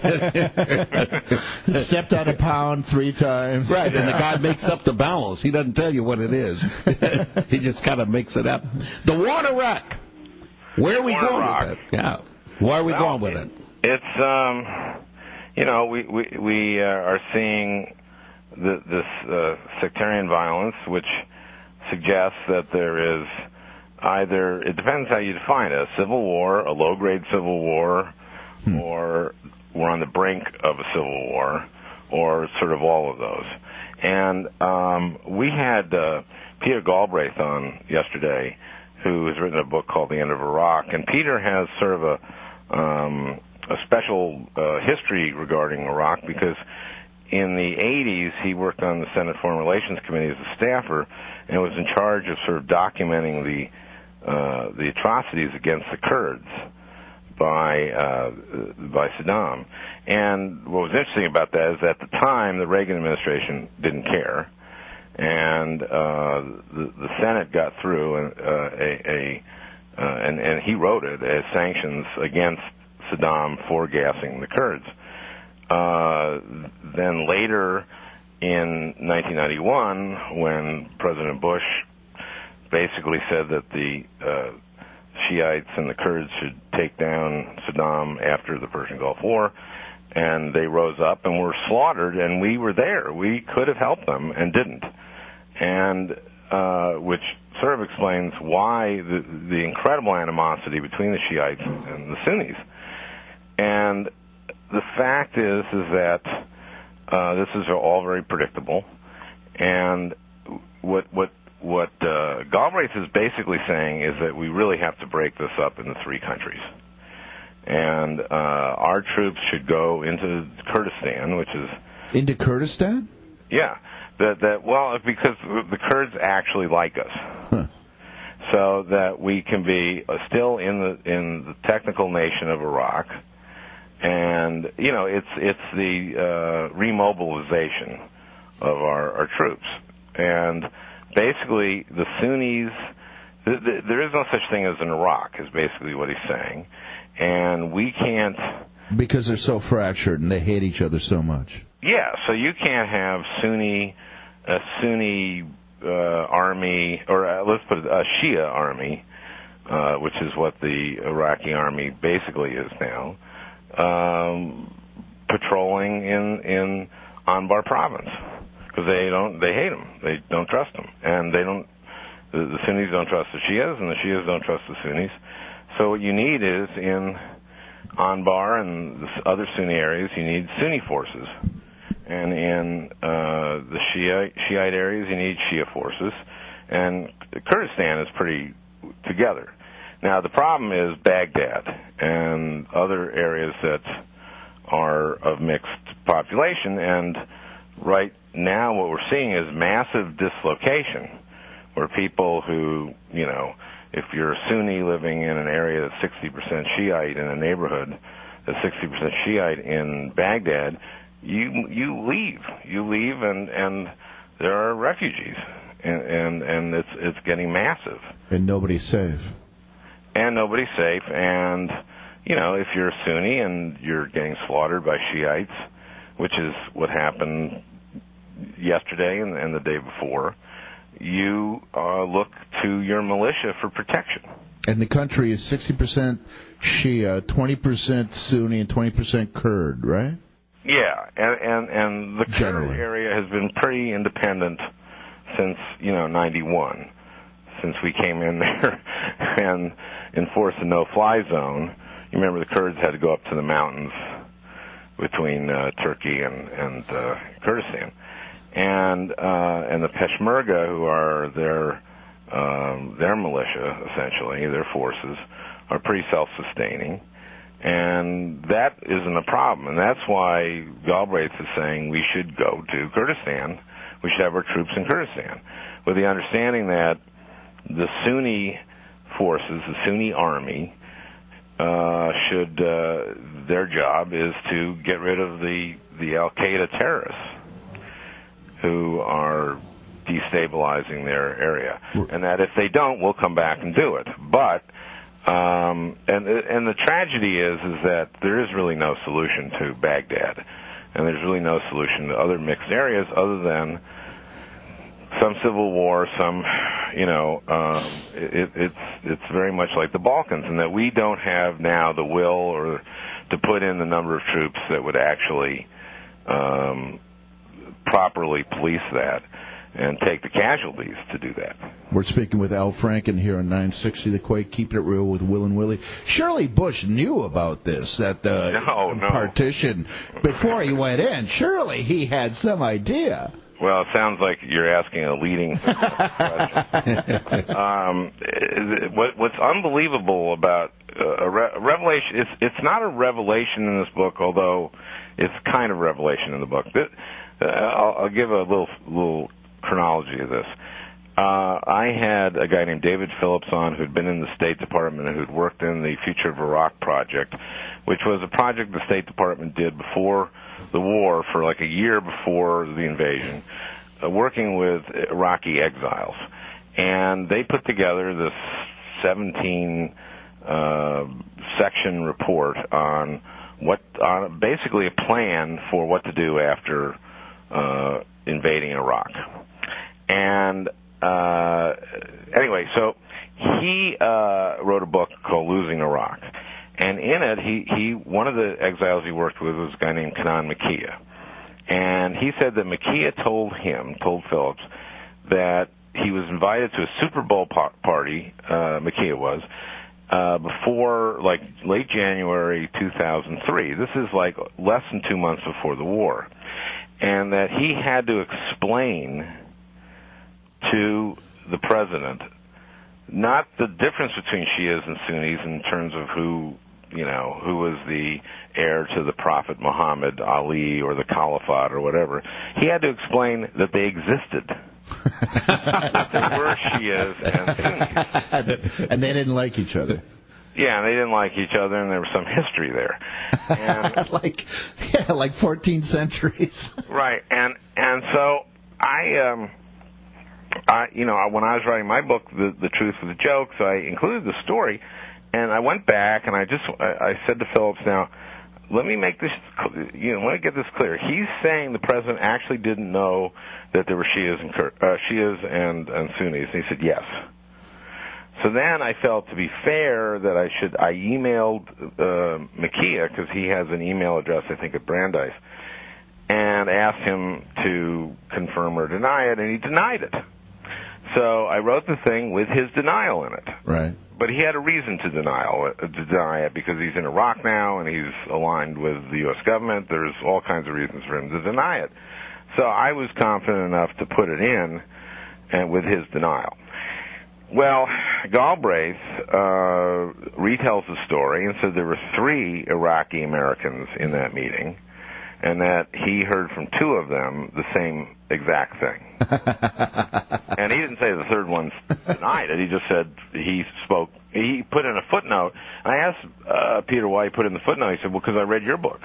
Stepped on a pound three times. Right, and the guy makes up the balance. He doesn't tell you what it is. He just kind of makes it up. The water rack. Where are we Water going rock. with it? Yeah. Where are we well, going with it? It's um, you know, we we we uh, are seeing the, this uh, sectarian violence, which suggests that there is either, it depends how you define it, a civil war, a low-grade civil war, hmm. or we're on the brink of a civil war, or sort of all of those. And um, we had uh, Peter Galbraith on yesterday, who has written a book called The End of Iraq, and Peter has sort of a, um, a special uh, history regarding Iraq, because in the eighties he worked on the Senate Foreign Relations Committee as a staffer, and was in charge of sort of documenting the uh, the atrocities against the Kurds by uh, by Saddam. And what was interesting about that is at the time the Reagan administration didn't care, and uh, the, the Senate got through and, uh, a, a uh, and, and he wrote it as sanctions against Saddam for gassing the Kurds. Uh, then later, in nineteen ninety-one, when President Bush basically said that the uh, Shiites and the Kurds should take down Saddam after the Persian Gulf War, and they rose up and were slaughtered, and we were there. We could have helped them and didn't, and uh, which sort of explains why the, the incredible animosity between the Shiites and the Sunnis. And the fact is, is that Uh, this is all very predictable, and what what what uh, Galbraith is basically saying is that we really have to break this up into three countries, and uh, our troops should go into Kurdistan, which is into Kurdistan. Yeah, that that well because the Kurds actually like us, huh. So that we can be uh, still in the in the technical nation of Iraq. And, you know, it's it's the uh, remobilization of our, our troops. And basically, the Sunnis, th- th- there is no such thing as an Iraq, is basically what he's saying. And we can't... Because they're so fractured and they hate each other so much. Yeah, so you can't have Sunni, a Sunni uh, army, or uh, let's put it, a Shia army, uh, which is what the Iraqi army basically is now. Um, patrolling in in Anbar province, because they don't they hate them, they don't trust them, and they don't the, the Sunnis don't trust the Shias, and the Shias don't trust the Sunnis. So what you need is in Anbar and the other Sunni areas, you need Sunni forces, and in uh, the Shia Shiite areas, you need Shia forces, and Kurdistan is pretty together. Now, the problem is Baghdad and other areas that are of mixed population. And right now what we're seeing is massive dislocation, where people who, you know, if you're a Sunni living in an area that's sixty percent Shiite in a neighborhood that's sixty percent Shiite in Baghdad, you you leave. You leave, and, and there are refugees, and, and, and it's it's getting massive. And nobody's safe. And nobody's safe, and, you know, if you're a Sunni and you're getting slaughtered by Shiites, which is what happened yesterday and, and the day before, you uh, look to your militia for protection. And the country is sixty percent Shia, twenty percent Sunni, and twenty percent Kurd, right? Yeah, and and, and the Kurd area has been pretty independent since, you know, ninety-one, since we came in there and enforced a no-fly zone. You remember the Kurds had to go up to the mountains between uh, Turkey and, and uh, Kurdistan. And uh, and the Peshmerga, who are their um, their militia, essentially, their forces, are pretty self-sustaining. And that isn't a problem. And that's why Galbraith is saying we should go to Kurdistan. We should have our troops in Kurdistan, with the understanding that the Sunni forces, the Sunni army, uh, should, uh, their job is to get rid of the, the Al-Qaeda terrorists who are destabilizing their area. And that if they don't, we'll come back and do it. But Um, and and the tragedy is is that there is really no solution to Baghdad, and there's really no solution to other mixed areas other than some civil war, some, you know, um, it, it's it's very much like the Balkans, in that we don't have now the will or to put in the number of troops that would actually um, properly police that and take the casualties to do that. We're speaking with Al Franken here on nine sixty The Quake, keeping it real with Will and Willie. Shirley Bush knew about this, that the no, no. partition, before he went in. Surely he had some idea. Well, it sounds like you're asking a leading question. um, what, what's unbelievable about uh, a, re- a revelation, it's, it's not a revelation in this book, although it's kind of revelation in the book. This, uh, I'll, I'll give a little little chronology of this. Uh, I had a guy named David Phillips on who'd been in the State Department and who'd worked in the Future of Iraq project, which was a project the State Department did before the war, for like a year before the invasion, uh, working with Iraqi exiles. And they put together this seventeen uh, section report on what, on basically a plan for what to do after uh, invading Iraq. And uh, anyway, so he uh, wrote a book called Losing Iraq. And in it, he, he one of the exiles he worked with was a guy named Kanan Makia. And he said that Makia told him, told Phillips, that he was invited to a Super Bowl par- party, uh, Makia was, uh, before, like, late January two thousand three. This is, like, less than two months before the war. And that he had to explain to the president not the difference between Shias and Sunnis in terms of who, you know, who was the heir to the Prophet Muhammad, Ali, or the Caliphate, or whatever. He had to explain that they existed. That there were Shias and Sunnis. And they didn't like each other. Yeah, and they didn't like each other, and there was some history there. And, like, yeah, like fourteen centuries. Right, and and so I, um, I, you know, when I was writing my book, The, the Truth with the Jokes, I included the story, and I went back and I just, I, I said to Phillips, now, let me make this, you know, let me get this clear. He's saying the president actually didn't know that there were Shias and uh, Shias and, and Sunnis, and he said yes. So then I felt, to be fair, that I should, I emailed uh, Makia, because he has an email address, I think, at Brandeis, and asked him to confirm or deny it, and he denied it. So I wrote the thing with his denial in it. Right. But he had a reason to denial, to deny it, because he's in Iraq now, and he's aligned with the U S government. There's all kinds of reasons for him to deny it. So I was confident enough to put it in, and with his denial. Well, Galbraith uh, retells the story and said there were three Iraqi Americans in that meeting, and that he heard from two of them the same exact thing. And he didn't say the third one denied it. He just said he spoke. He put in a footnote. I asked uh, Peter why he put in the footnote. He said, well, because I read your book.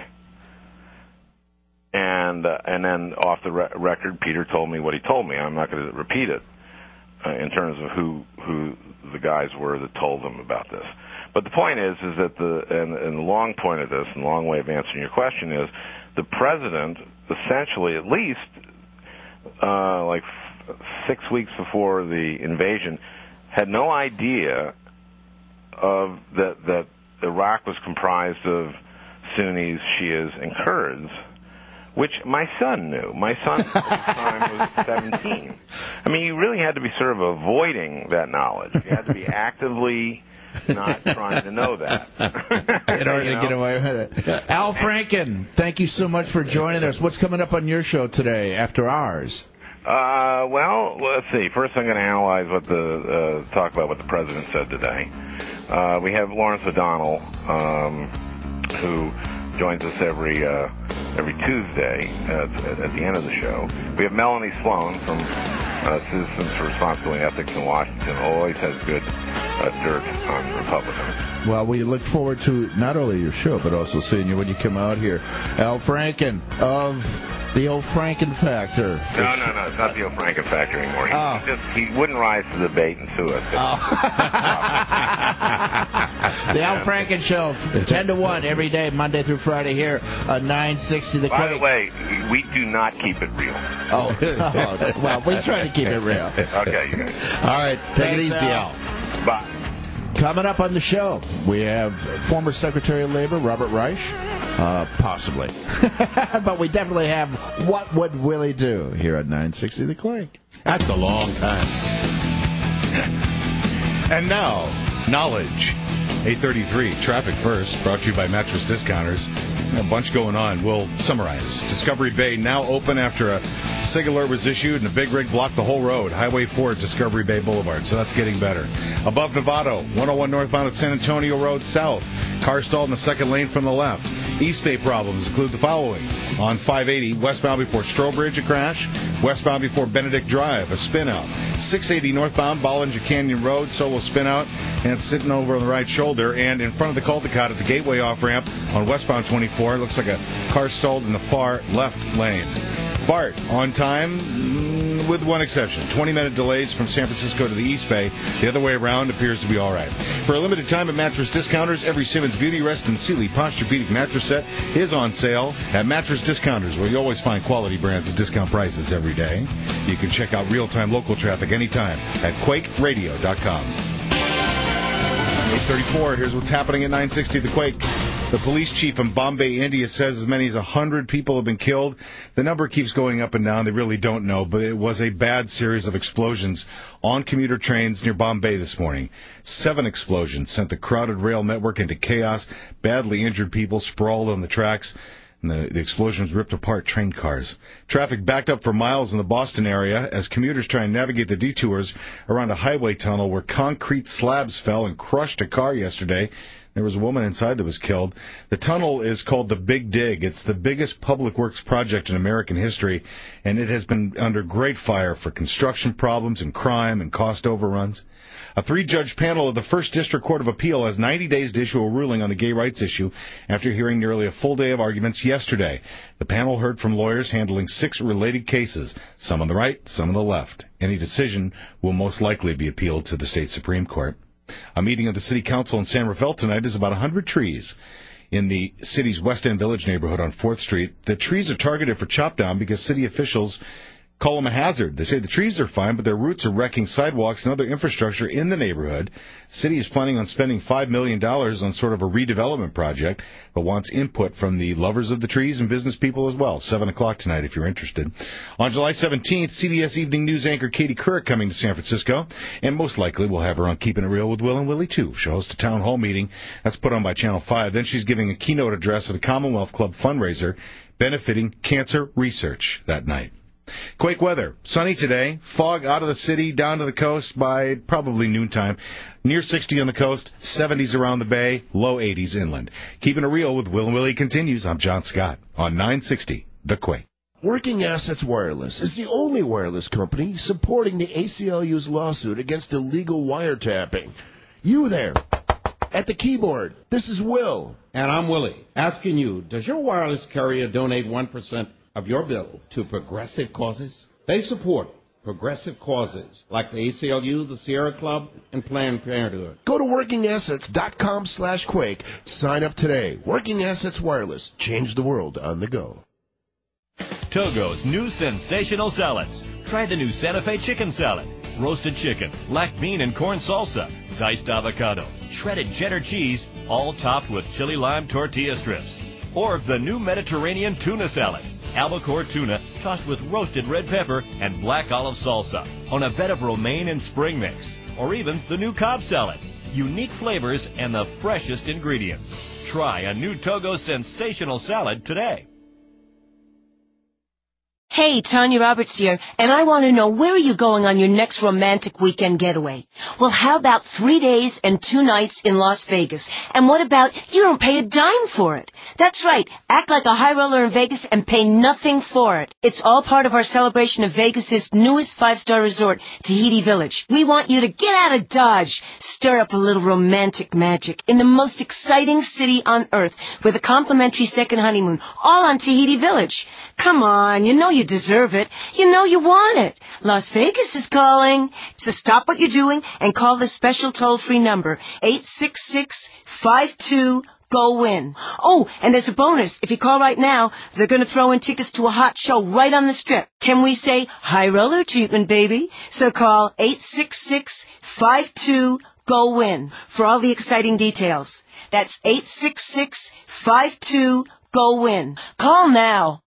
And uh, and then off the re- record, Peter told me what he told me. I'm not going to repeat it uh, in terms of who who the guys were that told them about this. But the point is, is that the and, and the long point of this, and the long way of answering your question is, the president essentially, at least uh, like f- six weeks before the invasion, had no idea of that that Iraq was comprised of Sunnis, Shias, and Kurds, which my son knew. My son at the time was seventeen. I mean, you really had to be sort of avoiding that knowledge. You had to be actively not trying to know that. In order You know? to get away with it. Al Franken, thank you so much for joining us. What's coming up on your show today after ours? Uh, well, let's see. First, I'm going to analyze what the uh, talk about what the president said today. Uh, we have Lawrence O'Donnell, um, who joins us every uh, every Tuesday at, at the end of the show. We have Melanie Sloan from uh, Citizens for Responsibility and Ethics in Washington. Always has good uh, dirt on Republicans. Well, we look forward to not only your show, but also seeing you when you come out here. Al Franken of the old Franken Factor. No, no, no. It's not the old Franken Factor anymore. He, Oh. just, he wouldn't rise to the bait and sue us. The Al Franken Show, ten to one every day, Monday through Friday here on nine sixty The By Quake. the way, we do not keep it real. Oh, oh, well, we try to keep it real. Okay, you guys. All right, take Thanks, it easy, Al. Al. Bye. Coming up on the show, we have former Secretary of Labor Robert Reich, uh, possibly. But we definitely have What Would Willie Do here at nine sixty The Quake. That's a long time. And now, knowledge. eight thirty-three, traffic first, brought to you by Mattress Discounters. A bunch going on. We'll summarize. Discovery Bay now open after a SIG alert was issued and a big rig blocked the whole road. Highway four at Discovery Bay Boulevard, so that's getting better. Above Novato, one oh one northbound at San Antonio Road South. Car stalled in the second lane from the left. East Bay problems include the following. On five eighty, westbound before Strobridge, a crash. Westbound before Benedict Drive, a spin out. six eighty northbound, Bollinger Canyon Road, solo spin out, and it's sitting over on the right shoulder. And in front of the Caldecott at the Gateway off-ramp on westbound twenty-four, it looks like a car stalled in the far left lane. BART, on time, mm, with one exception. twenty-minute delays from San Francisco to the East Bay. The other way around appears to be all right. For a limited time at Mattress Discounters, every Simmons Beauty Rest and Sealy Posturepedic mattress set is on sale at Mattress Discounters, where you always find quality brands at discount prices every day. You can check out real-time local traffic anytime at quake radio dot com. eight thirty-four, here's what's happening at nine sixty The Quake. The police chief in Bombay, India says as many as one hundred people have been killed. The number keeps going up and down. They really don't know, but it was a bad series of explosions on commuter trains near Bombay this morning. Seven explosions sent the crowded rail network into chaos. Badly injured people sprawled on the tracks. And the, the explosions ripped apart train cars. Traffic backed up for miles in the Boston area as commuters try and navigate the detours around a highway tunnel where concrete slabs fell and crushed a car yesterday. There was a woman inside that was killed. The tunnel is called the Big Dig. It's the biggest public works project in American history, and it has been under great fire for construction problems and crime and cost overruns. A three-judge panel of the First District Court of Appeal has ninety days to issue a ruling on the gay rights issue after hearing nearly a full day of arguments yesterday. The panel heard from lawyers handling six related cases, some on the right, some on the left. Any decision will most likely be appealed to the state Supreme Court. A meeting of the City Council in San Rafael tonight is about one hundred trees in the city's West End Village neighborhood on fourth Street. The trees are targeted for chop down because city officials call them a hazard. They say the trees are fine, but their roots are wrecking sidewalks and other infrastructure in the neighborhood. The city is planning on spending five million dollars on sort of a redevelopment project, but wants input from the lovers of the trees and business people as well. seven o'clock tonight if you're interested. On July seventeenth, C B S Evening News anchor Katie Couric coming to San Francisco, and most likely we'll have her on Keeping It Real with Will and Willie, too. She'll host a town hall meeting. That's put on by Channel five. Then she's giving a keynote address at a Commonwealth Club fundraiser benefiting cancer research that night. Quake weather. Sunny today. Fog out of the city, down to the coast by probably noontime. Near sixty on the coast, seventies around the bay, low eighties inland. Keeping it real with Will and Willie continues. I'm John Scott on nine sixty The Quake. Working Assets Wireless is the only wireless company supporting the A C L U's lawsuit against illegal wiretapping. You there, at the keyboard, this is Will. And I'm Willie, asking you, does your wireless carrier donate one percent of your bill to progressive causes? They support progressive causes like the A C L U, the Sierra Club, and Planned Parenthood. Go to working assets dot com slash quake. Sign up today. Working Assets Wireless. Change the world on the go. Togo's new sensational salads. Try the new Santa Fe chicken salad. Roasted chicken, black bean and corn salsa, diced avocado, shredded cheddar cheese, all topped with chili lime tortilla strips. Or the new Mediterranean tuna salad. Albacore tuna tossed with roasted red pepper and black olive salsa on a bed of romaine and spring mix. Or even the new Cobb salad. Unique flavors and the freshest ingredients. Try a new Togo sensational salad today. Hey, Tanya Roberts here, and I want to know, where are you going on your next romantic weekend getaway? Well, how about three days and two nights in Las Vegas? And what about you don't pay a dime for it? That's right. Act like a high roller in Vegas and pay nothing for it. It's all part of our celebration of Vegas's newest five-star resort, Tahiti Village. We want you to get out of Dodge, stir up a little romantic magic in the most exciting city on earth with a complimentary second honeymoon, all on Tahiti Village. Come on, you know you deserve it. You know you want it. Las Vegas is calling. So stop what you're doing and call the special toll-free number, eight six six, five two, G O, WIN. Oh, and as a bonus, if you call right now, they're going to throw in tickets to a hot show right on the Strip. Can we say high roller treatment, baby? So call eight six six, five two, G O, WIN for all the exciting details. That's eight six six, five two, G O, WIN. Call now.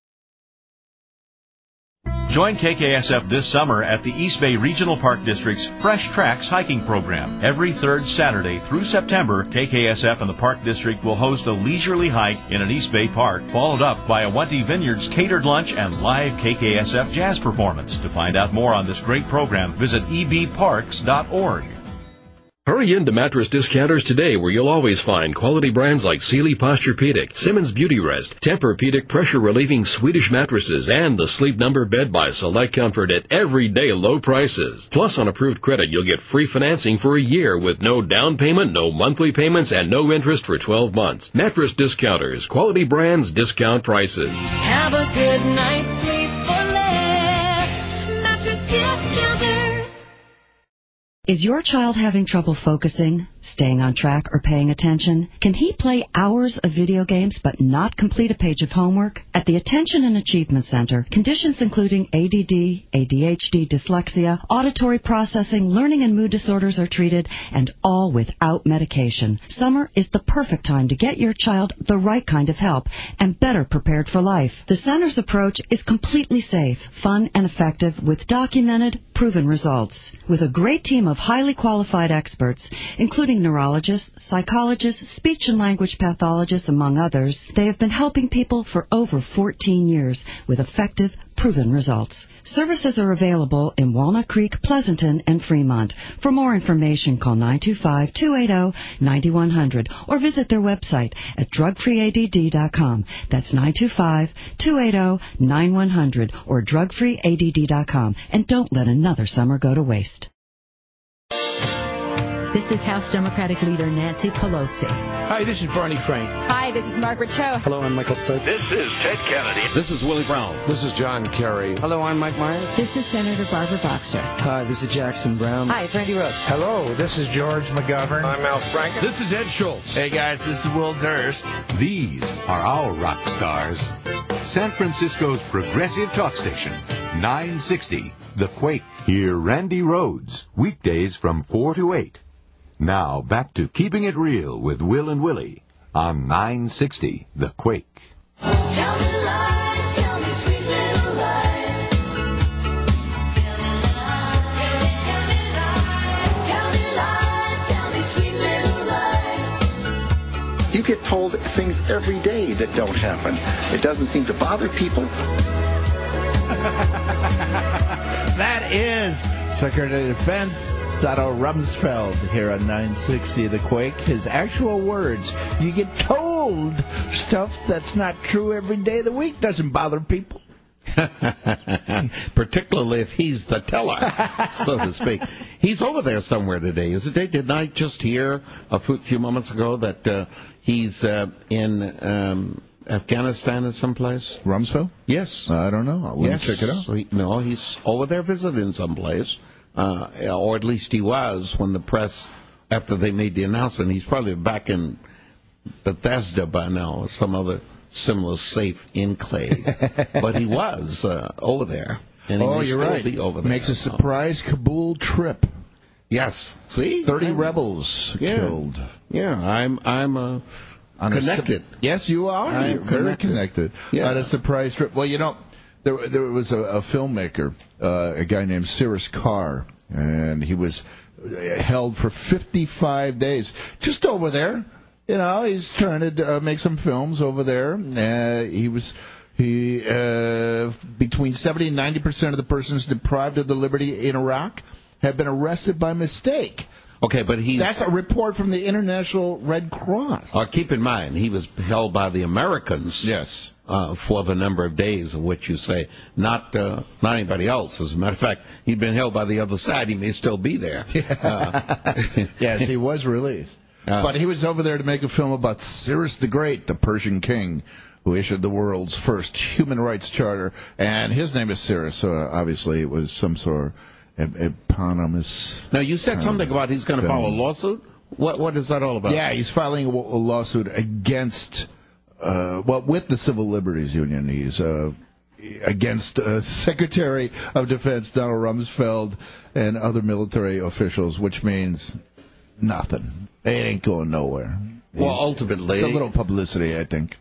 Join K K S F this summer at the East Bay Regional Park District's Fresh Tracks hiking program. Every third Saturday through September, K K S F and the Park District will host a leisurely hike in an East Bay park, followed up by a Wente Vineyards catered lunch and live K K S F jazz performance. To find out more on this great program, visit e b parks dot org. Hurry into Mattress Discounters today, where you'll always find quality brands like Sealy Posturepedic, Simmons Beauty Rest, Tempur-Pedic pressure-relieving Swedish mattresses, and the Sleep Number bed by Select Comfort at everyday low prices. Plus, on approved credit, you'll get free financing for a year with no down payment, no monthly payments, and no interest for twelve months. Mattress Discounters, quality brands, discount prices. Have a good night's sleep for less. Mattress Discounters. Is your child having trouble focusing, staying on track, or paying attention? Can he play hours of video games but not complete a page of homework? At the Attention and Achievement Center, conditions including A D D, A D H D, dyslexia, auditory processing, learning and mood disorders are treated, and all without medication. Summer is the perfect time to get your child the right kind of help and better prepared for life. The center's approach is completely safe, fun, and effective with documented, proven results. With a great team of highly qualified experts, including neurologists, psychologists, speech and language pathologists, among others, they have been helping people for over fourteen years with effective, proven results. Services are available in Walnut Creek, Pleasanton, and Fremont. For more information, call nine two five, two eight zero, nine one zero zero or visit their website at drug free a d d dot com. That's nine two five, two eight zero, nine one zero zero or drug free a d d dot com. And don't let another summer go to waste. This is House Democratic Leader Nancy Pelosi. Hi, this is Barney Frank. Hi, this is Margaret Cho. Hello, I'm Michael Stokes. This is Ted Kennedy. This is Willie Brown. This is John Kerry. Hello, I'm Mike Myers. This is Senator Barbara Boxer. Hi, this is Jackson Brown. Hi, it's Randy Rhoads. Hello, this is George McGovern. I'm Al Franken. This is Ed Schultz. Hey, guys, this is Will Durst. These are our rock stars. San Francisco's progressive talk station, nine sixty, The Quake. Hear Randy Rhoads, weekdays from four to eight. Now, back to Keeping It Real with Will and Willie on nine sixty The Quake. Tell me lies, tell me sweet little lies. Tell me lies, tell me lies. Tell me lies, tell me sweet little lies. You get told things every day that don't happen. It doesn't seem to bother people. That is Secretary of Defense Donald Rumsfeld here on nine sixty The Quake. His actual words. You get told stuff that's not true every day of the week. Doesn't bother people. Particularly if he's the teller, so to speak. He's over there somewhere today, isn't he? Didn't I just hear a few few moments ago that uh, he's uh, in um, Afghanistan or someplace? Rumsfeld? Yes. I don't know. Let yes. me check it out. He, no, he's over there visiting someplace, uh, or at least he was when the press, after they made the announcement. He's probably back in Bethesda by now, or some other similar safe enclave. But he was uh, over there. And he oh, may you're still right. Be over there. Makes a surprise Kabul trip. Yes. See? thirty I'm, rebels yeah. killed. Yeah, I'm I'm uh, connected. A, yes, you are. I'm You're very connected. Yeah. On a surprise trip. Well, you know, there there was a, a filmmaker, uh, a guy named Cyrus Carr, and he was held for fifty-five days just over there. You know, he's trying to uh, make some films over there. Uh, he was he uh, between seventy and ninety percent of the persons deprived of the liberty in Iraq have been arrested by mistake. Okay, but he's... That's a report from the International Red Cross. Uh, keep in mind, he was held by the Americans. Yes. Uh, for the number of days of which you say, not uh, not anybody else. As a matter of fact, he'd been held by the other side. He may still be there. Uh, yes, he was released. Uh, but he was over there to make a film about Cyrus the Great, the Persian king, who issued the world's first human rights charter. And his name is Cyrus, so obviously it was some sort of eponymous. Now, you said something um, about he's going to file a lawsuit? What What is that all about? Yeah, he's filing a, a lawsuit against, uh, well, with the Civil Liberties Union. He's uh, against uh, Secretary of Defense Donald Rumsfeld and other military officials, which means nothing. It ain't going nowhere. Well, He's, ultimately... It's a little publicity, I think.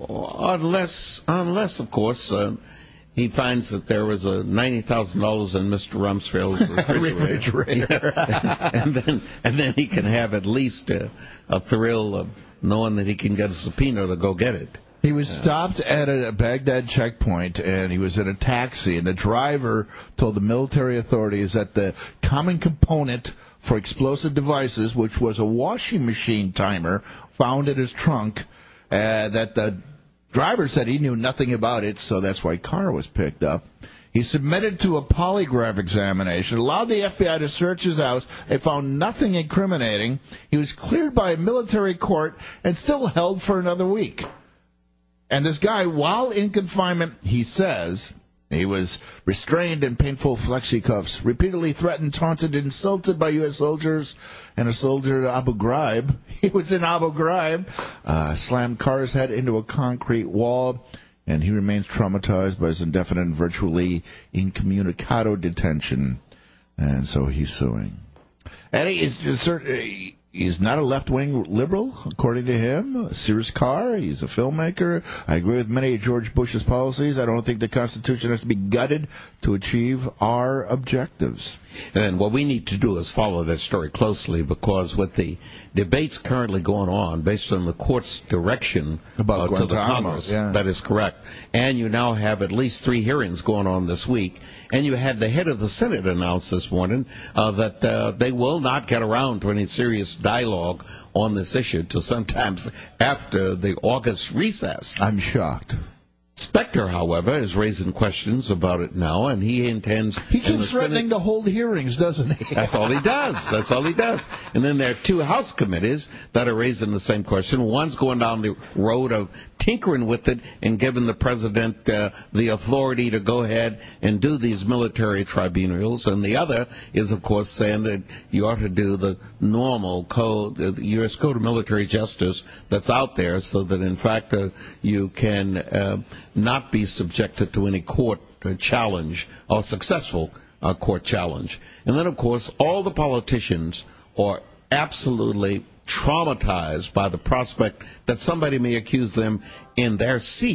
Unless, unless of course, uh, he finds that there was a ninety thousand dollars in Mister Rumsfeld's refrigerator. refrigerator. and, then, and then he can have at least a, a thrill of knowing that he can get a subpoena to go get it. He was stopped at a Baghdad checkpoint, and he was in a taxi, and the driver told the military authorities that the common component for explosive devices, which was a washing machine timer found in his trunk, uh, that the driver said he knew nothing about it, so that's why Carr was picked up. He submitted to a polygraph examination, allowed the F B I to search his house. They found nothing incriminating. He was cleared by a military court and still held for another week. And this guy, while in confinement, he says... He was restrained in painful flexi cuffs, repeatedly threatened, taunted, insulted by U S soldiers and a soldier at Abu Ghraib. He was in Abu Ghraib, uh, slammed Carr's head into a concrete wall, and he remains traumatized by his indefinite and virtually incommunicado detention. And so he's suing. And he is certainly... He's not a left-wing liberal, according to him. Cyrus Carr, he's a filmmaker. I agree with many of George Bush's policies. I don't think the Constitution has to be gutted to achieve our objectives. And what we need to do is follow that story closely, because with the debates currently going on, based on the court's direction About uh, to the Congress, yeah. that is correct. And you now have at least three hearings going on this week. And you had the head of the Senate announce this morning uh, that uh, they will not get around to any serious dialogue on this issue till sometimes after the August recess. I'm shocked. Specter, however, is raising questions about it now, and he intends... He keeps threatening Senate, to hold hearings, doesn't he? That's all he does. That's all he does. And then there are two House committees that are raising the same question. One's going down the road of tinkering with it and giving the president uh, the authority to go ahead and do these military tribunals, and the other is, of course, saying that you ought to do the normal code, the U S Code of Military Justice that's out there, so that, in fact, uh, you can uh, not be subjected to any court uh, challenge or successful uh, court challenge. And then, of course, all the politicians are absolutely traumatized by the prospect that somebody may accuse them in their seat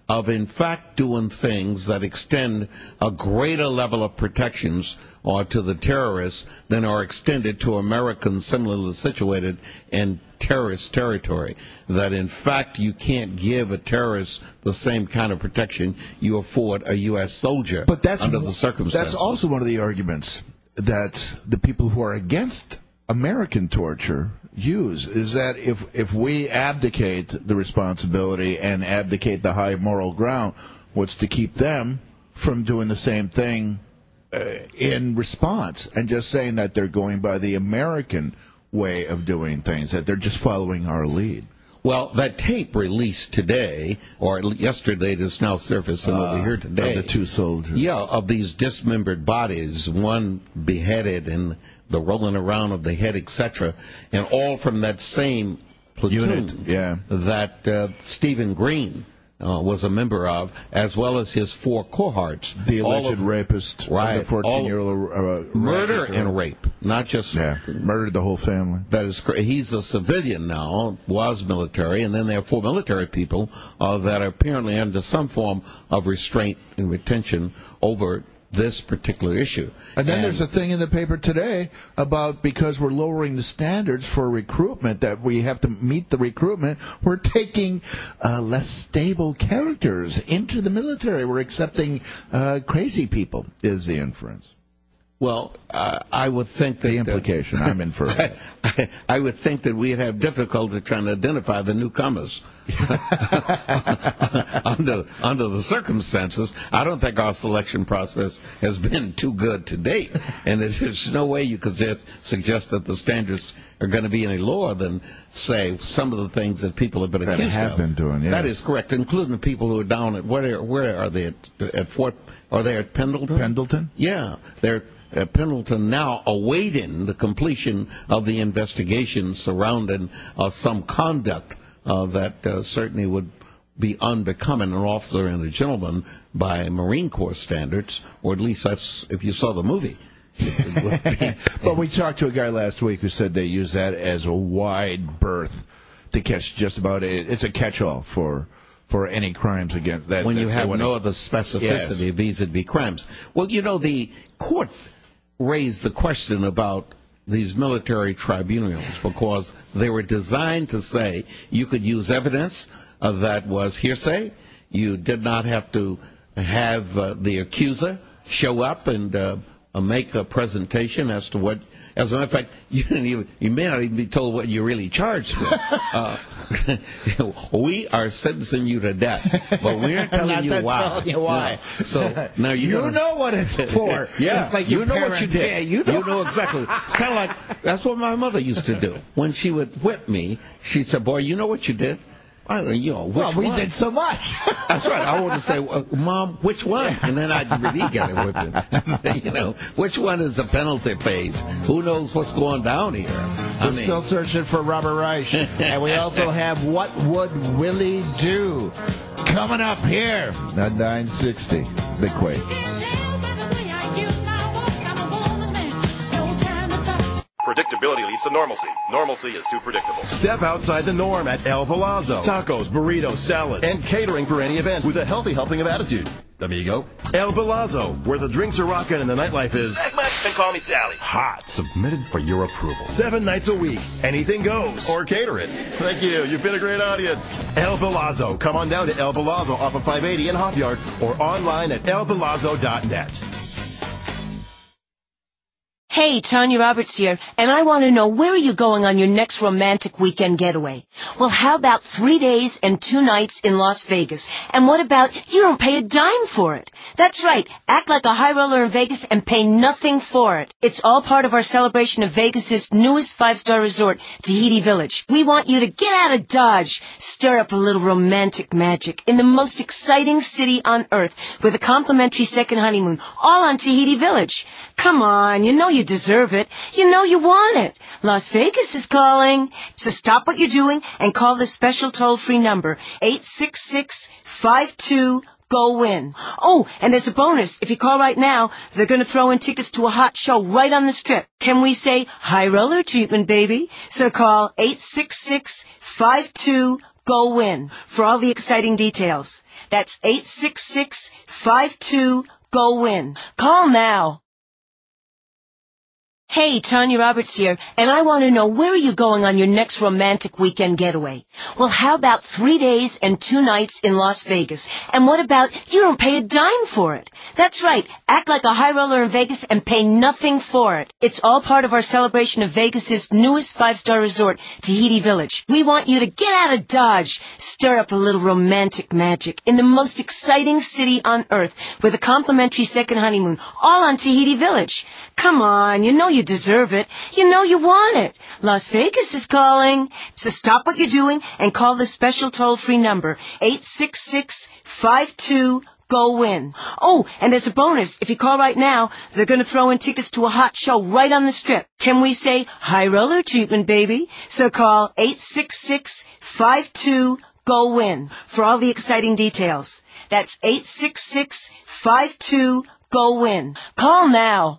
of, in fact, doing things that extend a greater level of protections or to the terrorists than are extended to Americans similarly situated in terrorist territory. That, in fact, you can't give a terrorist the same kind of protection you afford a U S soldier but that's, under the circumstances. That's also one of the arguments that the people who are against American torture use, is that if if we abdicate the responsibility and abdicate the high moral ground, what's to keep them from doing the same thing uh, in response and just saying that they're going by the American way of doing things, that they're just following our lead? Well, that tape released today, or yesterday, that's now surfacing uh, over here today. Of the two soldiers. Yeah, of these dismembered bodies, one beheaded and the rolling around of the head, et cetera, and all from that same platoon Unit, yeah. that uh, Stephen Green uh, was a member of, as well as his four cohorts. The all alleged of, rapist, right, the fourteen-year-old uh, murder and rape, not just yeah, murdered the whole family. That is correct. He's a civilian now, was military, and then there are four military people uh, that are apparently under some form of restraint and retention over this particular issue. And then and there's a thing in the paper today about because we're lowering the standards for recruitment, that we have to meet the recruitment, we're taking uh, less stable characters into the military. We're accepting uh, crazy people, is the inference. Well, uh, I would think that... The implication, uh, I'm inferring. I, I, I would think that we'd have difficulty trying to identify the newcomers. under, under the circumstances, I don't think our selection process has been too good to date. And there's no way you could suggest that the standards are going to be any lower than, say, some of the things that people have been that accused have of. been doing, yes. That is correct, including the people who are down at... Where, where are they? At, at Fort... Are they at Pendleton? Pendleton? Yeah. They're... Uh, Pendleton now awaiting the completion of the investigation surrounding uh, some conduct uh, that uh, certainly would be unbecoming an officer and a gentleman by Marine Corps standards, or at least that's if you saw the movie. But we talked to a guy last week who said they use that as a wide berth to catch just about it. It's a catch-all for for any crimes against that. When that you have no other specificity yes. vis-a-vis crimes. Well, you know, the court raised the question about these military tribunals because they were designed to say you could use evidence uh, that was hearsay. You did not have to have uh, the accuser show up and uh, uh, make a presentation as to what. As a matter of fact, you didn't even, you may not even be told what you're really charged with. Uh, we are sentencing you to death, but we're telling you why. Telling you why. No. So now you're you gonna, know what it's for. Yeah, it's like you your know parents. what you did. Yeah, you know. you know exactly. It's kind of like that's what my mother used to do when she would whip me. She said, "Boy, you know what you did." I, you know, which well, we one? did so much. That's right. I want to say, uh, Mom, which one? And then I'd really get it with it. You know, which one is the penalty phase? Who knows what's going down here? I We're mean, still searching for Robert Reich. And we also have What Would Willie Do? Coming up here. At nine sixty, The Quake. Predictability leads to normalcy. Normalcy is too predictable. Step outside the norm at El Palazzo. Tacos, burritos, salads, and catering for any event with a healthy helping of attitude. Amigo. El Palazzo, where the drinks are rocking and the nightlife is And call me Sally. hot. Submitted for your approval. Seven nights a week. Anything goes. Or cater it. Thank you. You've been a great audience. El Palazzo. Come on down to El Palazzo off of five eighty in Hop Yard or online at el palazzo dot net. Hey, Tanya Roberts here, and I want to know, where are you going on your next romantic weekend getaway? Well, how about three days and two nights in Las Vegas? And what about you don't pay a dime for it? That's right. Act like a high roller in Vegas and pay nothing for it. It's all part of our celebration of Vegas's newest five-star resort, Tahiti Village. We want you to get out of Dodge, stir up a little romantic magic in the most exciting city on earth with a complimentary second honeymoon, all on Tahiti Village. Come on, you know you deserve it. You know you want it. Las Vegas is calling. So stop what you're doing and call this special toll-free number, eight six six, five two, G O, WIN. Oh, and there's a bonus. If you call right now, they're going to throw in tickets to a hot show right on the Strip. Can we say high roller treatment, baby? So call eight six six, five two, go win. For all the exciting details, that's eight six six, five two, go win. Call now. Hey, Tanya Roberts here, and I want to know, where are you going on your next romantic weekend getaway? Well, how about three days and two nights in Las Vegas? And what about you don't pay a dime for it? That's right. Act like a high roller in Vegas and pay nothing for it. It's all part of our celebration of Vegas's newest five-star resort, Tahiti Village. We want you to get out of Dodge, stir up a little romantic magic in the most exciting city on earth with a complimentary second honeymoon, all on Tahiti Village. Come on, you know you deserve it. You know you want it. Las Vegas is calling. So stop what you're doing and call the special toll-free number, eight six six, five two, go win. Oh, and as a bonus, if you call right now, they're going to throw in tickets to a hot show right on the Strip. Can we say high roller treatment, baby? So call eight six six, five two, go win for all the exciting details. That's eight six six, five two, go win. Call now.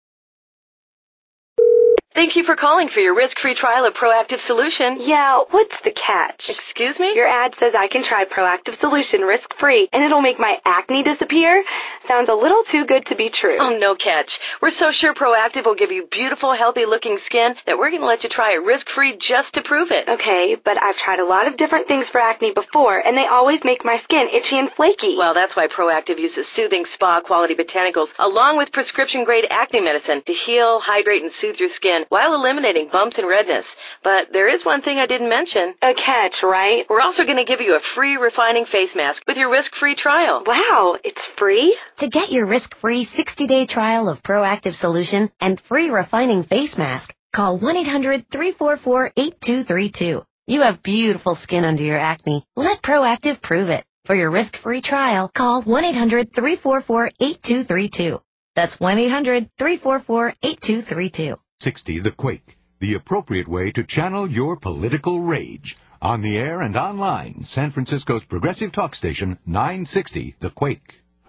Thank you for calling for your risk-free trial of Proactive Solution. Yeah, what's the catch? Excuse me? Your ad says I can try Proactive Solution risk-free, and it'll make my acne disappear? Sounds a little too good to be true. Oh, no catch. We're so sure Proactive will give you beautiful, healthy-looking skin that we're going to let you try it risk-free just to prove it. Okay, but I've tried a lot of different things for acne before, and they always make my skin itchy and flaky. Well, that's why Proactive uses soothing spa-quality botanicals along with prescription-grade acne medicine to heal, hydrate, and soothe your skin while eliminating bumps and redness. But there is one thing I didn't mention. A catch, right? We're also going to give you a free refining face mask with your risk-free trial. Wow, it's free? To get your risk-free sixty-day trial of Proactive Solution and free refining face mask, call one eight hundred, three four four, eight two three two. You have beautiful skin under your acne. Let Proactive prove it. For your risk-free trial, call one eight hundred, three four four, eight two three two. That's one eight hundred, three four four, eight two three two. sixty The Quake, the appropriate way to channel your political rage. On the air and online, San Francisco's progressive talk station, nine sixty The Quake.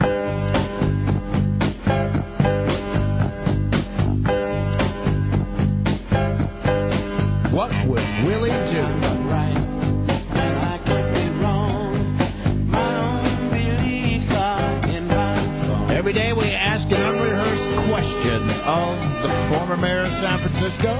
What would Willie do? Every day we ask an unrehearsed question of the former mayor of San Francisco.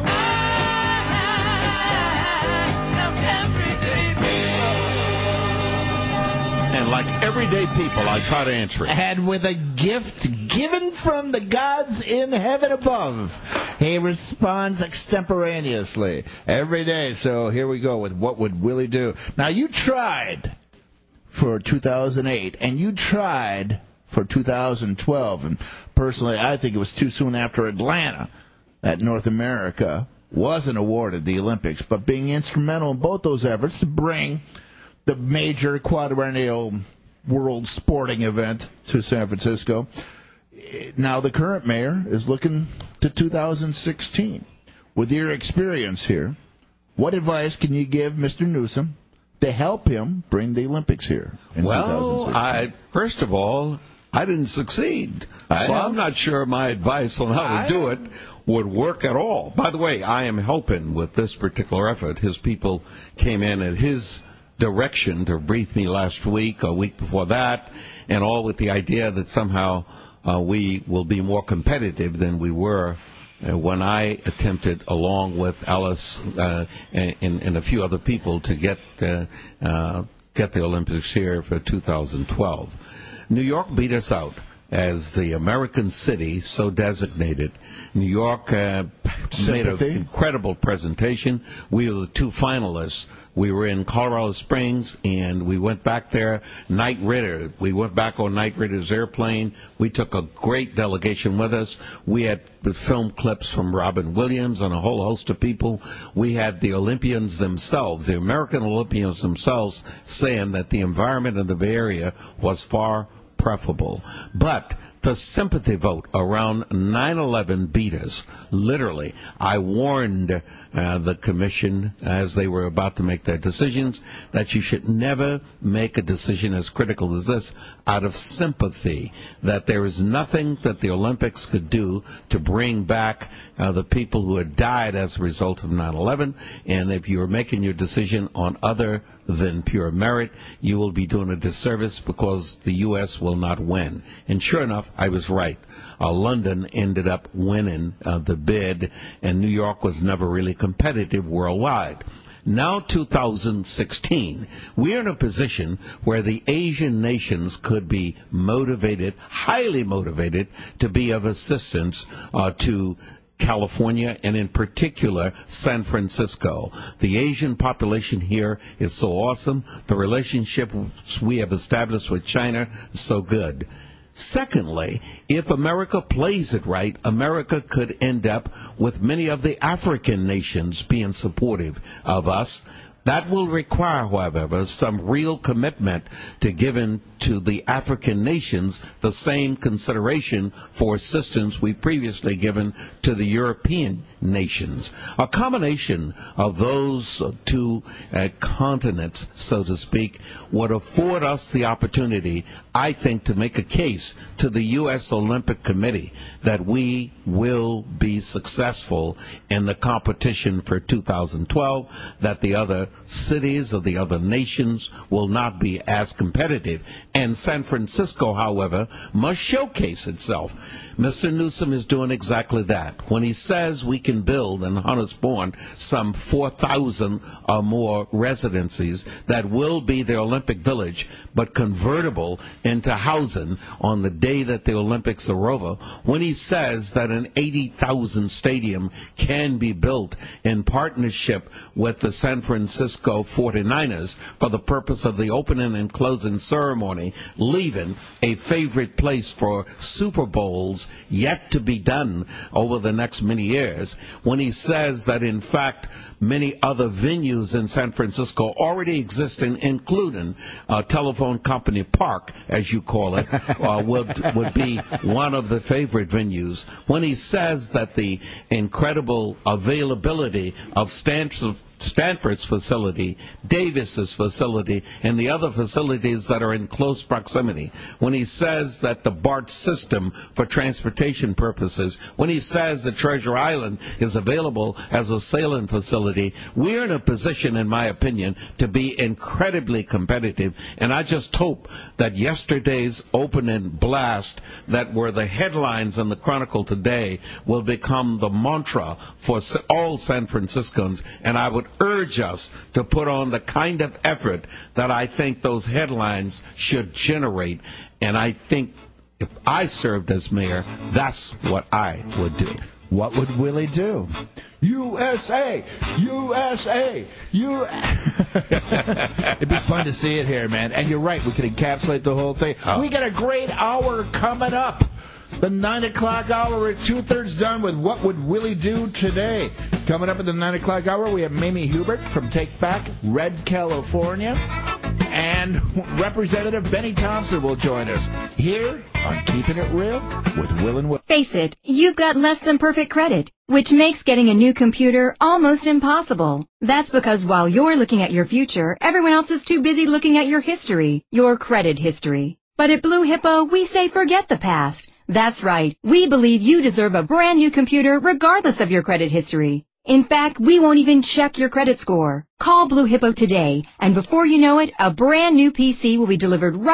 And like everyday people, I try to answer it. And with a gift given from the gods in heaven above, he responds extemporaneously every day. So here we go with What Would Willie Do? Now, you tried for two thousand eight, and you tried for two thousand twelve, and personally, I think it was too soon after Atlanta that North America wasn't awarded the Olympics, but being instrumental in both those efforts to bring the major quadrennial world sporting event to San Francisco. Now the current mayor is looking to two thousand sixteen. With your experience here, what advice can you give Mister Newsom to help him bring the Olympics here in well, two thousand sixteen? I, first of all, I didn't succeed. I so am. I'm not sure my advice on how I to do am. it would work at all. By the way, I am helping with this particular effort. His people came in at his direction to brief me last week, a week before that, and all with the idea that somehow uh, we will be more competitive than we were uh, when I attempted, along with Alice uh, and, and a few other people, to get uh, uh, get the Olympics here for two thousand twelve. New York beat us out as the American city so designated. New York uh, made an incredible presentation. We were the two finalists. We were in Colorado Springs, and we went back there. Knight Ridder. We went back on Knight Ridder's airplane. We took a great delegation with us. We had film clips from Robin Williams and a whole host of people. We had the Olympians themselves, the American Olympians themselves, saying that the environment in the Bay Area was far preferable. But the sympathy vote around nine eleven beat us. Literally, I warned uh, the commission as they were about to make their decisions that you should never make a decision as critical as this out of sympathy, that there is nothing that the Olympics could do to bring back uh, the people who had died as a result of nine eleven, and if you're making your decision on other than pure merit, you will be doing a disservice because the U S will not win. And sure enough, I was right. Uh, London ended up winning uh, the bid, and New York was never really competitive worldwide. Now, two thousand sixteen, we're in a position where the Asian nations could be motivated, highly motivated, to be of assistance uh, to California, and in particular San Francisco. The Asian population here is so awesome. The relationship we have established with China is so good. Secondly, if America plays it right, America could end up with many of the African nations being supportive of us. That will require, however, some real commitment to giving to the African nations the same consideration for assistance we previously given to the European nations. A combination of those two uh, continents, so to speak, would afford us the opportunity, I think, to make a case to the U S Olympic Committee that we will be successful in the competition for two thousand twelve, that the other cities of the other nations will not be as competitive. And San Francisco, however, must showcase itself. Mister Newsom is doing exactly that. When he says we can build in Hunters Point some four thousand or more residencies that will be the Olympic Village, but convertible into housing on the day that the Olympics are over, when he says that an eighty thousand stadium can be built in partnership with the San Francisco forty-niners for the purpose of the opening and closing ceremony, leaving a favorite place for Super Bowls yet to be done over the next many years, when he says that in fact many other venues in San Francisco already exist, including uh, Telephone Company Park, as you call it, uh, would, would be one of the favorite venues. When he says that the incredible availability of Stanford, Stanford's facility, Davis's facility, and the other facilities that are in close proximity. When he says that the BART system for transportation purposes, when he says that Treasure Island is available as a sailing facility, we're in a position, in my opinion, to be incredibly competitive. And I just hope that yesterday's opening blast that were the headlines in the Chronicle today will become the mantra for all San Franciscans, and I would urge us to put on the kind of effort that I think those headlines should generate. And I think if I served as mayor, that's what I would do. What would Willie do? U S A! U S A! U It'd be fun to see it here, man. And you're right, we could encapsulate the whole thing. Oh. We got a great hour coming up. The nine o'clock hour, we're two-thirds done with What Would Willie Do Today. Coming up at the nine o'clock hour, we have Mamie Hubert from Take Back Red, California. And Representative Benny Thompson will join us here on Keeping It Real with Will and Will. Face it, you've got less than perfect credit, which makes getting a new computer almost impossible. That's because while you're looking at your future, everyone else is too busy looking at your history, your credit history. But at Blue Hippo, we say forget the past. That's right. We believe you deserve a brand new computer regardless of your credit history. In fact, we won't even check your credit score. Call Blue Hippo today, and before you know it, a brand new P C will be delivered right